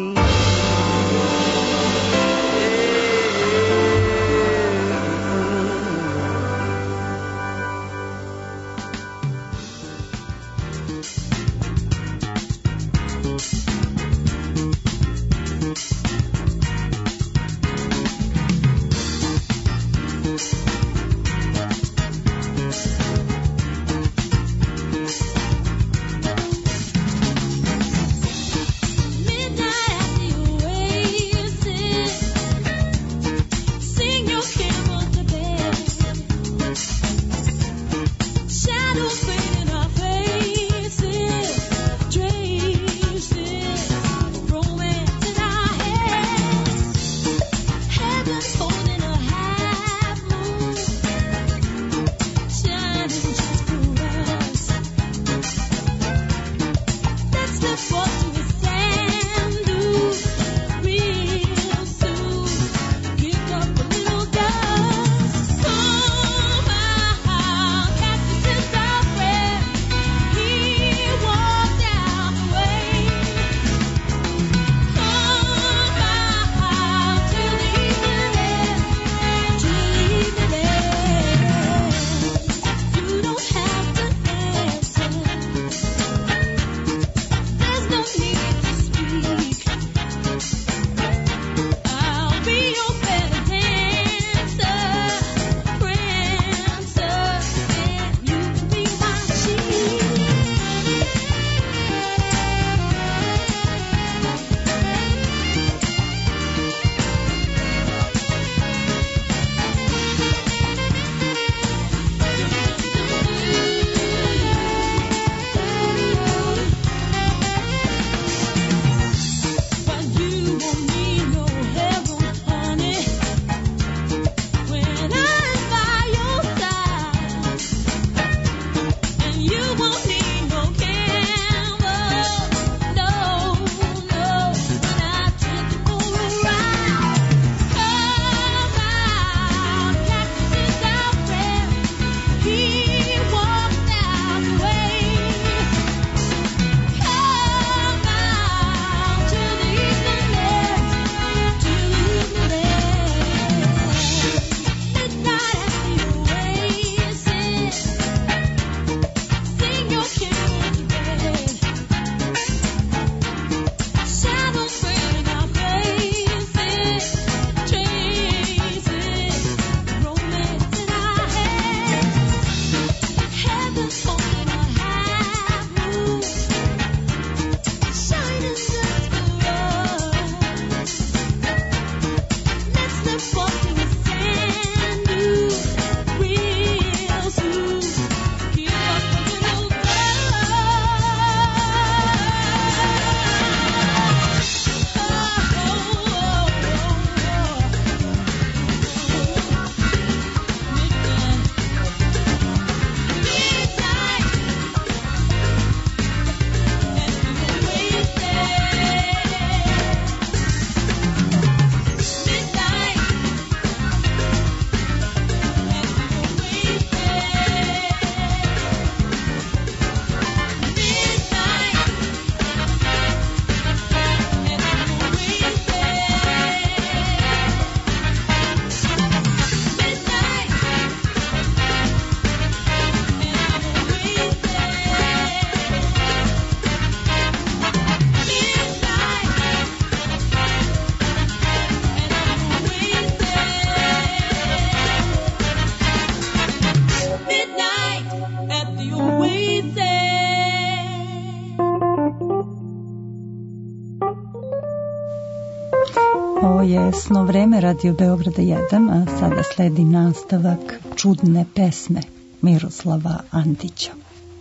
Ovo je Snovreme Radio Beograda 1, a sada sledi nastavak Čudne pesme Miroslava Antića.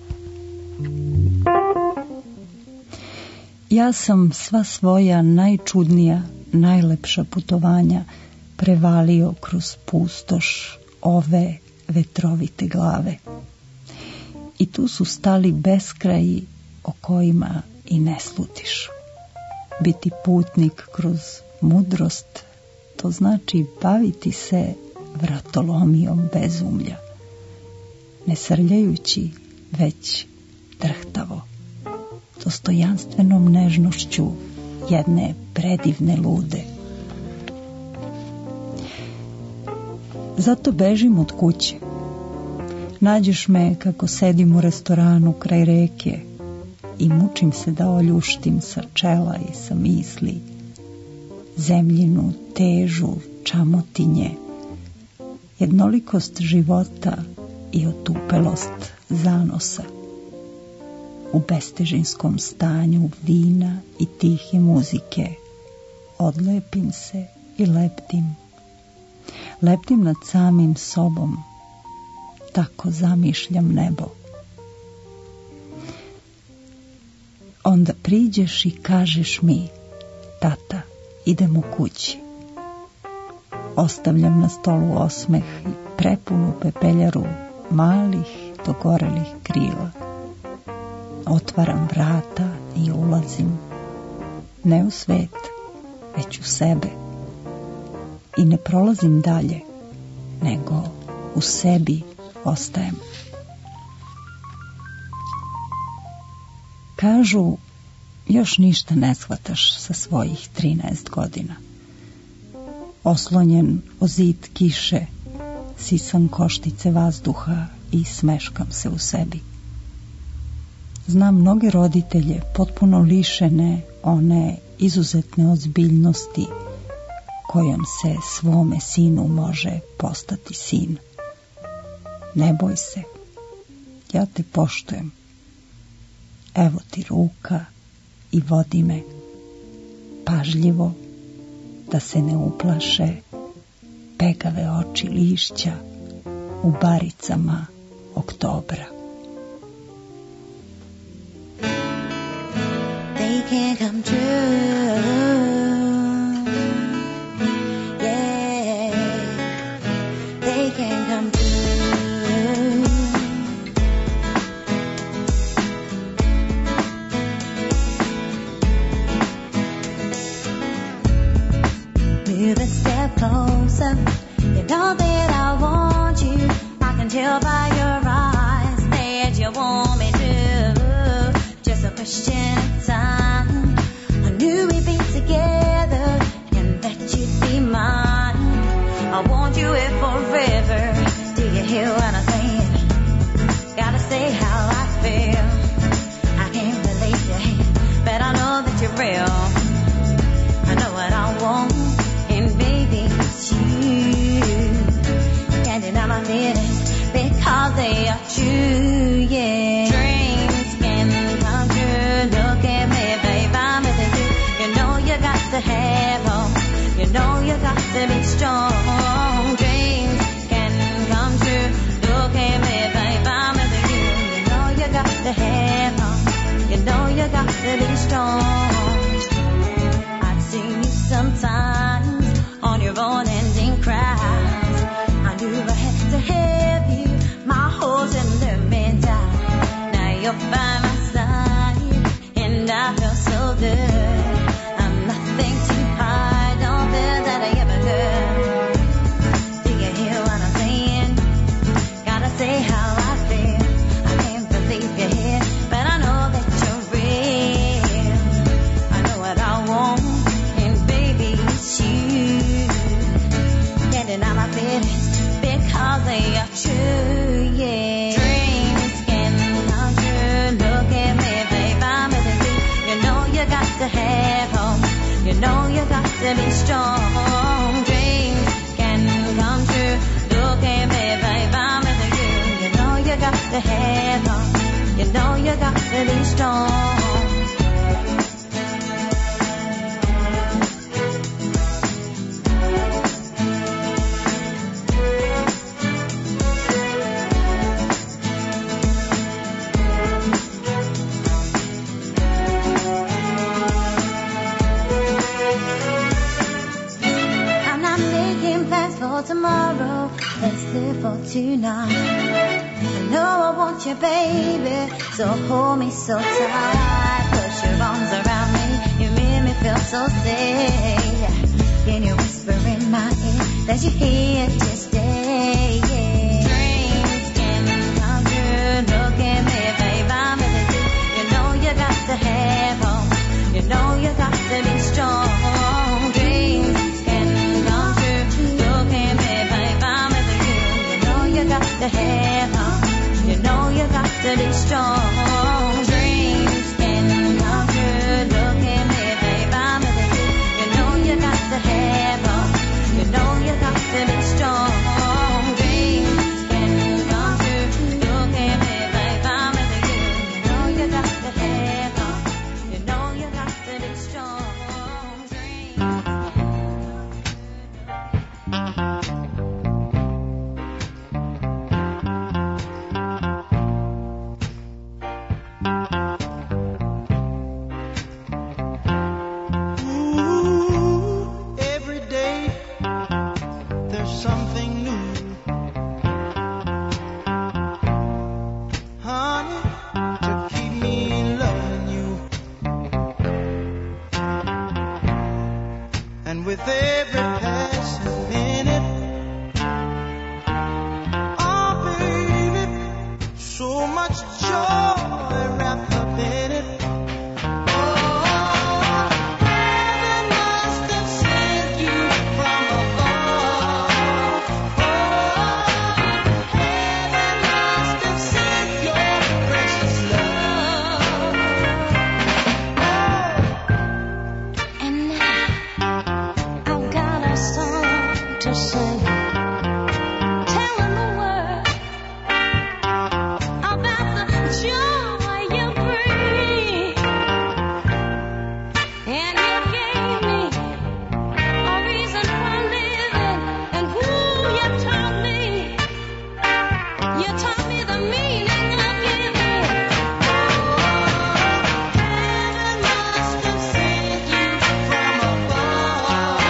Ja sam sva svoja najčudnija, najlepša putovanja prevalio kroz pustoš ove vetrovite glave. I tu su stali beskraji o kojima i ne slutiš. Biti putnik kroz mudrost, to znači baviti se vratolomijom bezumlja, ne srljajući, već drhtavo, dostojanstvenom nežnošću jedne predivne lude. Zato bežim od kuće. Nađeš me kako sedim u restoranu kraj reke i mučim se da oljuštim sa čela i sa misli zemljinu, težu, čamotinje, jednolikost života i otupelost zanosa. U bestežinskom stanju vina i tihe muzike odlepim se i leptim. Leptim nad samim sobom, tako zamišljam nebo. Onda priđeš i kažeš mi: tata, idemo kući. Ostavljam na stolu osmeh i prepunu pepeljaru malih dogorelih krila. Otvaram vrata i ulazim, ne u svet, već u sebe. I ne prolazim dalje, nego u sebi ostajem. Kažu, još ništa ne shvataš sa svojih 13 godina. Oslonjen o zid kiše, sisam koštice vazduha i smeškam se u sebi. Znam mnoge roditelje potpuno lišene one izuzetne ozbiljnosti kojom se svome sinu može postati sin. Ne boj se, ja te poštujem. Evo ti ruka i vodi me pažljivo, da se ne uplaše pegave oči lišća u baricama oktobra. They can't come true. Yeah, they can't come true. Move a step closer. You know that I want you. I can tell by your eyes that you want me to. Just a question of time. I knew we'd be together and that you'd be mine. I want you here forever. Do you hear what I'm saying? Gotta say how I feel. I can't believe you, but I know that you're real. I know what I want, and baby, it's you. Can't deny my feelings because they are true, yeah. Dreams can come true. Look at me, babe, I'm with you. You know you got to have hope. You know you got to be strong. Dreams can come true. Look at me, babe, I'm with you. You know you got to have hope. You know you got to be strong. I've seen you sometimes on your own ending cries. I knew I had to have you, my horse in the meantime. Now you're by my side, and I feel so good. I'm nothing to hide, don't feel that I ever could. Do you hear what I'm saying? Gotta say how I feel. I can't believe you're here, but I know that you're real. I know what I want, and baby, it's you. Can't deny my feelings because they are true, yeah. Dreams can come true. Look at me, babe, I'm with you. You know you got to have hope. You know you got to be strong. Dreams can come true. Look at me, babe, I'm with you. You know you got to have hope. You know you got to be strong. for tonight. I know I want you, baby, so hold me so tight. Put your arms around me, you make me feel so safe. Can you whisper in my ear that you're here to stay? Dreams can come true. Look at me, babe, I'm with you. You know you got to have hope. You know you got to be strong. Dreams can come true. Look at me, babe, I'm with you. You know you got to have hope. You know you got to be strong. Dreams can come true. Look at me, babe, I'm with you. You know you got to have hope. You know you got to be strong. Dreams can come true. Look at me, babe, I'm with you. You know you got to have hope. You know you got to be strong. With every passing minute, oh baby, so much joy wrapped up in it. Oh, heaven must have sent you from above. Oh, heaven must have sent your precious love. Oh, and now I've got a song to sing, telling the world about the joy you bring. And you gave me a reason for living, and who you taught me the meaning of giving. Heaven must have sent you from above.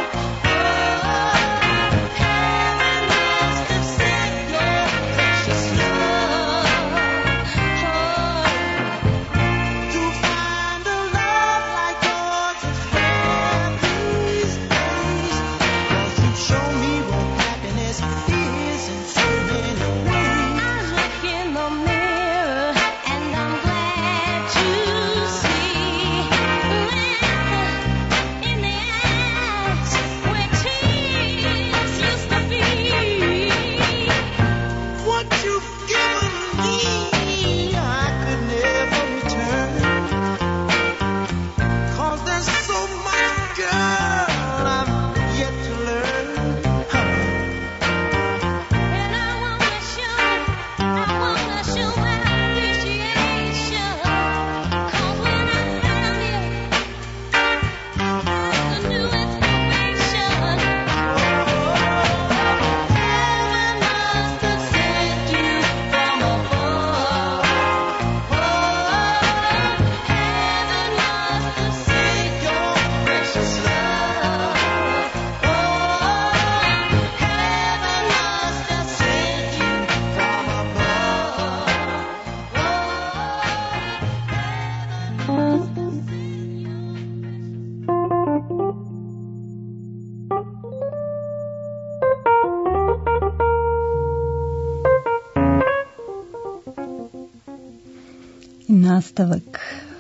Nastavak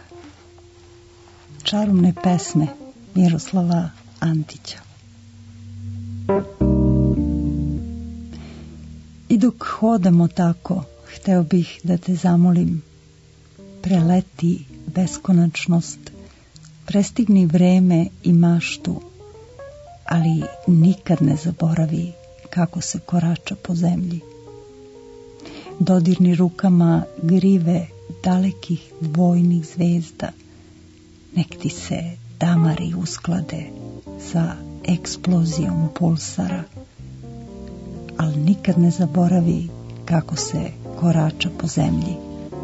čarobne pesme Miroslava Antića. I dok hodamo tako, hteo bih da te zamolim, preleti beskonačnost, prestigni vreme i maštu, ali nikad ne zaboravi kako se korača po zemlji. Dodirni rukama grive dalekih dvojnih zvezda, nek ti se damari usklade sa eksplozijom pulsara, ali nikad ne zaboravi kako se korača po zemlji.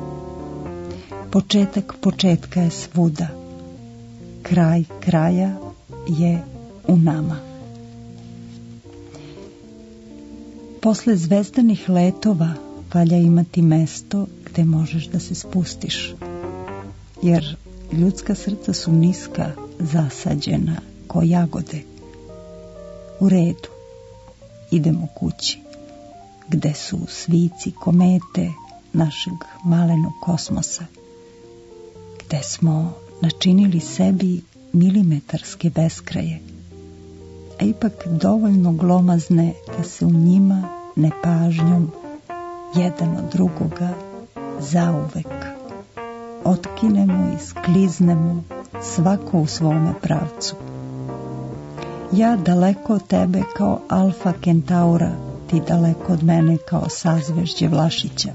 Početak početka je svuda, kraj kraja je u nama. Posle zvezdanih letova valja imati mesto gde možeš da se spustiš, jer ljudska srca su niska, zasađena ko jagode. U redu, idemo kući, gde su svici komete našeg malenog kosmosa, gde smo načinili sebi milimetarske beskraje, a ipak dovoljno glomazne da se u njima nepažnjom jedan od drugoga zauvek otkinemo i skliznemo svako u svome pravcu. Ja daleko od tebe kao Alfa Kentaura, ti daleko od mene kao sazvežđe Vlašića.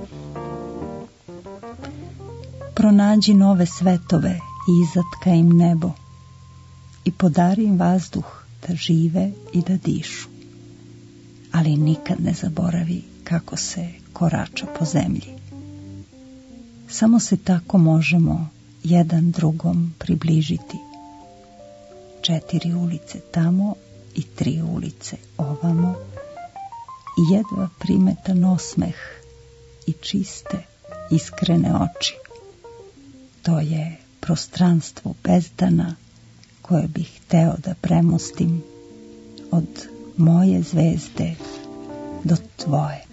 Pronađi nove svetove i izatka im nebo i podari im vazduh da žive i da dišu. Ali nikad ne zaboravi kako se korača po zemlji. Samo se tako možemo jedan drugom približiti. 4 ulice tamo i 3 ulice ovamo i jedva primetan osmeh i čiste, iskrene oči. To je prostranstvo bezdana koje bih hteo da premostim od moje zvezde do tvoje.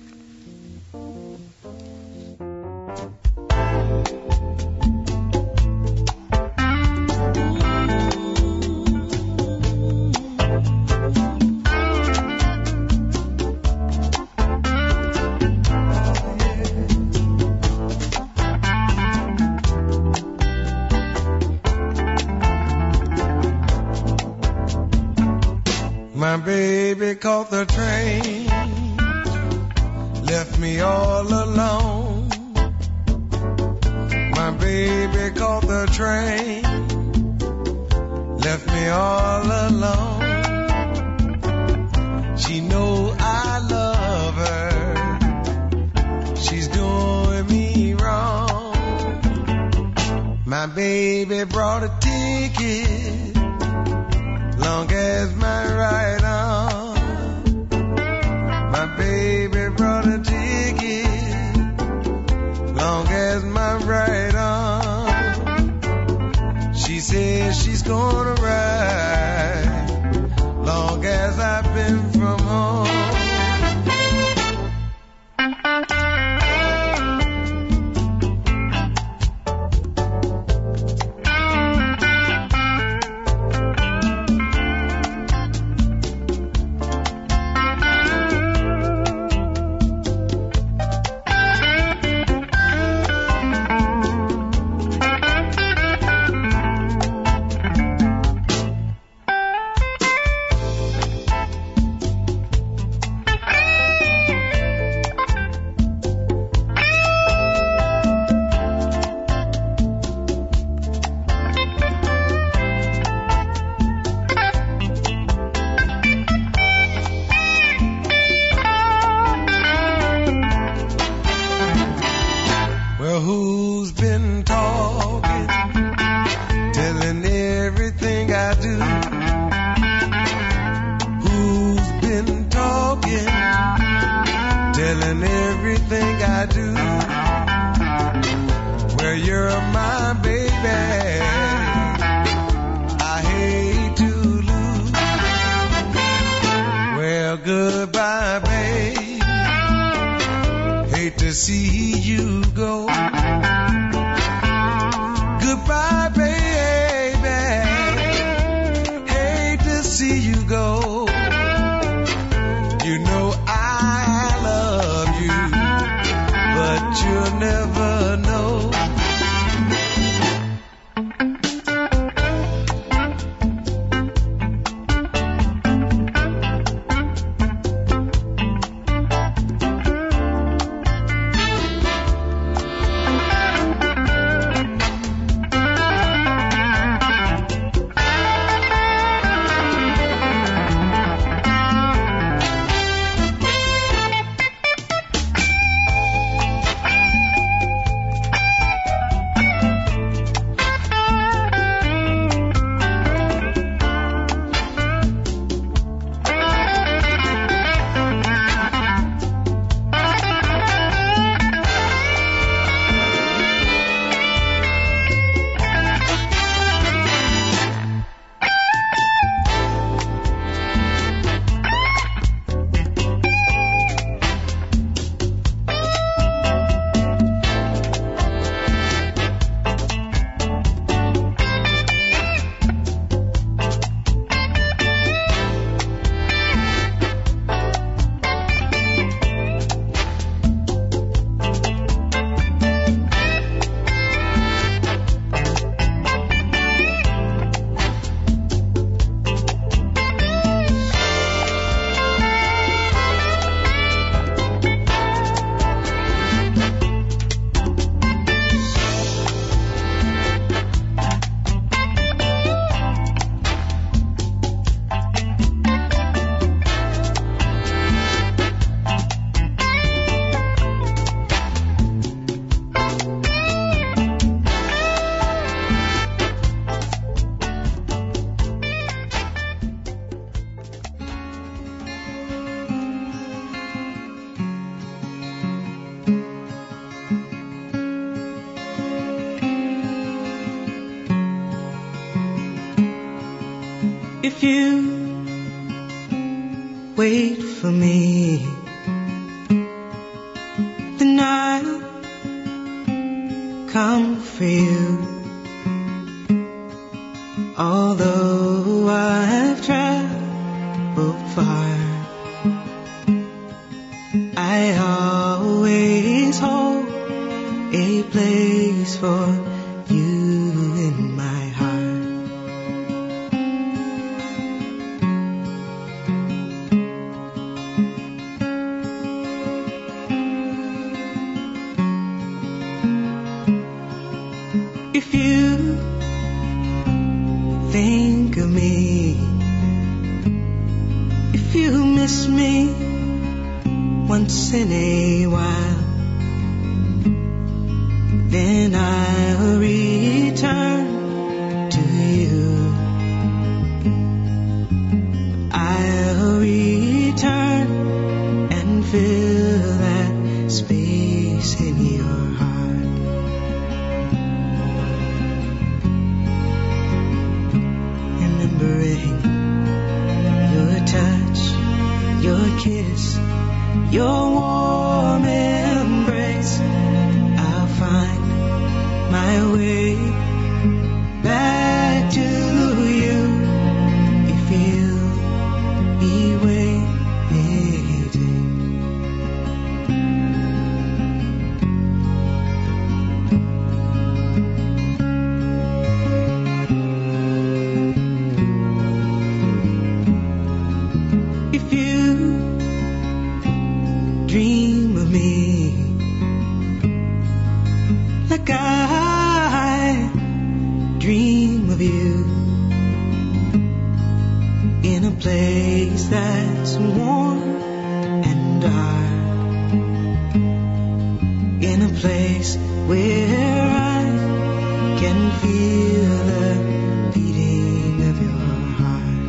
My baby caught the train, left me all alone. My baby caught the train, left me all alone. She know I love her, she's doing me wrong. My baby brought a ticket, long as my right arm. My baby brought a ticket, long as my right arm. She says she's gonna ride, long as I've been from home. If you wait for me, then I'll come for you. Although I've traveled far, I always hold a place for you in my heart. If you think of me, if you miss me once in a while, then I'll return to you. I'll return and fill that space in your heart. Remembering your touch, your kiss, your warm embrace, I'll find my way back to you if you'll be waiting. If you dream of me like I dream of you, in a place that's warm and dark, in a place where I can feel the beating of your heart.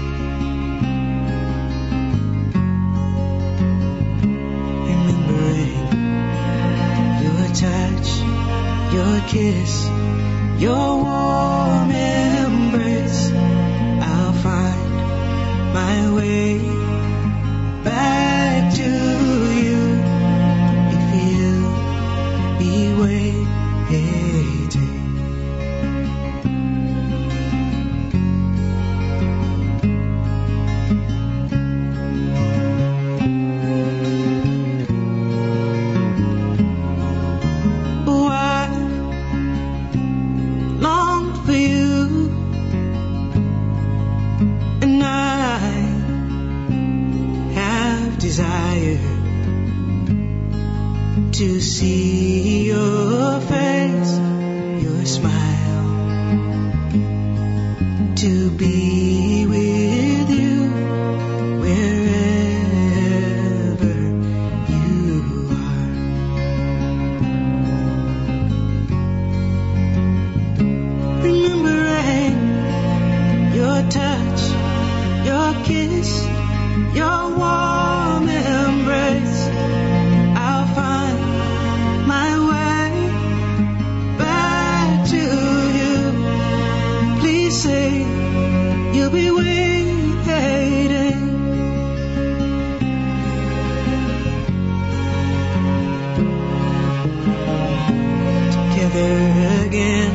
Remembering your touch, your kiss, your warm embrace, I'll find my way back to you if you'll be waiting. Oh, I long for you, and I have desire to see your face, your smile, to be with you wherever you are. Remembering your touch, your kiss, your warm embrace, I'll find my way back to you. Please say you'll be waiting. Together again,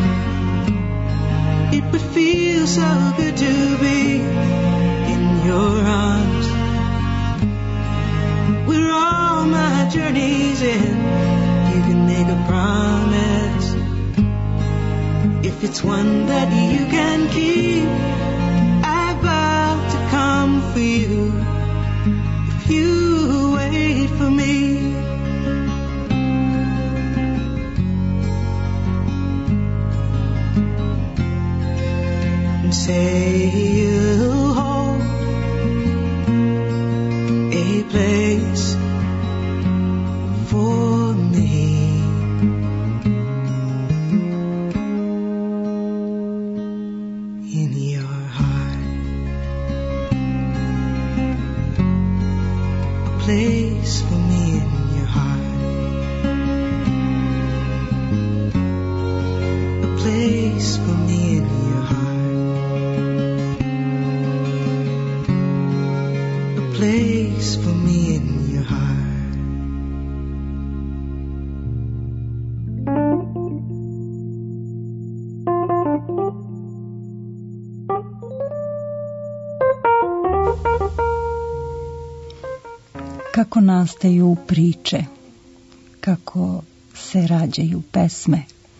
it would feel so good to be in your arms, where all my journeys end. You can make a promise, if it's one that you can keep. I vow to come for you if you wait for me. And say you'll hold a place for me in your heart, a place for me in your heart, a place for me in your heart. kako nastaju priče, kako se rađaju pesme.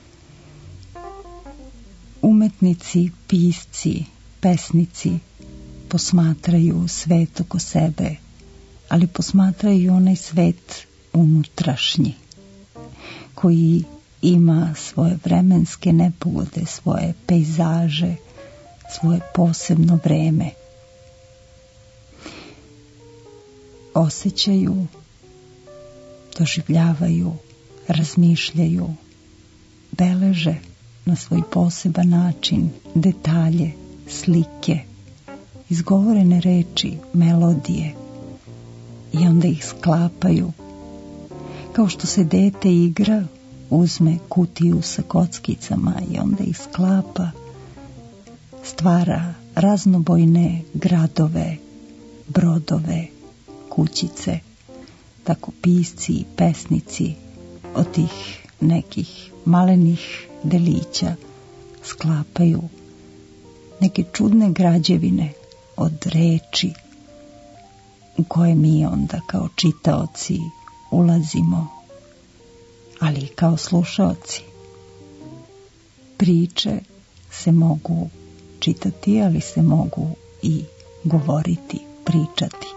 Umetnici, pisci, pesnici posmatraju svet oko sebe, ali posmatraju i onaj svet unutrašnji, koji ima svoje vremenske nepogode, svoje pejzaže, svoje posebno vreme. Osjećaju, doživljavaju, razmišljaju, beleže na svoj poseban način detalje, slike, izgovorene reči, melodije i onda ih sklapaju. Kao što se dete igra, uzme kutiju sa kockicama i onda ih sklapa, stvara raznobojne gradove, brodove, kućice. Tako pisci i pesnici od tih nekih malenih delića sklapaju neke čudne građevine od reči u koje mi onda kao čitaoci ulazimo, ali i kao slušaoci. Priče se mogu čitati, ali se mogu i govoriti, pričati.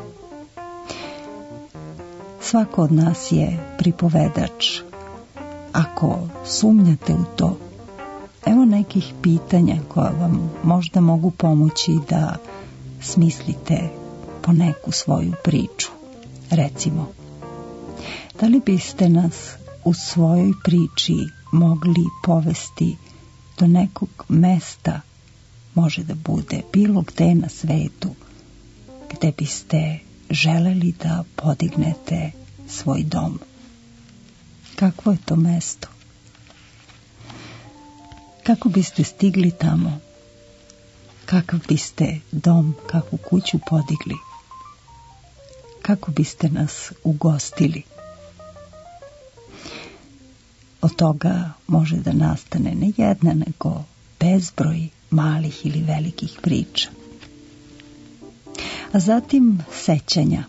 Svako od nas je pripovedač. Ako sumnjate u to, evo nekih pitanja koja vam možda mogu pomoći da smislite po neku svoju priču. Recimo, da li biste nas u svojoj priči mogli povesti do nekog mesta, može da bude bilo gde na svetu, gde biste želeli da podignete svoj dom? Kakvo je to mesto? Kako biste stigli tamo? Kakav biste dom, kakvu kuću podigli? Kako biste nas ugostili? Od toga može da nastane ne jedna, nego bezbroj malih ili velikih priča. A zatim sećanja.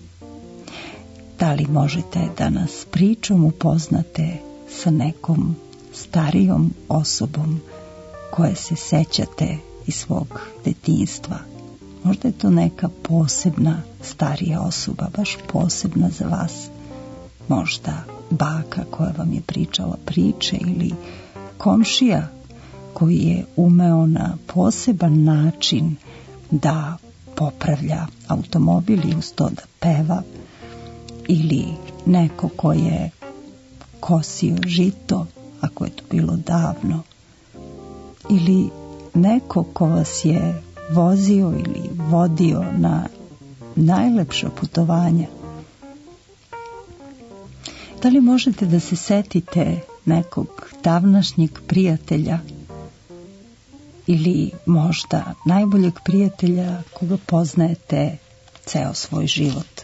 Da li možete da nas pričom upoznate sa nekom starijom osobom koje se sećate iz svog detinjstva? Možda je to neka posebna starija osoba, baš posebna za vas. Možda baka koja vam je pričala priče ili komšija koji je umeo na poseban način da popravlja automobil i uz to da peva, ili neko ko je kosio žito, ako je to bilo davno, ili neko ko vas je vozio ili vodio na najlepša putovanja. Da li možete da se setite nekog davnašnjeg prijatelja ili možda najboljeg prijatelja koga poznajete ceo svoj život?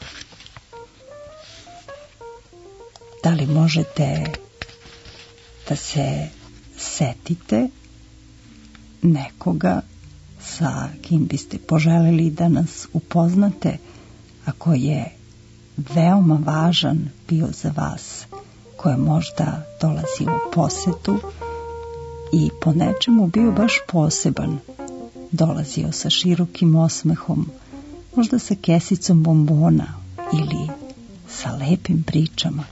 Da li možete da se setite nekoga sa kim biste poželeli da nas upoznate, a koji je veoma važan bio za vas, ko je možda dolazio u posetu i po nečemu bio baš poseban, dolazio sa širokim osmehom, možda sa kesicom bombona ili sa lepim pričama?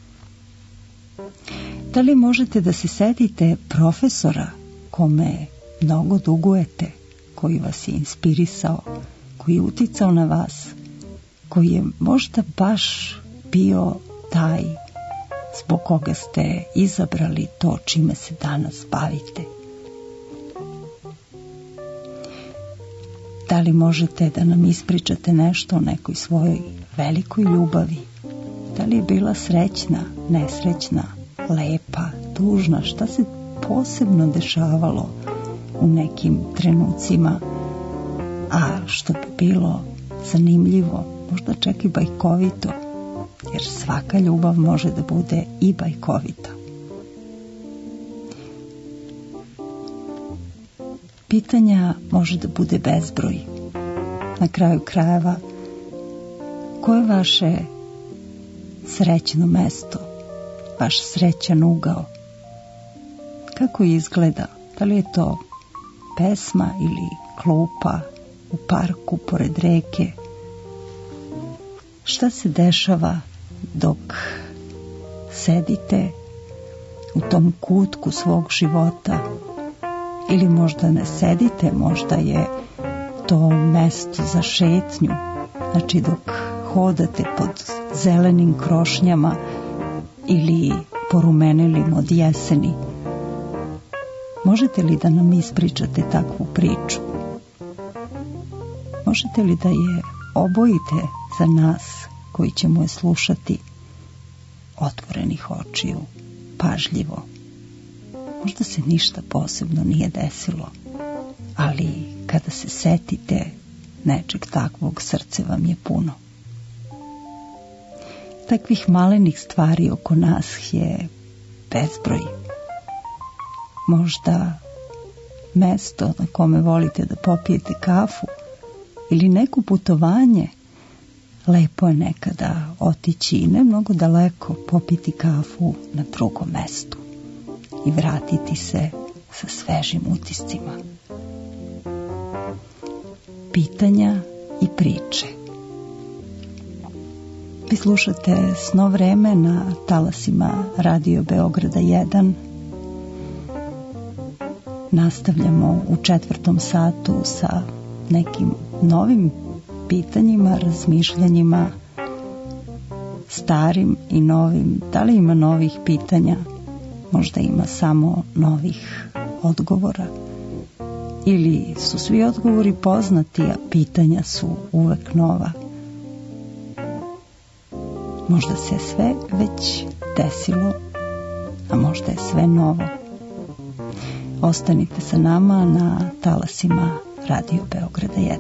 Da li možete da se setite profesora kome mnogo dugujete, koji vas je inspirisao, koji je uticao na vas, koji je možda baš bio taj zbog koga ste izabrali to čime se danas bavite? Da li možete da nam ispričate nešto o nekoj svojoj velikoj ljubavi? Da li je bila srećna, nesrećna, lepa, tužna? Šta se posebno dešavalo u nekim trenucima, a što bi bilo zanimljivo, možda čak i bajkovito, jer svaka ljubav može da bude i bajkovita. Pitanja može da bude bezbroj. Na kraju krajeva, Ko je vaše srećno mesto, vaš srećan ugao? Kako izgleda? Da li je to pesma ili klupa u parku pored reke? Šta se dešava dok sedite u tom kutku svog života? Ili možda ne sedite, možda je to mesto za šetnju, znači dok hodate pod zelenim krošnjama ili porumenelim od jeseni. Možete li da nam ispričate takvu priču? Možete li da je obojite za nas koji ćemo je slušati otvorenih očiju, pažljivo? Možda se ništa posebno nije desilo, ali kada se setite nečeg takvog, srce vam je puno. Takvih malenih stvari oko nas je bezbroj. Možda mesto na kome volite da popijete kafu ili neko putovanje. Lepo je nekada otići i ne mnogo daleko, popiti kafu na drugom mestu i vratiti se sa svežim utiscima. Pitanja i priče. Vi slušate Sno vreme na talasima Radio Beograda 1. Nastavljamo u 4. satu sa nekim novim pitanjima, razmišljanjima, starim i novim. Da li ima novih pitanja? Možda ima samo novih odgovora. Ili su svi odgovori poznati, a pitanja su uvek nova. Možda se sve već desilo, a možda je sve novo. Ostanite sa nama na talasima Radio Beograda 1.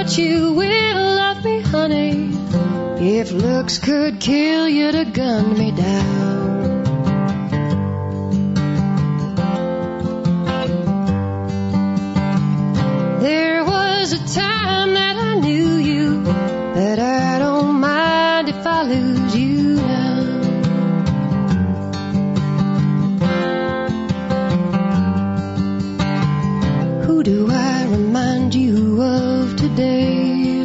what you will of me, honey. If looks could kill, you'd have gunned me down. There was a time that I knew you, but I don't mind if I lose you now. Who do I remind you of today?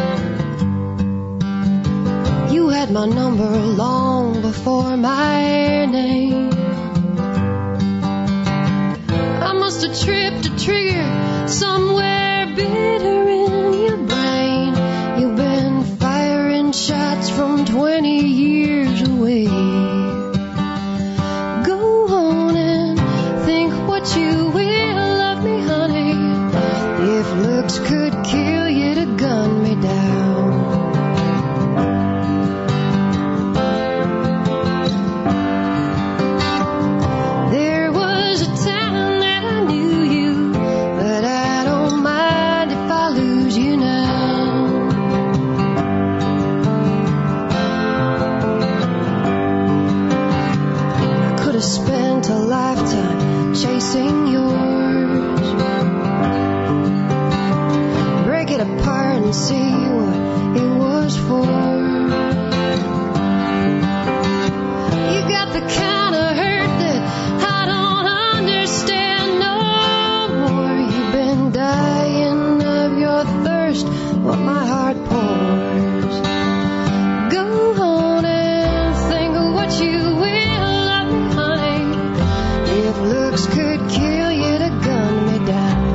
You had my number long before my name. I must have tripped a trigger somewhere bitter in your brain. You've been firing shots from 20 years away. Go on and think what you will of me, honey. If looks could kill, you'd have gunned me down. There was a time that I knew you, but I don't mind if I lose you now. I could have spent a lifetime chasing yours. Break it apart and see what it was for. You got the kind of hurt that I don't understand no more. You've been dying of your thirst, what my heart pours. Go on and think of what you will of me, honey. If looks could kill, you'd have gunned me down.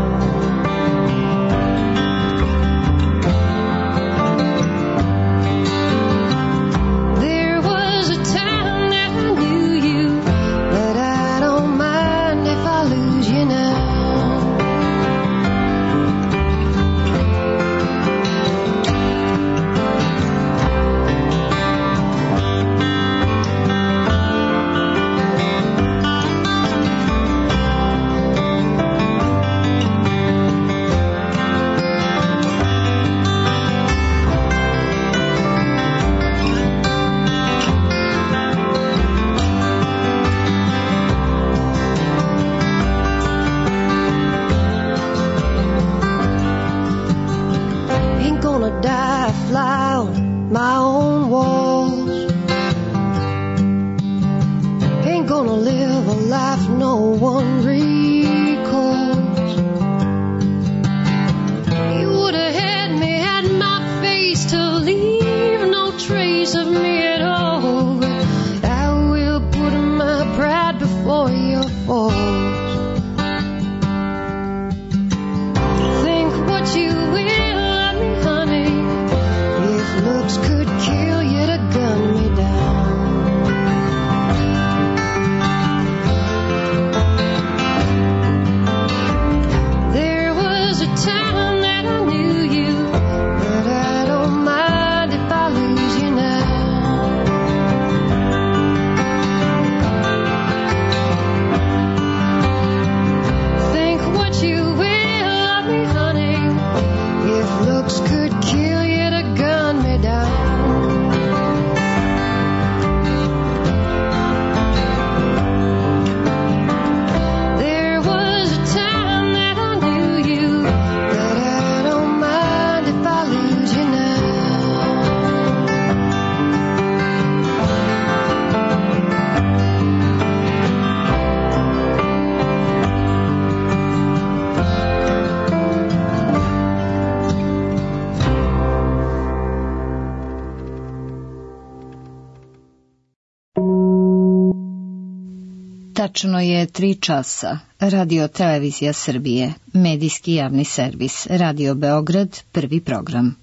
There was a time that I knew you, but I don't mind if I lose you now. Ain't gonna die, fly on my own walls. Ain't gonna live a life no one recalls. You would have had me at my face to leave no trace of me at all. But I will put my pride before your falls. Think what you will of me, honey. If looks could kill, you'd have gunned me down. There was a time that I knew you, but I don't mind if I lose you now. Think what you will of me, honey. If looks could kill, you'd have gunned me down. There was a time that I knew you, but I don't mind if I lose you now. Tačno je 3 časa. Radio Televizija Srbije, medijski javni servis, Radio Beograd, prvi program.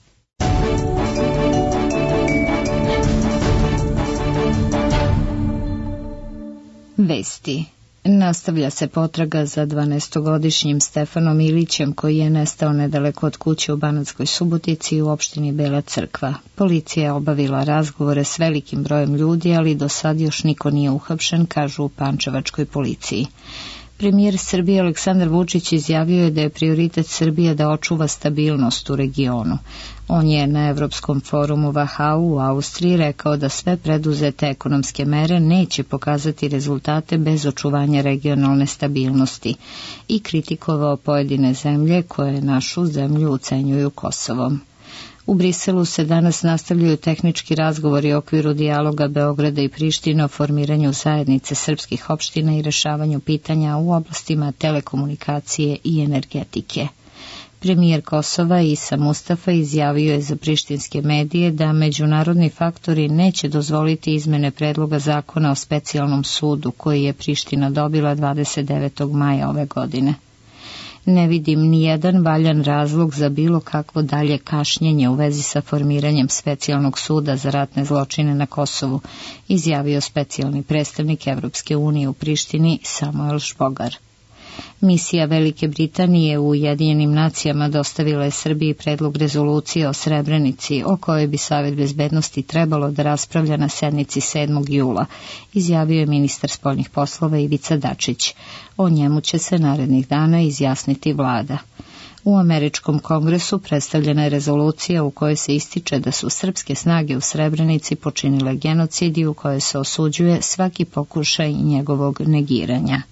Vesti. Nastavlja se potraga za 12-godišnjim Stefanom Ilićem koji je nestao nedaleko od kuće u Banatskoj Subotici u opštini Bela Crkva. Policija je obavila razgovore s velikim brojem ljudi, ali do sad još niko nije uhapšen, kažu u pančevačkoj policiji. Premijer Srbije Aleksandar Vučić izjavio je da je prioritet Srbije da očuva stabilnost u regionu. On je na Evropskom forumu Wachau u Austriji rekao da sve preduzete ekonomske mere neće pokazati rezultate bez očuvanja regionalne stabilnosti i kritikovao pojedine zemlje koje našu zemlju ucenjuju Kosovom. U Briselu se danas nastavljaju tehnički razgovori u okviru dijaloga Beograda i Prištine o formiranju zajednice srpskih opština i rešavanju pitanja u oblastima telekomunikacije i energetike. Premijer Kosova Isa Mustafa izjavio je za prištinske medije da međunarodni faktori neće dozvoliti izmene predloga zakona o specijalnom sudu koji je Priština dobila 29. maja ove godine. Ne vidim ni jedan valjan razlog za bilo kakvo dalje kašnjenje u vezi sa formiranjem specijalnog suda za ratne zločine na Kosovu, izjavio specijalni predstavnik Evropske unije u Prištini Samuel Špogar. Misija Velike Britanije u Ujedinjenim nacijama dostavila je Srbiji predlog rezolucije o Srebrenici, o kojoj bi Savet bezbednosti trebalo da raspravlja na sednici 7. jula, izjavio je ministar spoljnih poslova Ivica Dačić. O njemu će se narednih dana izjasniti vlada. U Američkom kongresu predstavljena je rezolucija u kojoj se ističe da su srpske snage u Srebrenici počinile genocid i u kojoj se osuđuje svaki pokušaj njegovog negiranja.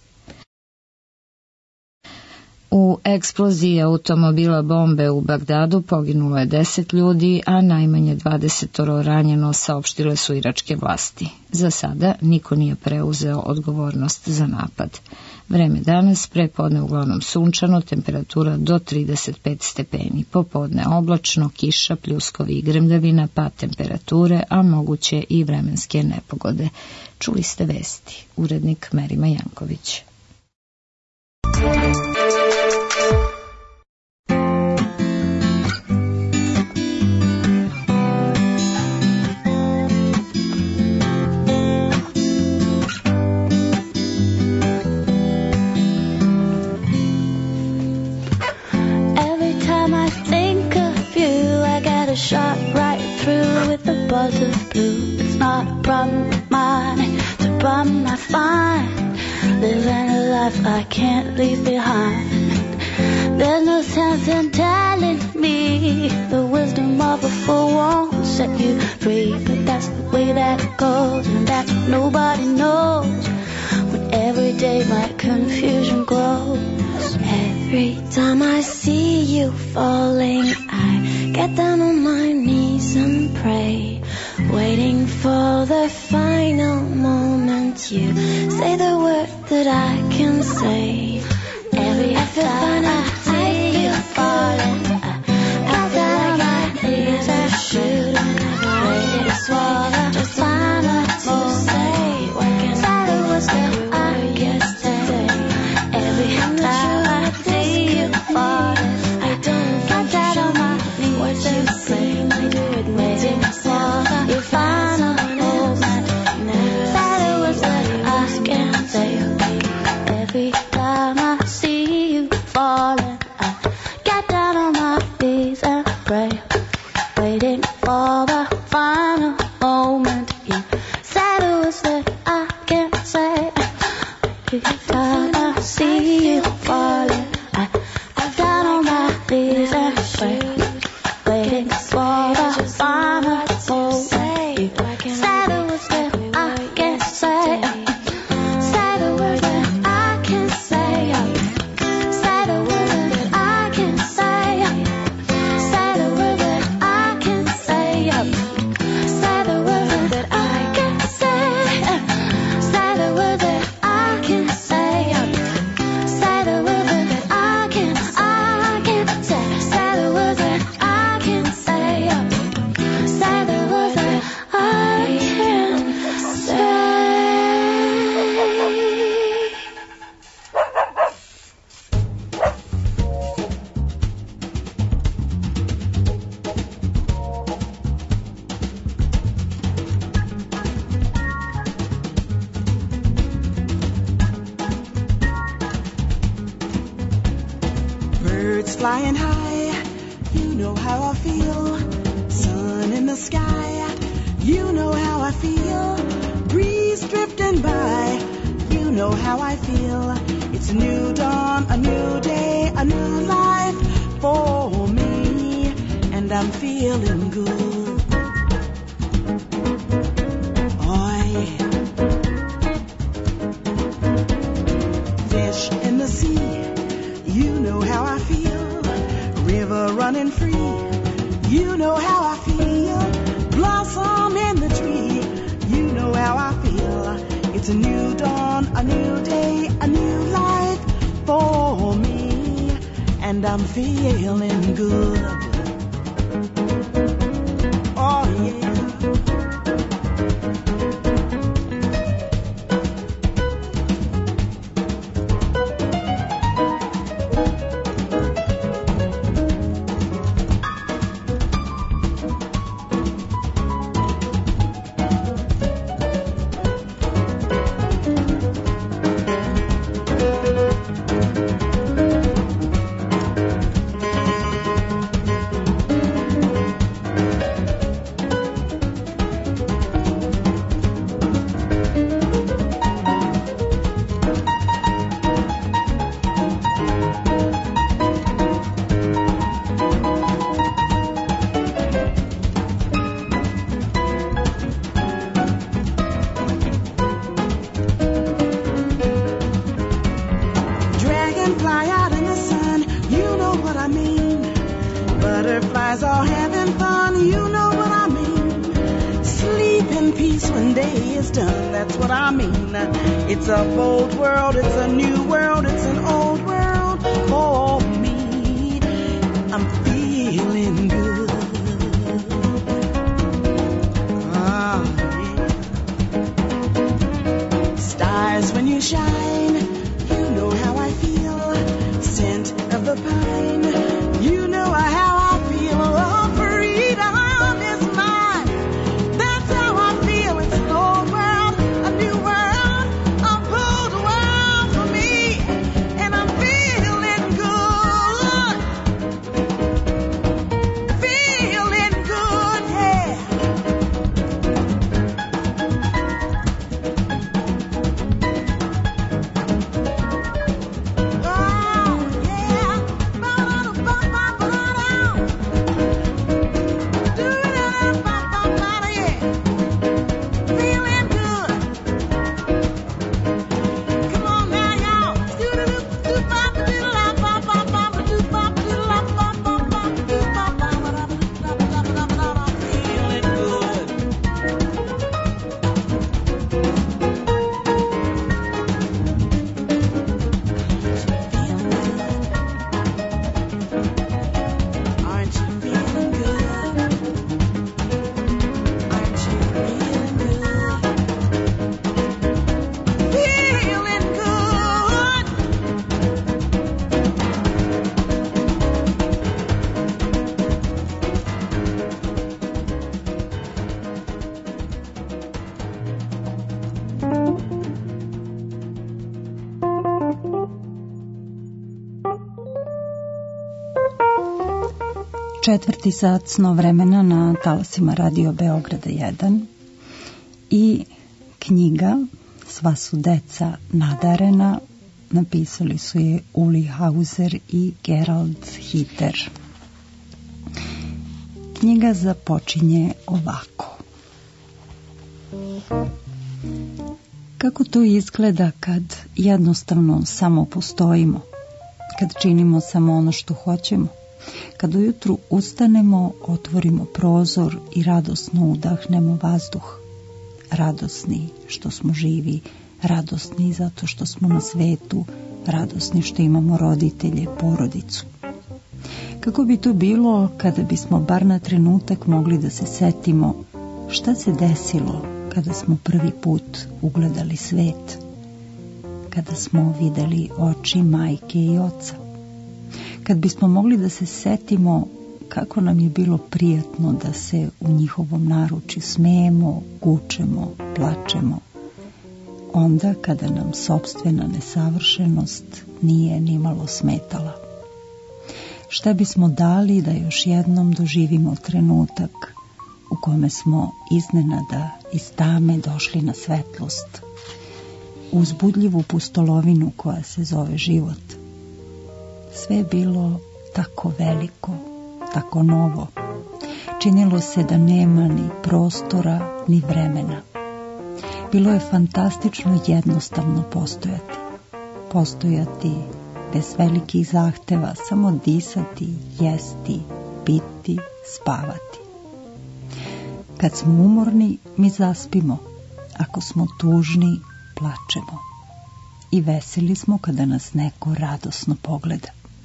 U eksploziji automobila bombe u Bagdadu poginulo je 10 ljudi, a najmanje 20 ranjeno, saopštile su iračke vlasti. Za sada niko nije preuzeo odgovornost za napad. Vreme danas, prepodne uglavnom sunčano, temperatura do 35 stepeni, popodne oblačno, kiša, pljuskovi i grmljavina, pad temperature, a moguće i vremenske nepogode. Čuli ste vesti. Urednik Merima Janković. Shot right through with a buzz of blue. It's not a problem of mine, it's a problem I find. Living a life I can't leave behind. There's no sense in telling me the wisdom of a fool won't set you free. But that's the way that it goes, and that's what nobody knows. When every day my confusion grows. Every time I see you falling, I get down on my knees and pray, waiting for the final moment you say the word that I can say. Every time I see you falling, I feel like my knees are shooting, ready to swallow the final to say what can say the words that I can say. Every time I see you falling, I don't get down on my knees. What you say, I do it waiting for your final moment. Say the words that I can say. Every time I see you falling, I get down on my knees and pray, waiting for the final moment. You say the words that I can't say. Every time I see you falling, I get down on my knees and pray, waiting for the final moment. You say the words that I can't say. Say the words that I can say. Say the words that I can say. Say the words that I can say. Say the words that I can say. Say the words that I can say. Say the words that I can say. Say the words that I can say. Say the words that I can say. Birds flying high, you know how I feel. Sun in the sky, you know how I feel. Breeze drifting by, you You know how I feel. It's a new dawn, a new day, a new life for me, and I'm feeling good. Oh yeah. Fish in the sea, you know how I feel. River running free, you know how I feel. Blossom in the tree, you know how I feel. It's a new dawn, a new day, a new life for me, and I'm feeling good. Oh yeah. Butterflies are having fun, you know what I mean. Sleep in peace when day is done, that's what I mean. It's a bold world, it's a new world, it's an old world for me. I'm feeling good. Ah, yeah. Stars when you shine, you know how I feel. Scent of the pine, you know how I feel. Oh, freedom is mine. That's how I feel. It's an old world, a new world, a bold world for me, and I'm feeling good. Feeling good, yeah. Četvrti sat sno vremena na talasima Radio Beograda 1 i knjiga Sva su deca nadarena, napisali su je Uli Hauser i Gerald Hiter. Knjiga započinje ovako. Kako to izgleda kad jednostavno samo postojimo, kad činimo samo ono što hoćemo, kad ujutru ustanemo, otvorimo prozor i radosno udahnemo vazduh. Radosni što smo živi, radosni zato što smo na svetu, radosni što imamo roditelje, porodicu. Kako bi to bilo kada bismo bar na trenutak mogli da se setimo šta se desilo kada smo prvi put ugledali svet, kada smo videli oči majke i oca. Kad bismo mogli da se setimo kako nam je bilo prijatno da se u njihovom naručju smejemo, gučemo, plačemo, onda kada nam sopstvena nesavršenost nije nimalo smetala. Šta bismo dali da još jednom doživimo trenutak u kome smo iznenada iz tame došli na svetlost uzbudljivu pustolovinu koja se zove život. Sve je bilo tako veliko, tako novo. Činilo se da nema ni prostora, ni vremena. Bilo je fantastično jednostavno postojati. Postojati bez velikih zahteva, samo disati, jesti, piti, spavati. Kad smo umorni, mi zaspimo. Ako smo tužni, plačemo. I veseli smo kada nas neko radosno pogleda.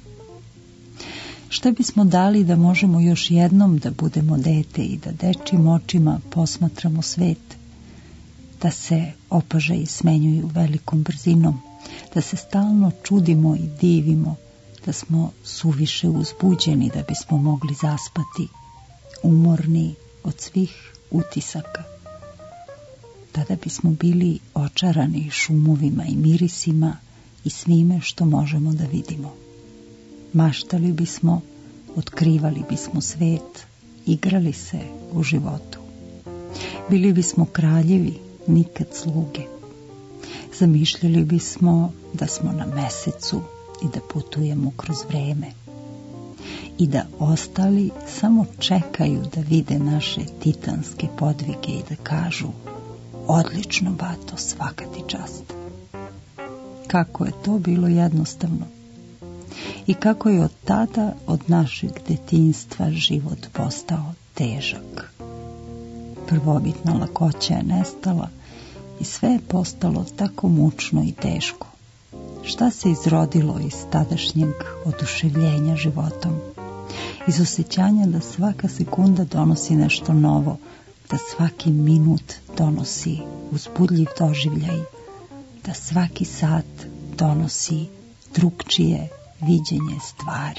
Šta bismo dali da možemo još jednom da budemo dete i da dečjim očima posmatramo svet, da se opažaji smenjuju velikom brzinom, da se stalno čudimo i divimo, da smo suviše uzbuđeni da bismo mogli zaspati, umorni od svih utisaka. Tada bismo bili očarani šumovima i mirisima i svime što možemo da vidimo. Maštali bismo, otkrivali bismo svet, igrali se u životu. Bili bismo kraljevi, nikad sluge. Zamišljali bismo da smo na mesecu i da putujemo kroz vreme. I da ostali samo čekaju da vide naše titanske podvige i da kažu: odlično, bato, svaka ti čast. Kako je to bilo jednostavno. I kako je od tada, od našeg detinjstva, život postao težak. Prvobitna lakoća je nestala i sve je postalo tako mučno i teško. Šta se izrodilo iz tadašnjeg oduševljenja životom? Iz osjećanja da svaka sekunda donosi nešto novo, da svaki minut donosi uzbudljiv doživljaj, da svaki sat donosi drugčije viđenje stvari.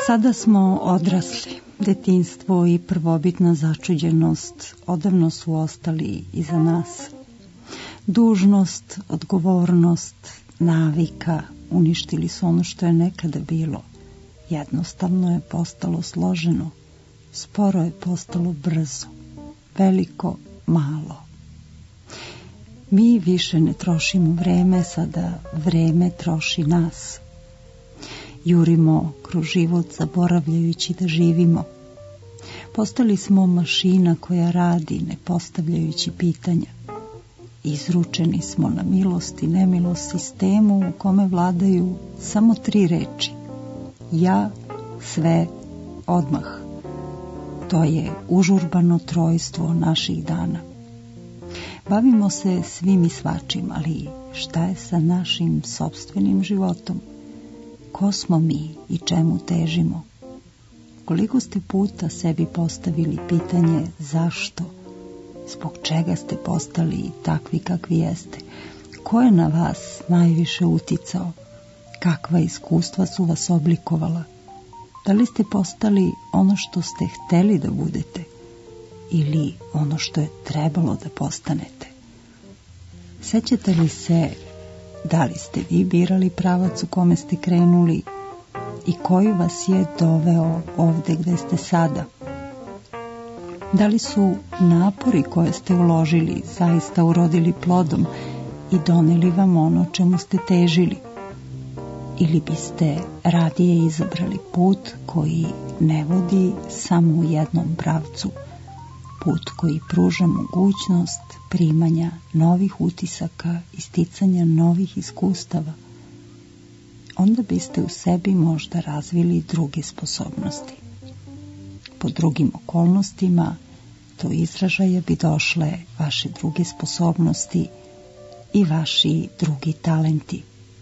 Sada smo odrasli. Detinjstvo i prvobitna začuđenost odavno su ostali iza nas. Dužnost, odgovornost, navika uništili su ono što je nekada bilo. Jednostavno je postalo složeno, sporo je postalo brzo, veliko, malo. Mi više ne trošimo vreme, sada vreme troši nas. Jurimo kroz život zaboravljajući da živimo. Postali smo mašina koja radi ne postavljajući pitanja. Izručeni smo na milost i nemilost sistemu u kome vladaju samo 3 reči. Ja, sve, odmah. To je užurbano trojstvo naših dana. Bavimo se svim i svačim, ali šta je sa našim sopstvenim životom? Ko smo mi i čemu težimo? Koliko ste puta sebi postavili pitanje zašto? Zbog čega ste postali takvi kakvi jeste? Ko je na vas najviše uticao? Kakva iskustva su vas oblikovala? Da li ste postali ono što ste hteli da budete? Ili ono što je trebalo da postanete? Sećate li se da li ste vi birali pravac u kome ste krenuli i koji vas je doveo ovde gde ste sada? Da li su napori koje ste uložili zaista urodili plodom i doneli vam ono čemu ste težili? Ili biste radije izabrali put koji ne vodi samo u jednom pravcu, put koji pruža mogućnost primanja novih utisaka i sticanja novih iskustava? Onda biste u sebi možda razvili druge sposobnosti. Po drugim okolnostima do izražaja bi došle vaše druge sposobnosti i vaši drugi talenti.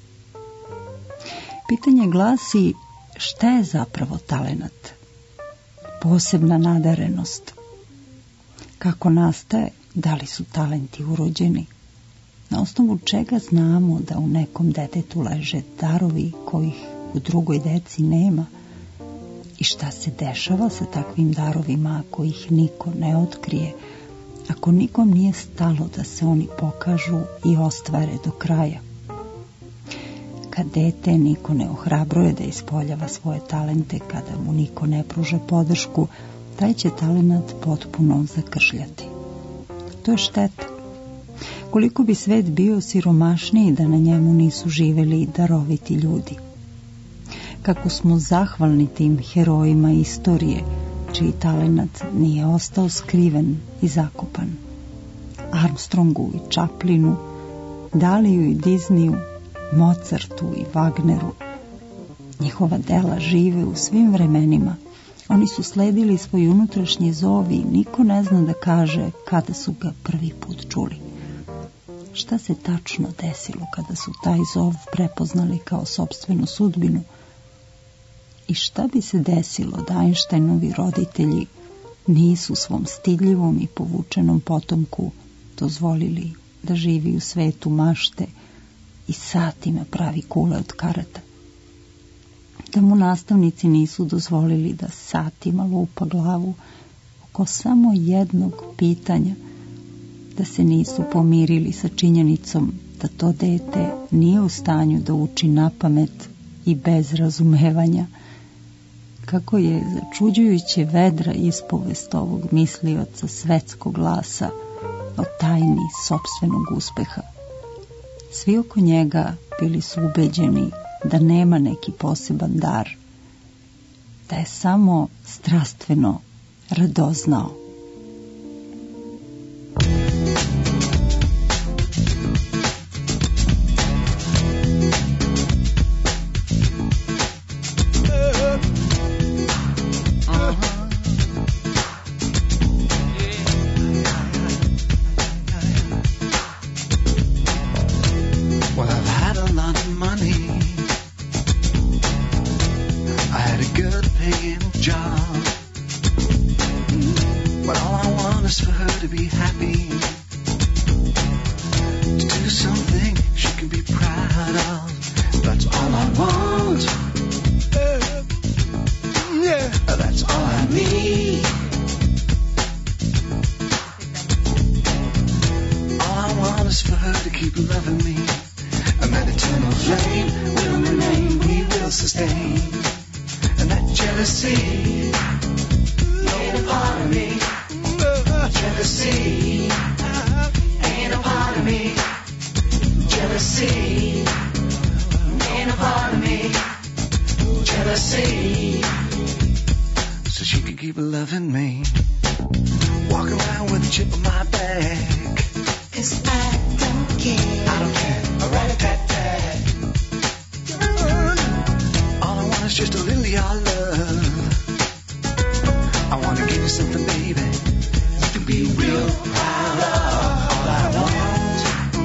Pitanje glasi: šta je zapravo talenat? Posebna nadarenost. Kako nastaje? Da li su talenti urođeni? Na osnovu čega znamo da u nekom detetu leže darovi kojih u drugoj deci nema? I šta se dešava sa takvim darovima ako ih niko ne otkrije, ako nikom nije stalo da se oni pokažu i ostvare do kraja? Kad dete niko ne ohrabruje da ispoljava svoje talente, kada mu niko ne pruža podršku, taj će talenat potpuno zakršljati. To je šteta. Koliko bi svet bio siromašniji da na njemu nisu živeli daroviti ljudi. Kako smo zahvalni tim herojima istorije, čiji talenat nije ostao skriven i zakopan. Armstrongu i Chaplinu, Daliju i Disneyu, Mozartu i Wagneru. Njihova dela žive u svim vremenima. Oni su sledili svoj unutrašnji zov i niko ne zna da kaže kada su ga prvi put čuli. Šta se tačno desilo kada su taj zov prepoznali kao sopstvenu sudbinu? I šta bi se desilo da Einsteinovi roditelji nisu svom stidljivom i povučenom potomku dozvolili da živi u svetu mašte i satima pravi kule od karata? Da mu nastavnici nisu dozvolili da satima lupa glavu oko samo jednog pitanja, da se nisu pomirili sa činjenicom da to dete nije u stanju da uči napamet i bez razumevanja. Kako je začuđujuće vedra ispovest ovog mislioca svetskog glasa o tajni sopstvenog uspeha. Svi oko njega bili su ubeđeni da nema neki poseban dar, da je samo strastveno radoznao. sustain. And that jealousy, no part of me. Jealousy ain't a part of me. Jealousy ain't a part of me. Jealousy, so she can keep loving me. Walk around with a chip on my back. 'Cause I don't care. I don't care. A-rat-a-tat-tat. All I want is just a little of your love. I want to give you something, baby, you can be real proud of. All I want,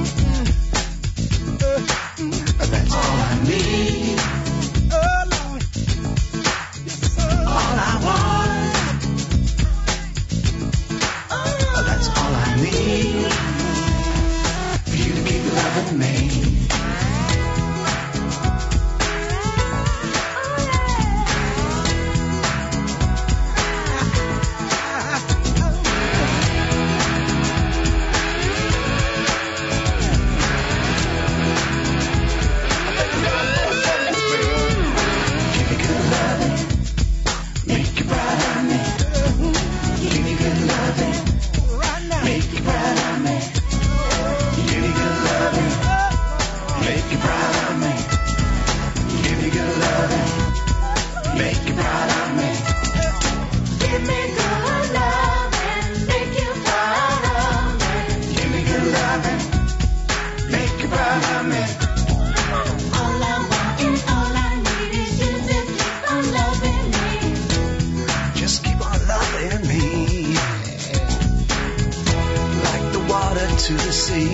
that's all I need. All I want, that's all I need. For you to keep loving me. To the sea,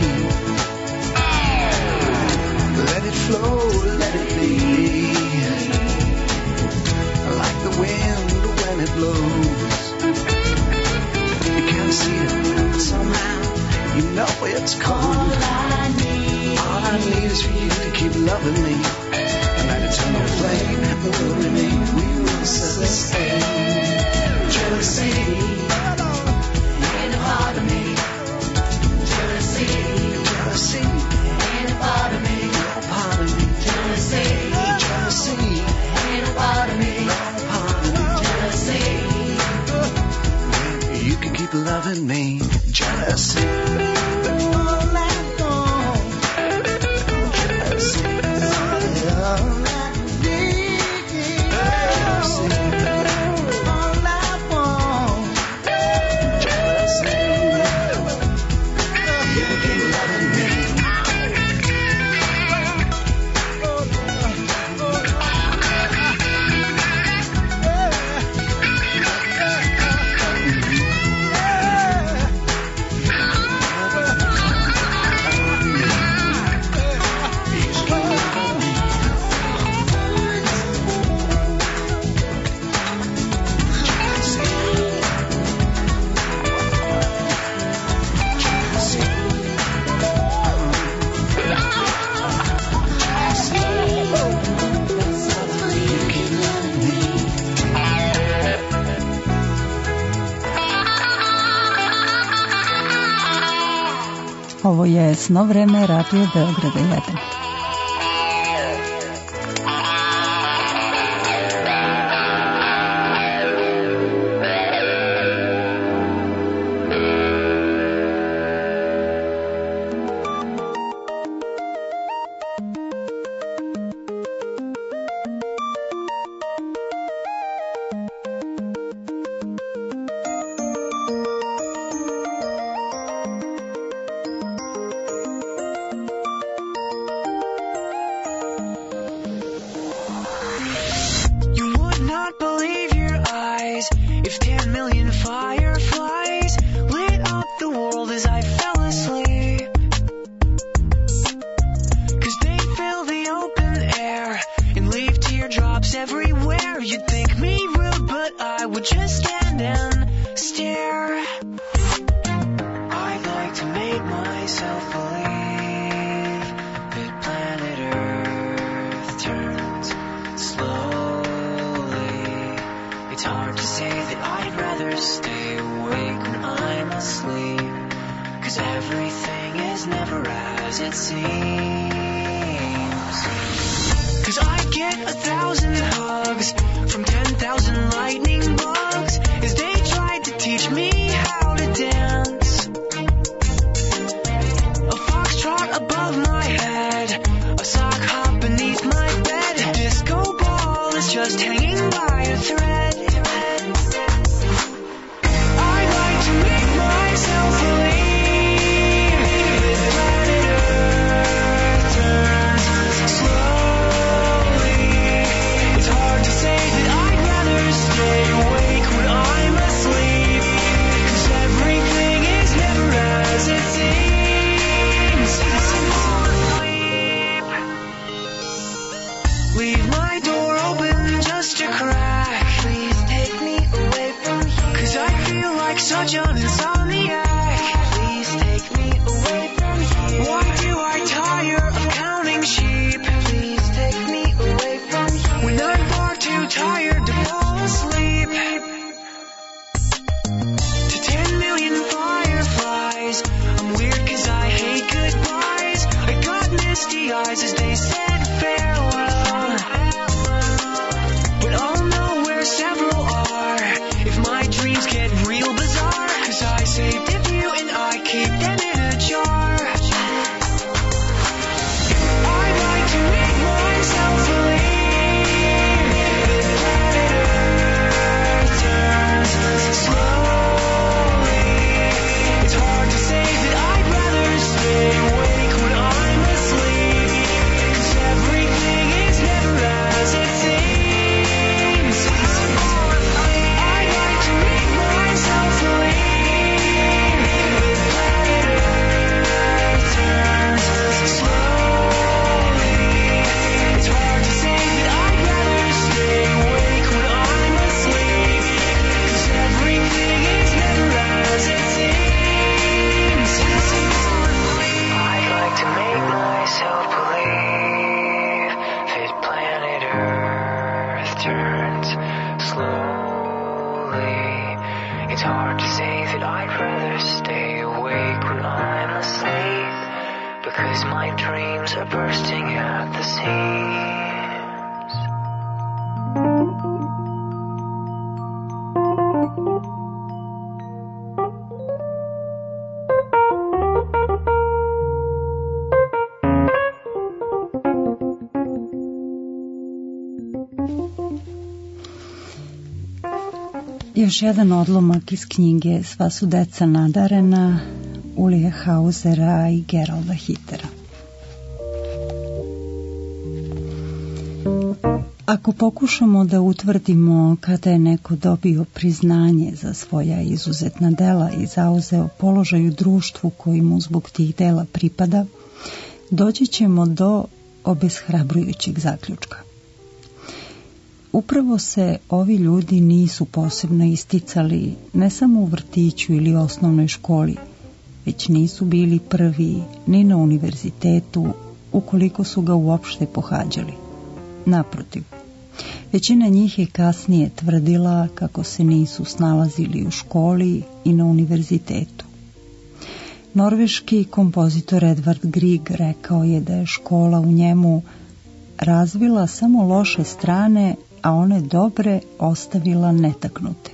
let it flow, let it be, like the wind when it blows. You can't see it, but somehow you know it's cold. All I need is for you to keep loving me, and that eternal flame will remain. We will sustain. Jealousy ain't a part of me. Jealousy ain't a part of me. No part of me. Jealousy ain't a part of me. No part of me. Jealousy, you can keep loving me. Jealousy. Ovo je Sno vreme, Radio Beograda 1. It seems, 'cause I get 1,000 just hanging by a thread. I'd like to make myself believe that planet Earth turns slowly. It's hard to say that I'd rather stay awake when I'm asleep, 'cause everything is never as it seems. Leave my door open just a crack. Please take me away from here, 'cause I feel like such an insomniac. Please take me away from here. Why do I tire of counting sheep? Please take me away from here, when I'm far too tired to fall asleep. To 10 million fireflies, I'm weird 'cause I hate goodbyes. I got misty eyes as they said farewell, but I'll know where several are if my dreams get real bizarre, 'cause I saved a few and I keep them in a jar. I'd like to make myself believe that planet Earth turns slowly. It's hard to say that I'd rather stay awake when I'm asleep, 'cause everything is never as it seems. I'd like to make myself believe that planet Earth turns slowly. It's hard to say that I'd rather stay awake when I'm asleep, 'cause everything is never as it seems. I'd like to make myself believe that planet Earth turns slowly. It's hard to say that I'd rather stay awake when I'm asleep, because my dreams are bursting at the seams. Još jedan odlomak iz knjige Sva su deca nadarena, Ulije Hausera i Geralda Hittera. Ako pokušamo da utvrdimo kada je neko dobio priznanje za svoja izuzetna dela i zauzeo položaj u društvu koji mu zbog tih dela pripada, doći ćemo do obeshrabrujućeg zaključka. Upravo se ovi ljudi nisu posebno isticali ne samo u vrtiću ili osnovnoj školi, već nisu bili prvi ni na univerzitetu, ukoliko su ga uopšte pohađali. Naprotiv, većina njih je kasnije tvrdila kako se nisu snalazili u školi i na univerzitetu. Norveški kompozitor Edvard Grieg rekao je da je škola u njemu razvila samo loše strane, a one dobre ostavila netaknute.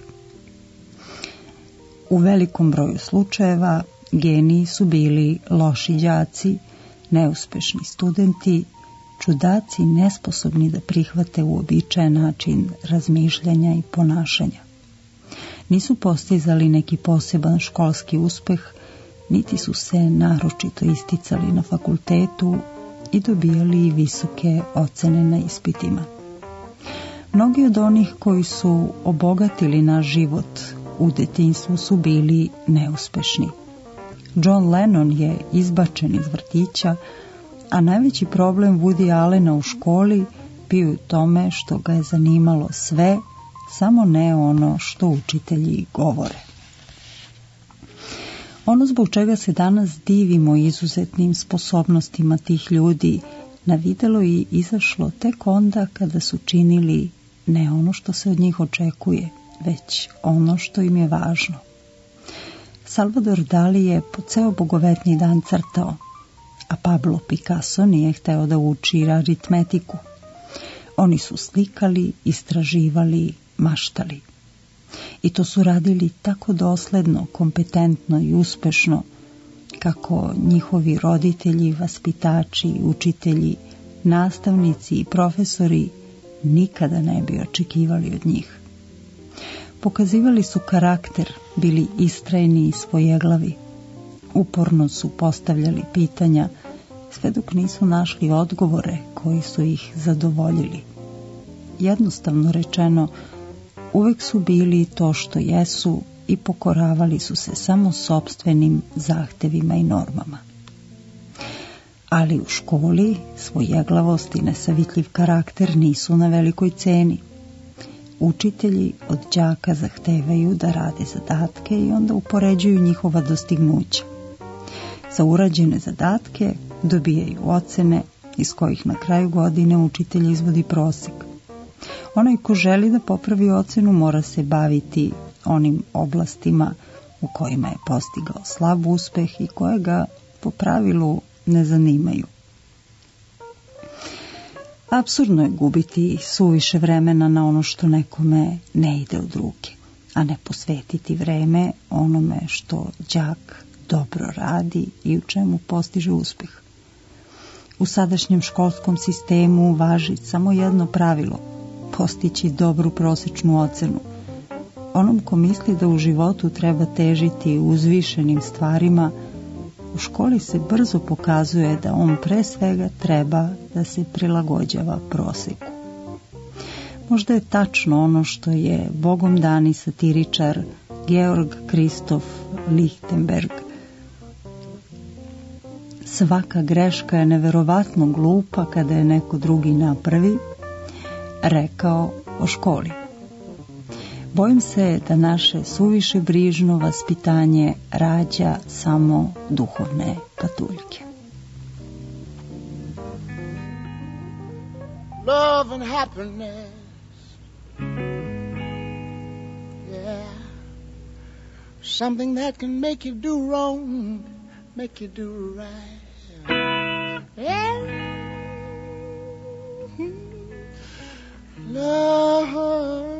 U velikom broju slučajeva geniji su bili loši đaci, neuspešni studenti, čudaci nesposobni da prihvate uobičajen način razmišljanja i ponašanja. Nisu postizali neki poseban školski uspeh, niti su se naročito isticali na fakultetu i dobijali visoke ocene na ispitima. Mnogi od onih koji su obogatili naš život u detinjstvu su bili neuspešni. John Lennon je izbačen iz vrtića, a najveći problem Woody Allena u školi bio u tome što ga je zanimalo sve, samo ne ono što učitelji govore. Ono zbog čega se danas divimo izuzetnim sposobnostima tih ljudi na videlo i izašlo tek onda kada su činili ne ono što se od njih očekuje, već ono što im je važno. Salvador Dali je po ceo bogovetni dan crtao, a Pablo Picasso nije hteo da uči aritmetiku. Oni su slikali, istraživali, maštali. I to su radili tako dosledno, kompetentno i uspešno, kako njihovi roditelji, vaspitači, učitelji, nastavnici i profesori nikada ne bi očekivali od njih. Pokazivali su karakter, bili istrajni i svojeglavi. Uporno su postavljali pitanja, sve dok nisu našli odgovore koji su ih zadovoljili. Jednostavno rečeno, uvek su bili to što jesu i pokoravali su se samo sopstvenim zahtevima i normama. Ali u školi svojeglavost i nesavitljiv karakter nisu na velikoj ceni. Učitelji od đaka zahtevaju da rade zadatke i onda upoređuju njihova dostignuća. Za urađene zadatke dobijaju ocene iz kojih na kraju godine učitelj izvodi prosek. Onaj ko želi da popravi ocenu mora se baviti onim oblastima u kojima je postigao slab uspeh i koje ga po pravilu ne zanimaju. Apsurdno je gubiti suviše vremena na ono što nekome ne ide od ruke, a ne posvetiti vreme onome što đak dobro radi i u čemu postiže uspeh. U sadašnjem školskom sistemu važi samo jedno pravilo: postići dobru prosečnu ocenu. Onom ko misli da u životu treba težiti uzvišenim stvarima, u školi se brzo pokazuje da on pre svega treba da se prilagođava proseku. Možda je tačno ono što je bogom dani satiričar Georg Christoph Lichtenberg: svaka greška je neverovatno glupa kada je neko drugi napravi, rekao o školi. Bojim se da naše suviše brižno vaspitanje rađa samo duhovne patuljke. Love and happiness, yeah, something that can make you do wrong, make you do right, yeah. Love.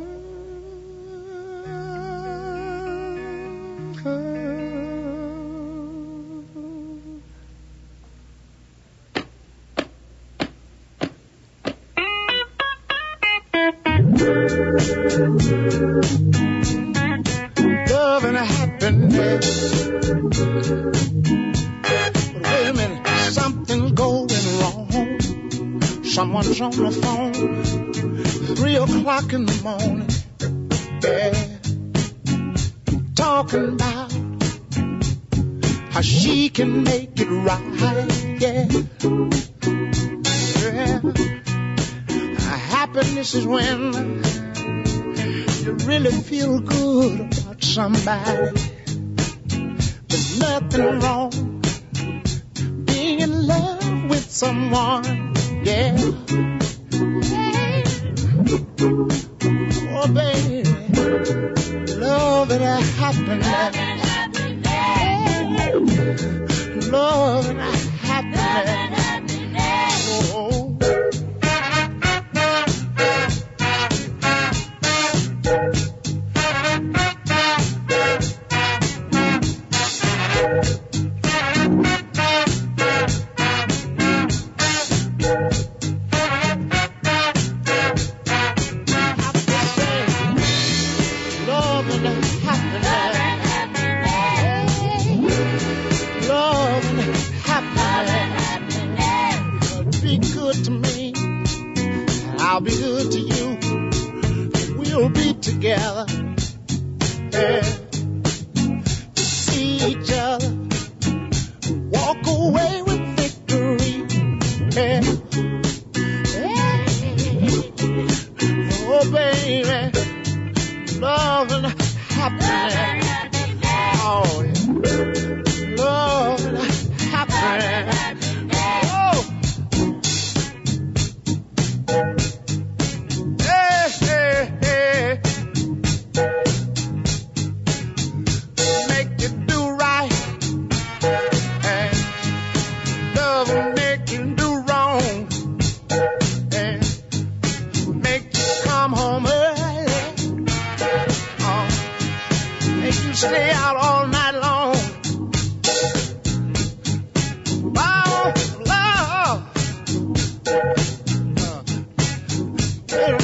Love and happiness. But wait a minute, something's going wrong. Someone's on the phone, 3 o'clock in the morning, yeah, talking about how she can make it right, yeah, yeah. Happiness is when you really feel good about somebody. There's nothing wrong being in love with someone, yeah. Oh, baby, love and happiness. Love and happiness. Oh. I'll be good to you. We'll be together, yeah, to see each other, walk away with victory, yeah. Oh, baby, love and happiness. Oh, yeah. Love and happiness. Oh. Stay out all night long. Oh, love.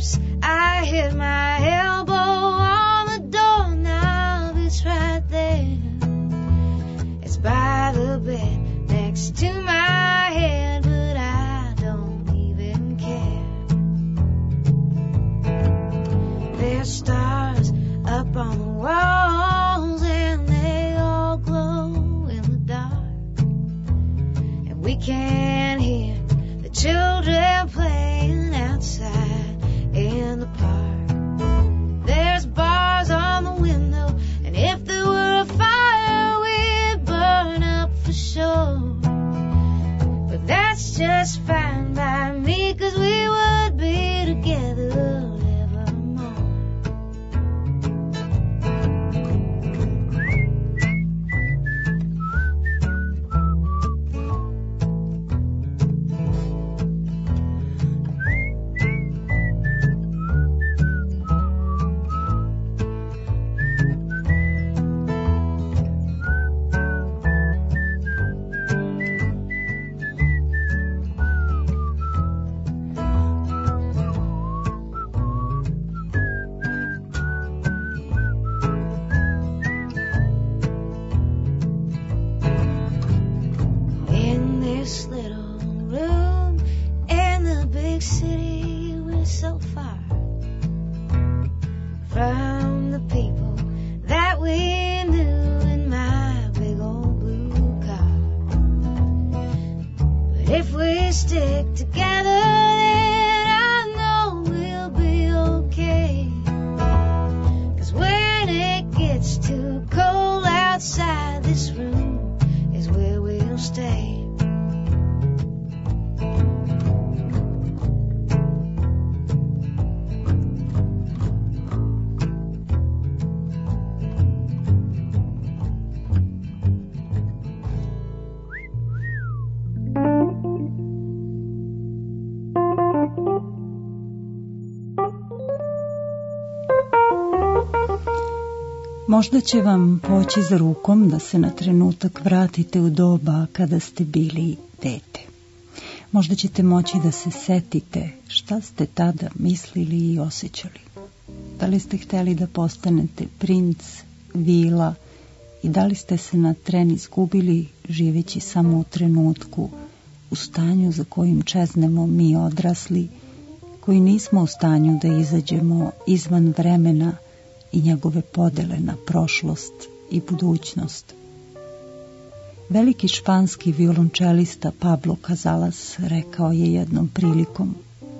steps, I hit my elbow on the doorknob. It's right there. It's by the bed next to my head, but I don't even care. There's stars up on the walls and they all glow in the dark. And we can hear the children playing outside in the park. There's bars on the window, and if there were a fire, we'd burn up for sure. But that's just fine by me, 'cause we would be together evermore. In this little room in the big city, we're so far from the people that we knew in my big old blue car. But if we stick together, then I know we'll be okay. 'Cause when it gets too cold outside, this room is where we'll stay. Možda će vam poći za rukom da se na trenutak vratite u doba kada ste bili dete. Možda ćete moći da se setite šta ste tada mislili i osjećali. Da li ste hteli da postanete princ, vila i da li ste se na tren izgubili živeći samo u trenutku, u stanju za kojim čeznemo mi odrasli, koji nismo u stanju da izađemo izvan vremena i njegove podele na prošlost i budućnost. Veliki španski violončelista Pablo Casals rekao je jednom prilikom: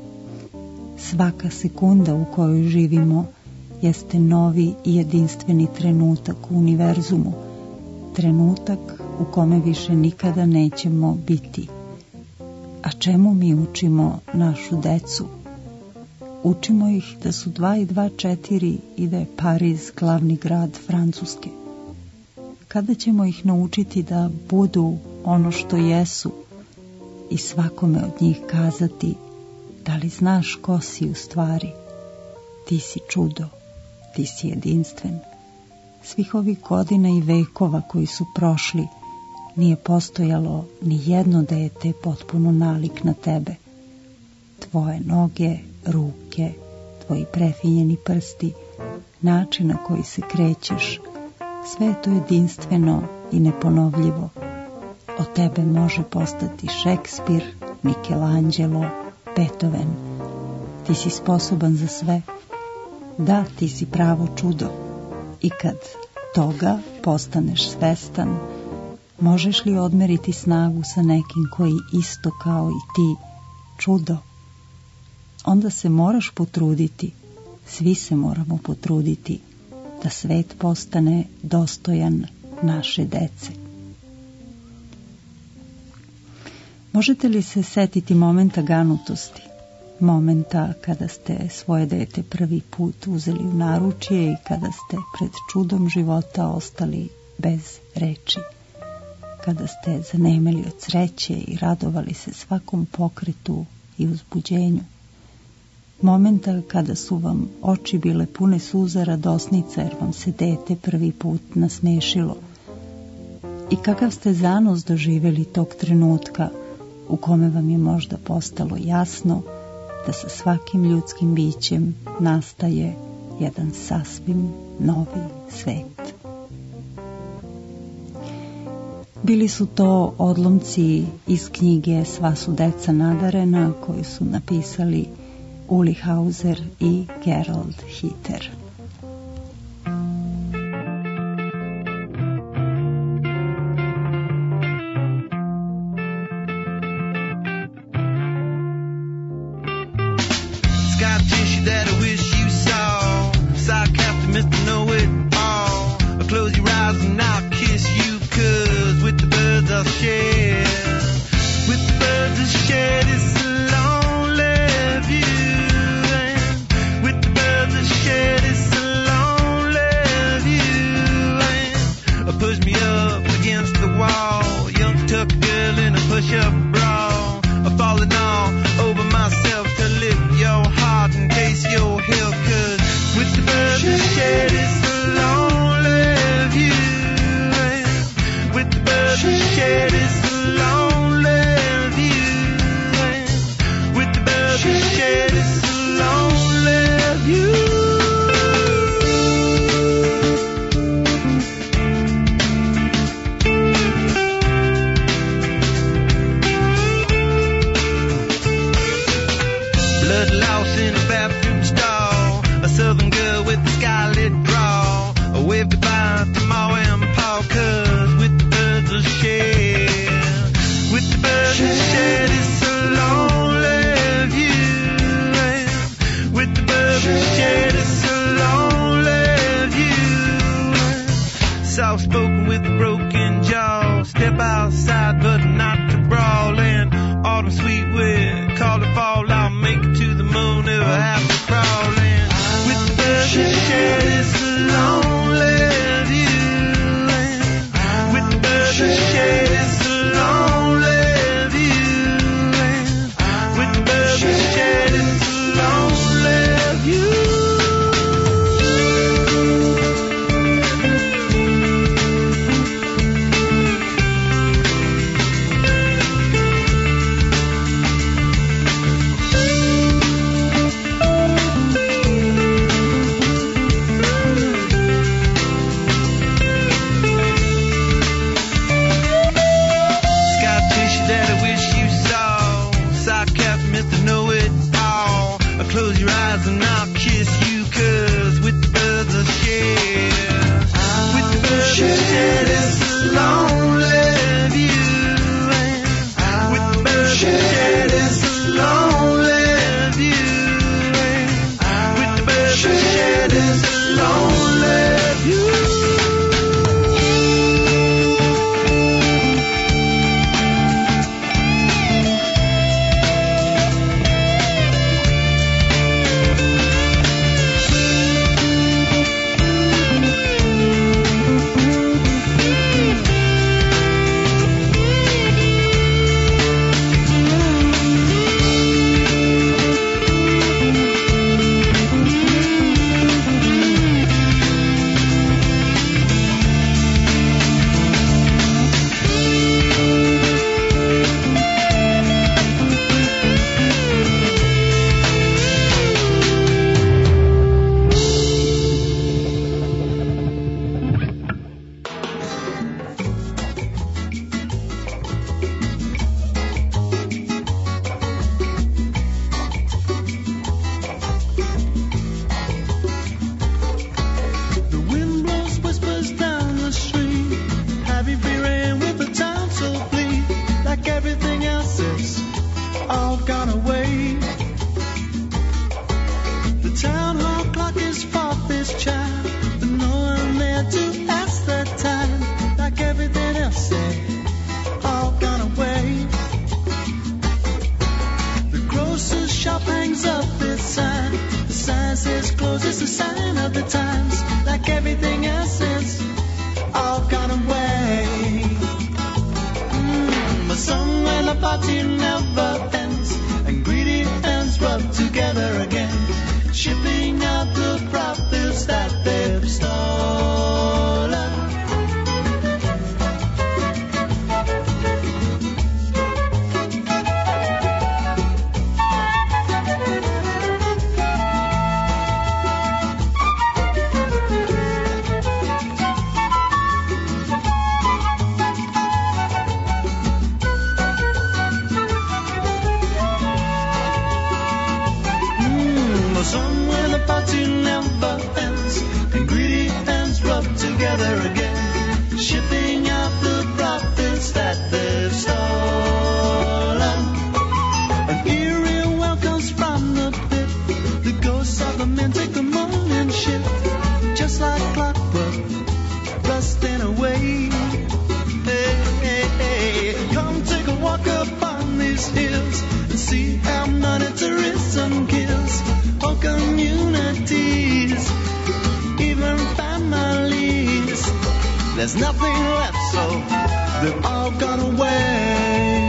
svaka sekunda u kojoj živimo jeste novi i jedinstveni trenutak u univerzumu, trenutak u kome više nikada nećemo biti. A čemu mi učimo našu decu? Učimo ih da su 2 i 2 4 i da je Pariz glavni grad Francuske. Kada ćemo ih naučiti da budu ono što jesu i svakome od njih kazati: da li znaš ko si u stvari? Ti si čudo, ti si jedinstven. Svih ovih godina i vekova koji su prošli nije postojalo ni jedno dete potpuno nalik na tebe. Tvoje noge, ruke, tvoji prefinjeni prsti, način na koji se krećeš, sve je to jedinstveno i neponovljivo. Od tebe može postati Šekspir, Michelangelo, Beethoven. Ti si sposoban za sve. Da, ti si pravo čudo. I kad toga postaneš svestan, možeš li odmeriti snagu sa nekim koji isto kao i ti čudo? Onda se moraš potruditi, svi se moramo potruditi, da svet postane dostojan naše dece. Možete li se setiti momenta ganutosti? Momenta kada ste svoje dete prvi put uzeli u naručje i kada ste pred čudom života ostali bez reči? Kada ste zanemeli od sreće i radovali se svakom pokretu i uzbuđenju? Momenta kada su vam oči bile pune suza radosnica jer vam se dete prvi put nasmešilo? I kakav ste zanos doživjeli tog trenutka u kome vam je možda postalo jasno da sa svakim ljudskim bićem nastaje jedan sasvim novi svet. Bili su to odlomci iz knjige Sva su deca nadarena koju su napisali Uli Hauser i Gerald Hiter. For some where the party never ends, ingredients rub together again, shipping out the profits that they've stolen. An eerie well comes from the pit, the ghosts of the men take the morning shift, just like clockwork, rusting away. Hey, hey, hey, come take a walk upon these hills and see how monetarism kills all communities, even families. There's nothing left, so they've all gone away.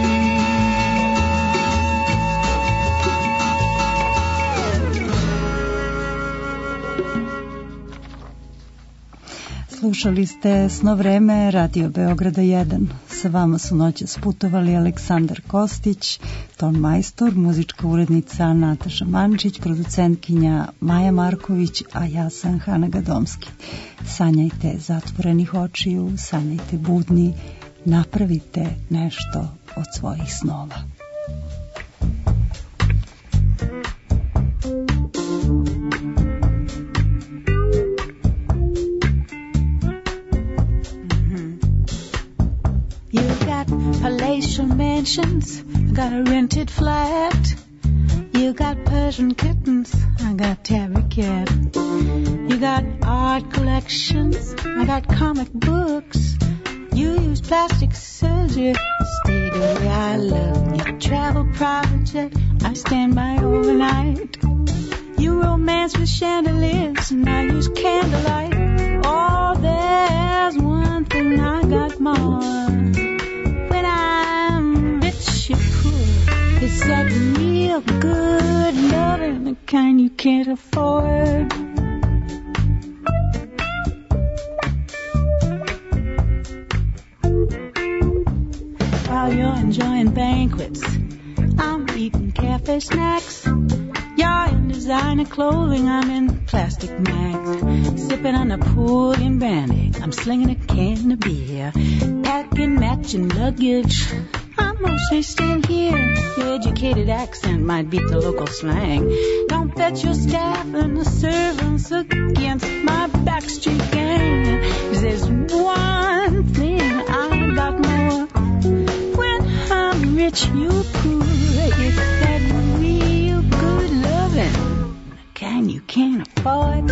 Slušali ste Sno vreme, Radio Beograda 1. Sa vama su noćas putovali Aleksandar Kostić, ton majstor, muzička urednica Nataša Mančić, producentkinja Maja Marković, a ja sam Hana Gadomski. Sanjajte zatvorenih očiju, sanjajte budni, napravite nešto od svojih snova. Palatial mansions, I got a rented flat. You got Persian kittens, I got tabby cat. You got art collections, I got comic books. You use plastic surgery, stay the way I look. You travel private jet, I stand by overnight. You romance with chandeliers, and I use candlelight. Oh, there's one thing I got more. It's that real good loving, the kind you can't afford. While you're enjoying banquets, I'm eating cafe snacks. You're in designer clothing, I'm in plastic mags. Sipping on Napoleon brandy, I'm slinging a can of beer. Packing matching luggage, I'm mostly staying here. Your educated accent might beat the local slang. Don't bet your staff and the servants against my backstreet gang. 'Cause there's one thing I got more. When I'm rich, you're poor. It's that real good loving, the kind you can't afford.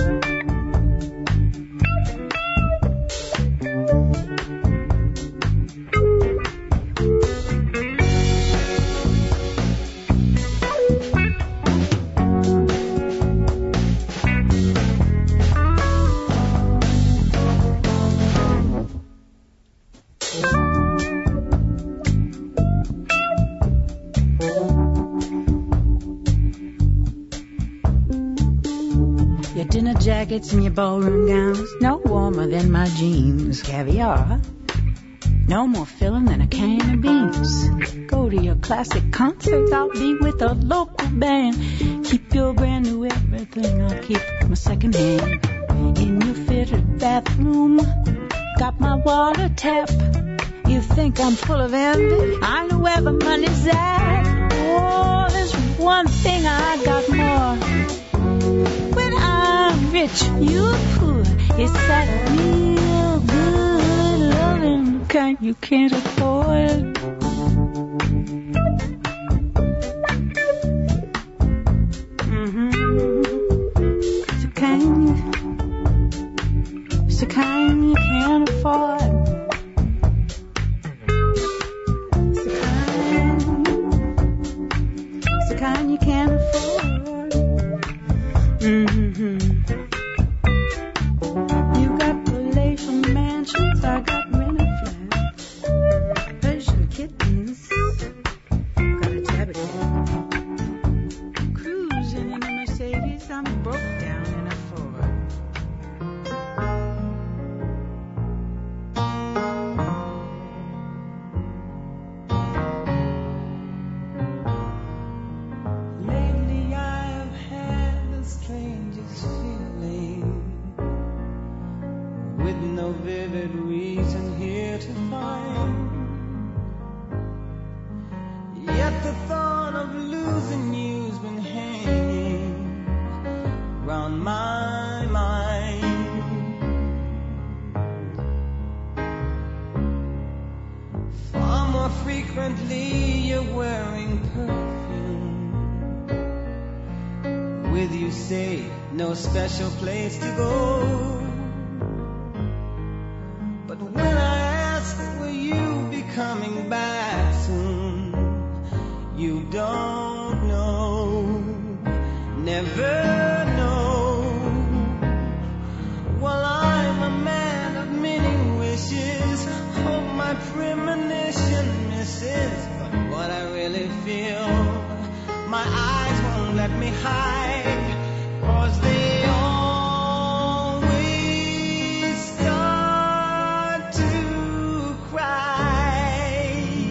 Jackets and your ballroom gowns, no warmer than my jeans. Caviar, no more filling than a can of beans. Go to your classic concerts, I'll be with a local band. Keep your brand new everything, I'll keep my second hand. In your fitted bathroom, got my water tap. You think I'm full of envy? I know where the money's at. Oh, there's one thing I got more. When I'm rich, you're poor. It's that real good loving, kind you can't afford. It's the kind you can't afford. It's the kind you can't afford. You got palatial mansions, I got rented flats. Persian kittens, got a tabby cat. Cruising in a Mercedes, I'm broke down in a Ford. Lately I've had the strangest feeling, with no vivid reason here to find. Yet the thought of losing you's been hanging Apparently you're wearing perfume. With you say no special place to go. But when I ask will you be coming back soon, you don't know, never know. Well, I'm a man of many wishes, hope my premonition misses. But what I really feel, my eyes won't let me hide, 'cause they always start to cry.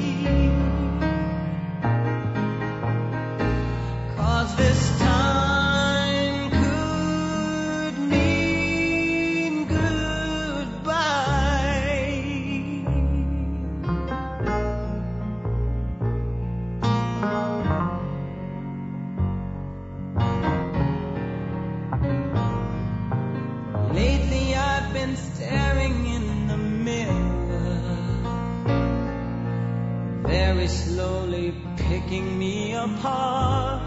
'Cause this time could mean goodbye. Lately I've been staring in the mirror, very slowly picking me apart,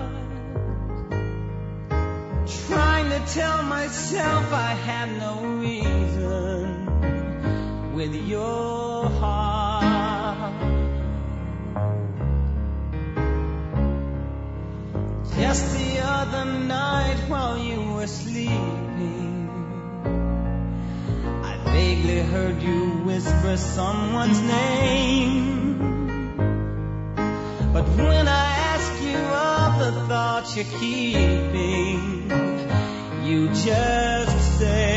trying to tell myself I had no reason with your heart. Just the other night while you were sleeping, I vaguely heard you whisper someone's name. But when I ask you of the thoughts you're keeping, you just say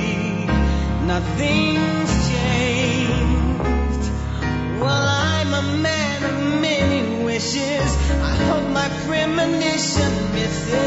nothing's changed. Well, I'm a man of many wishes, I hope my premonition misses.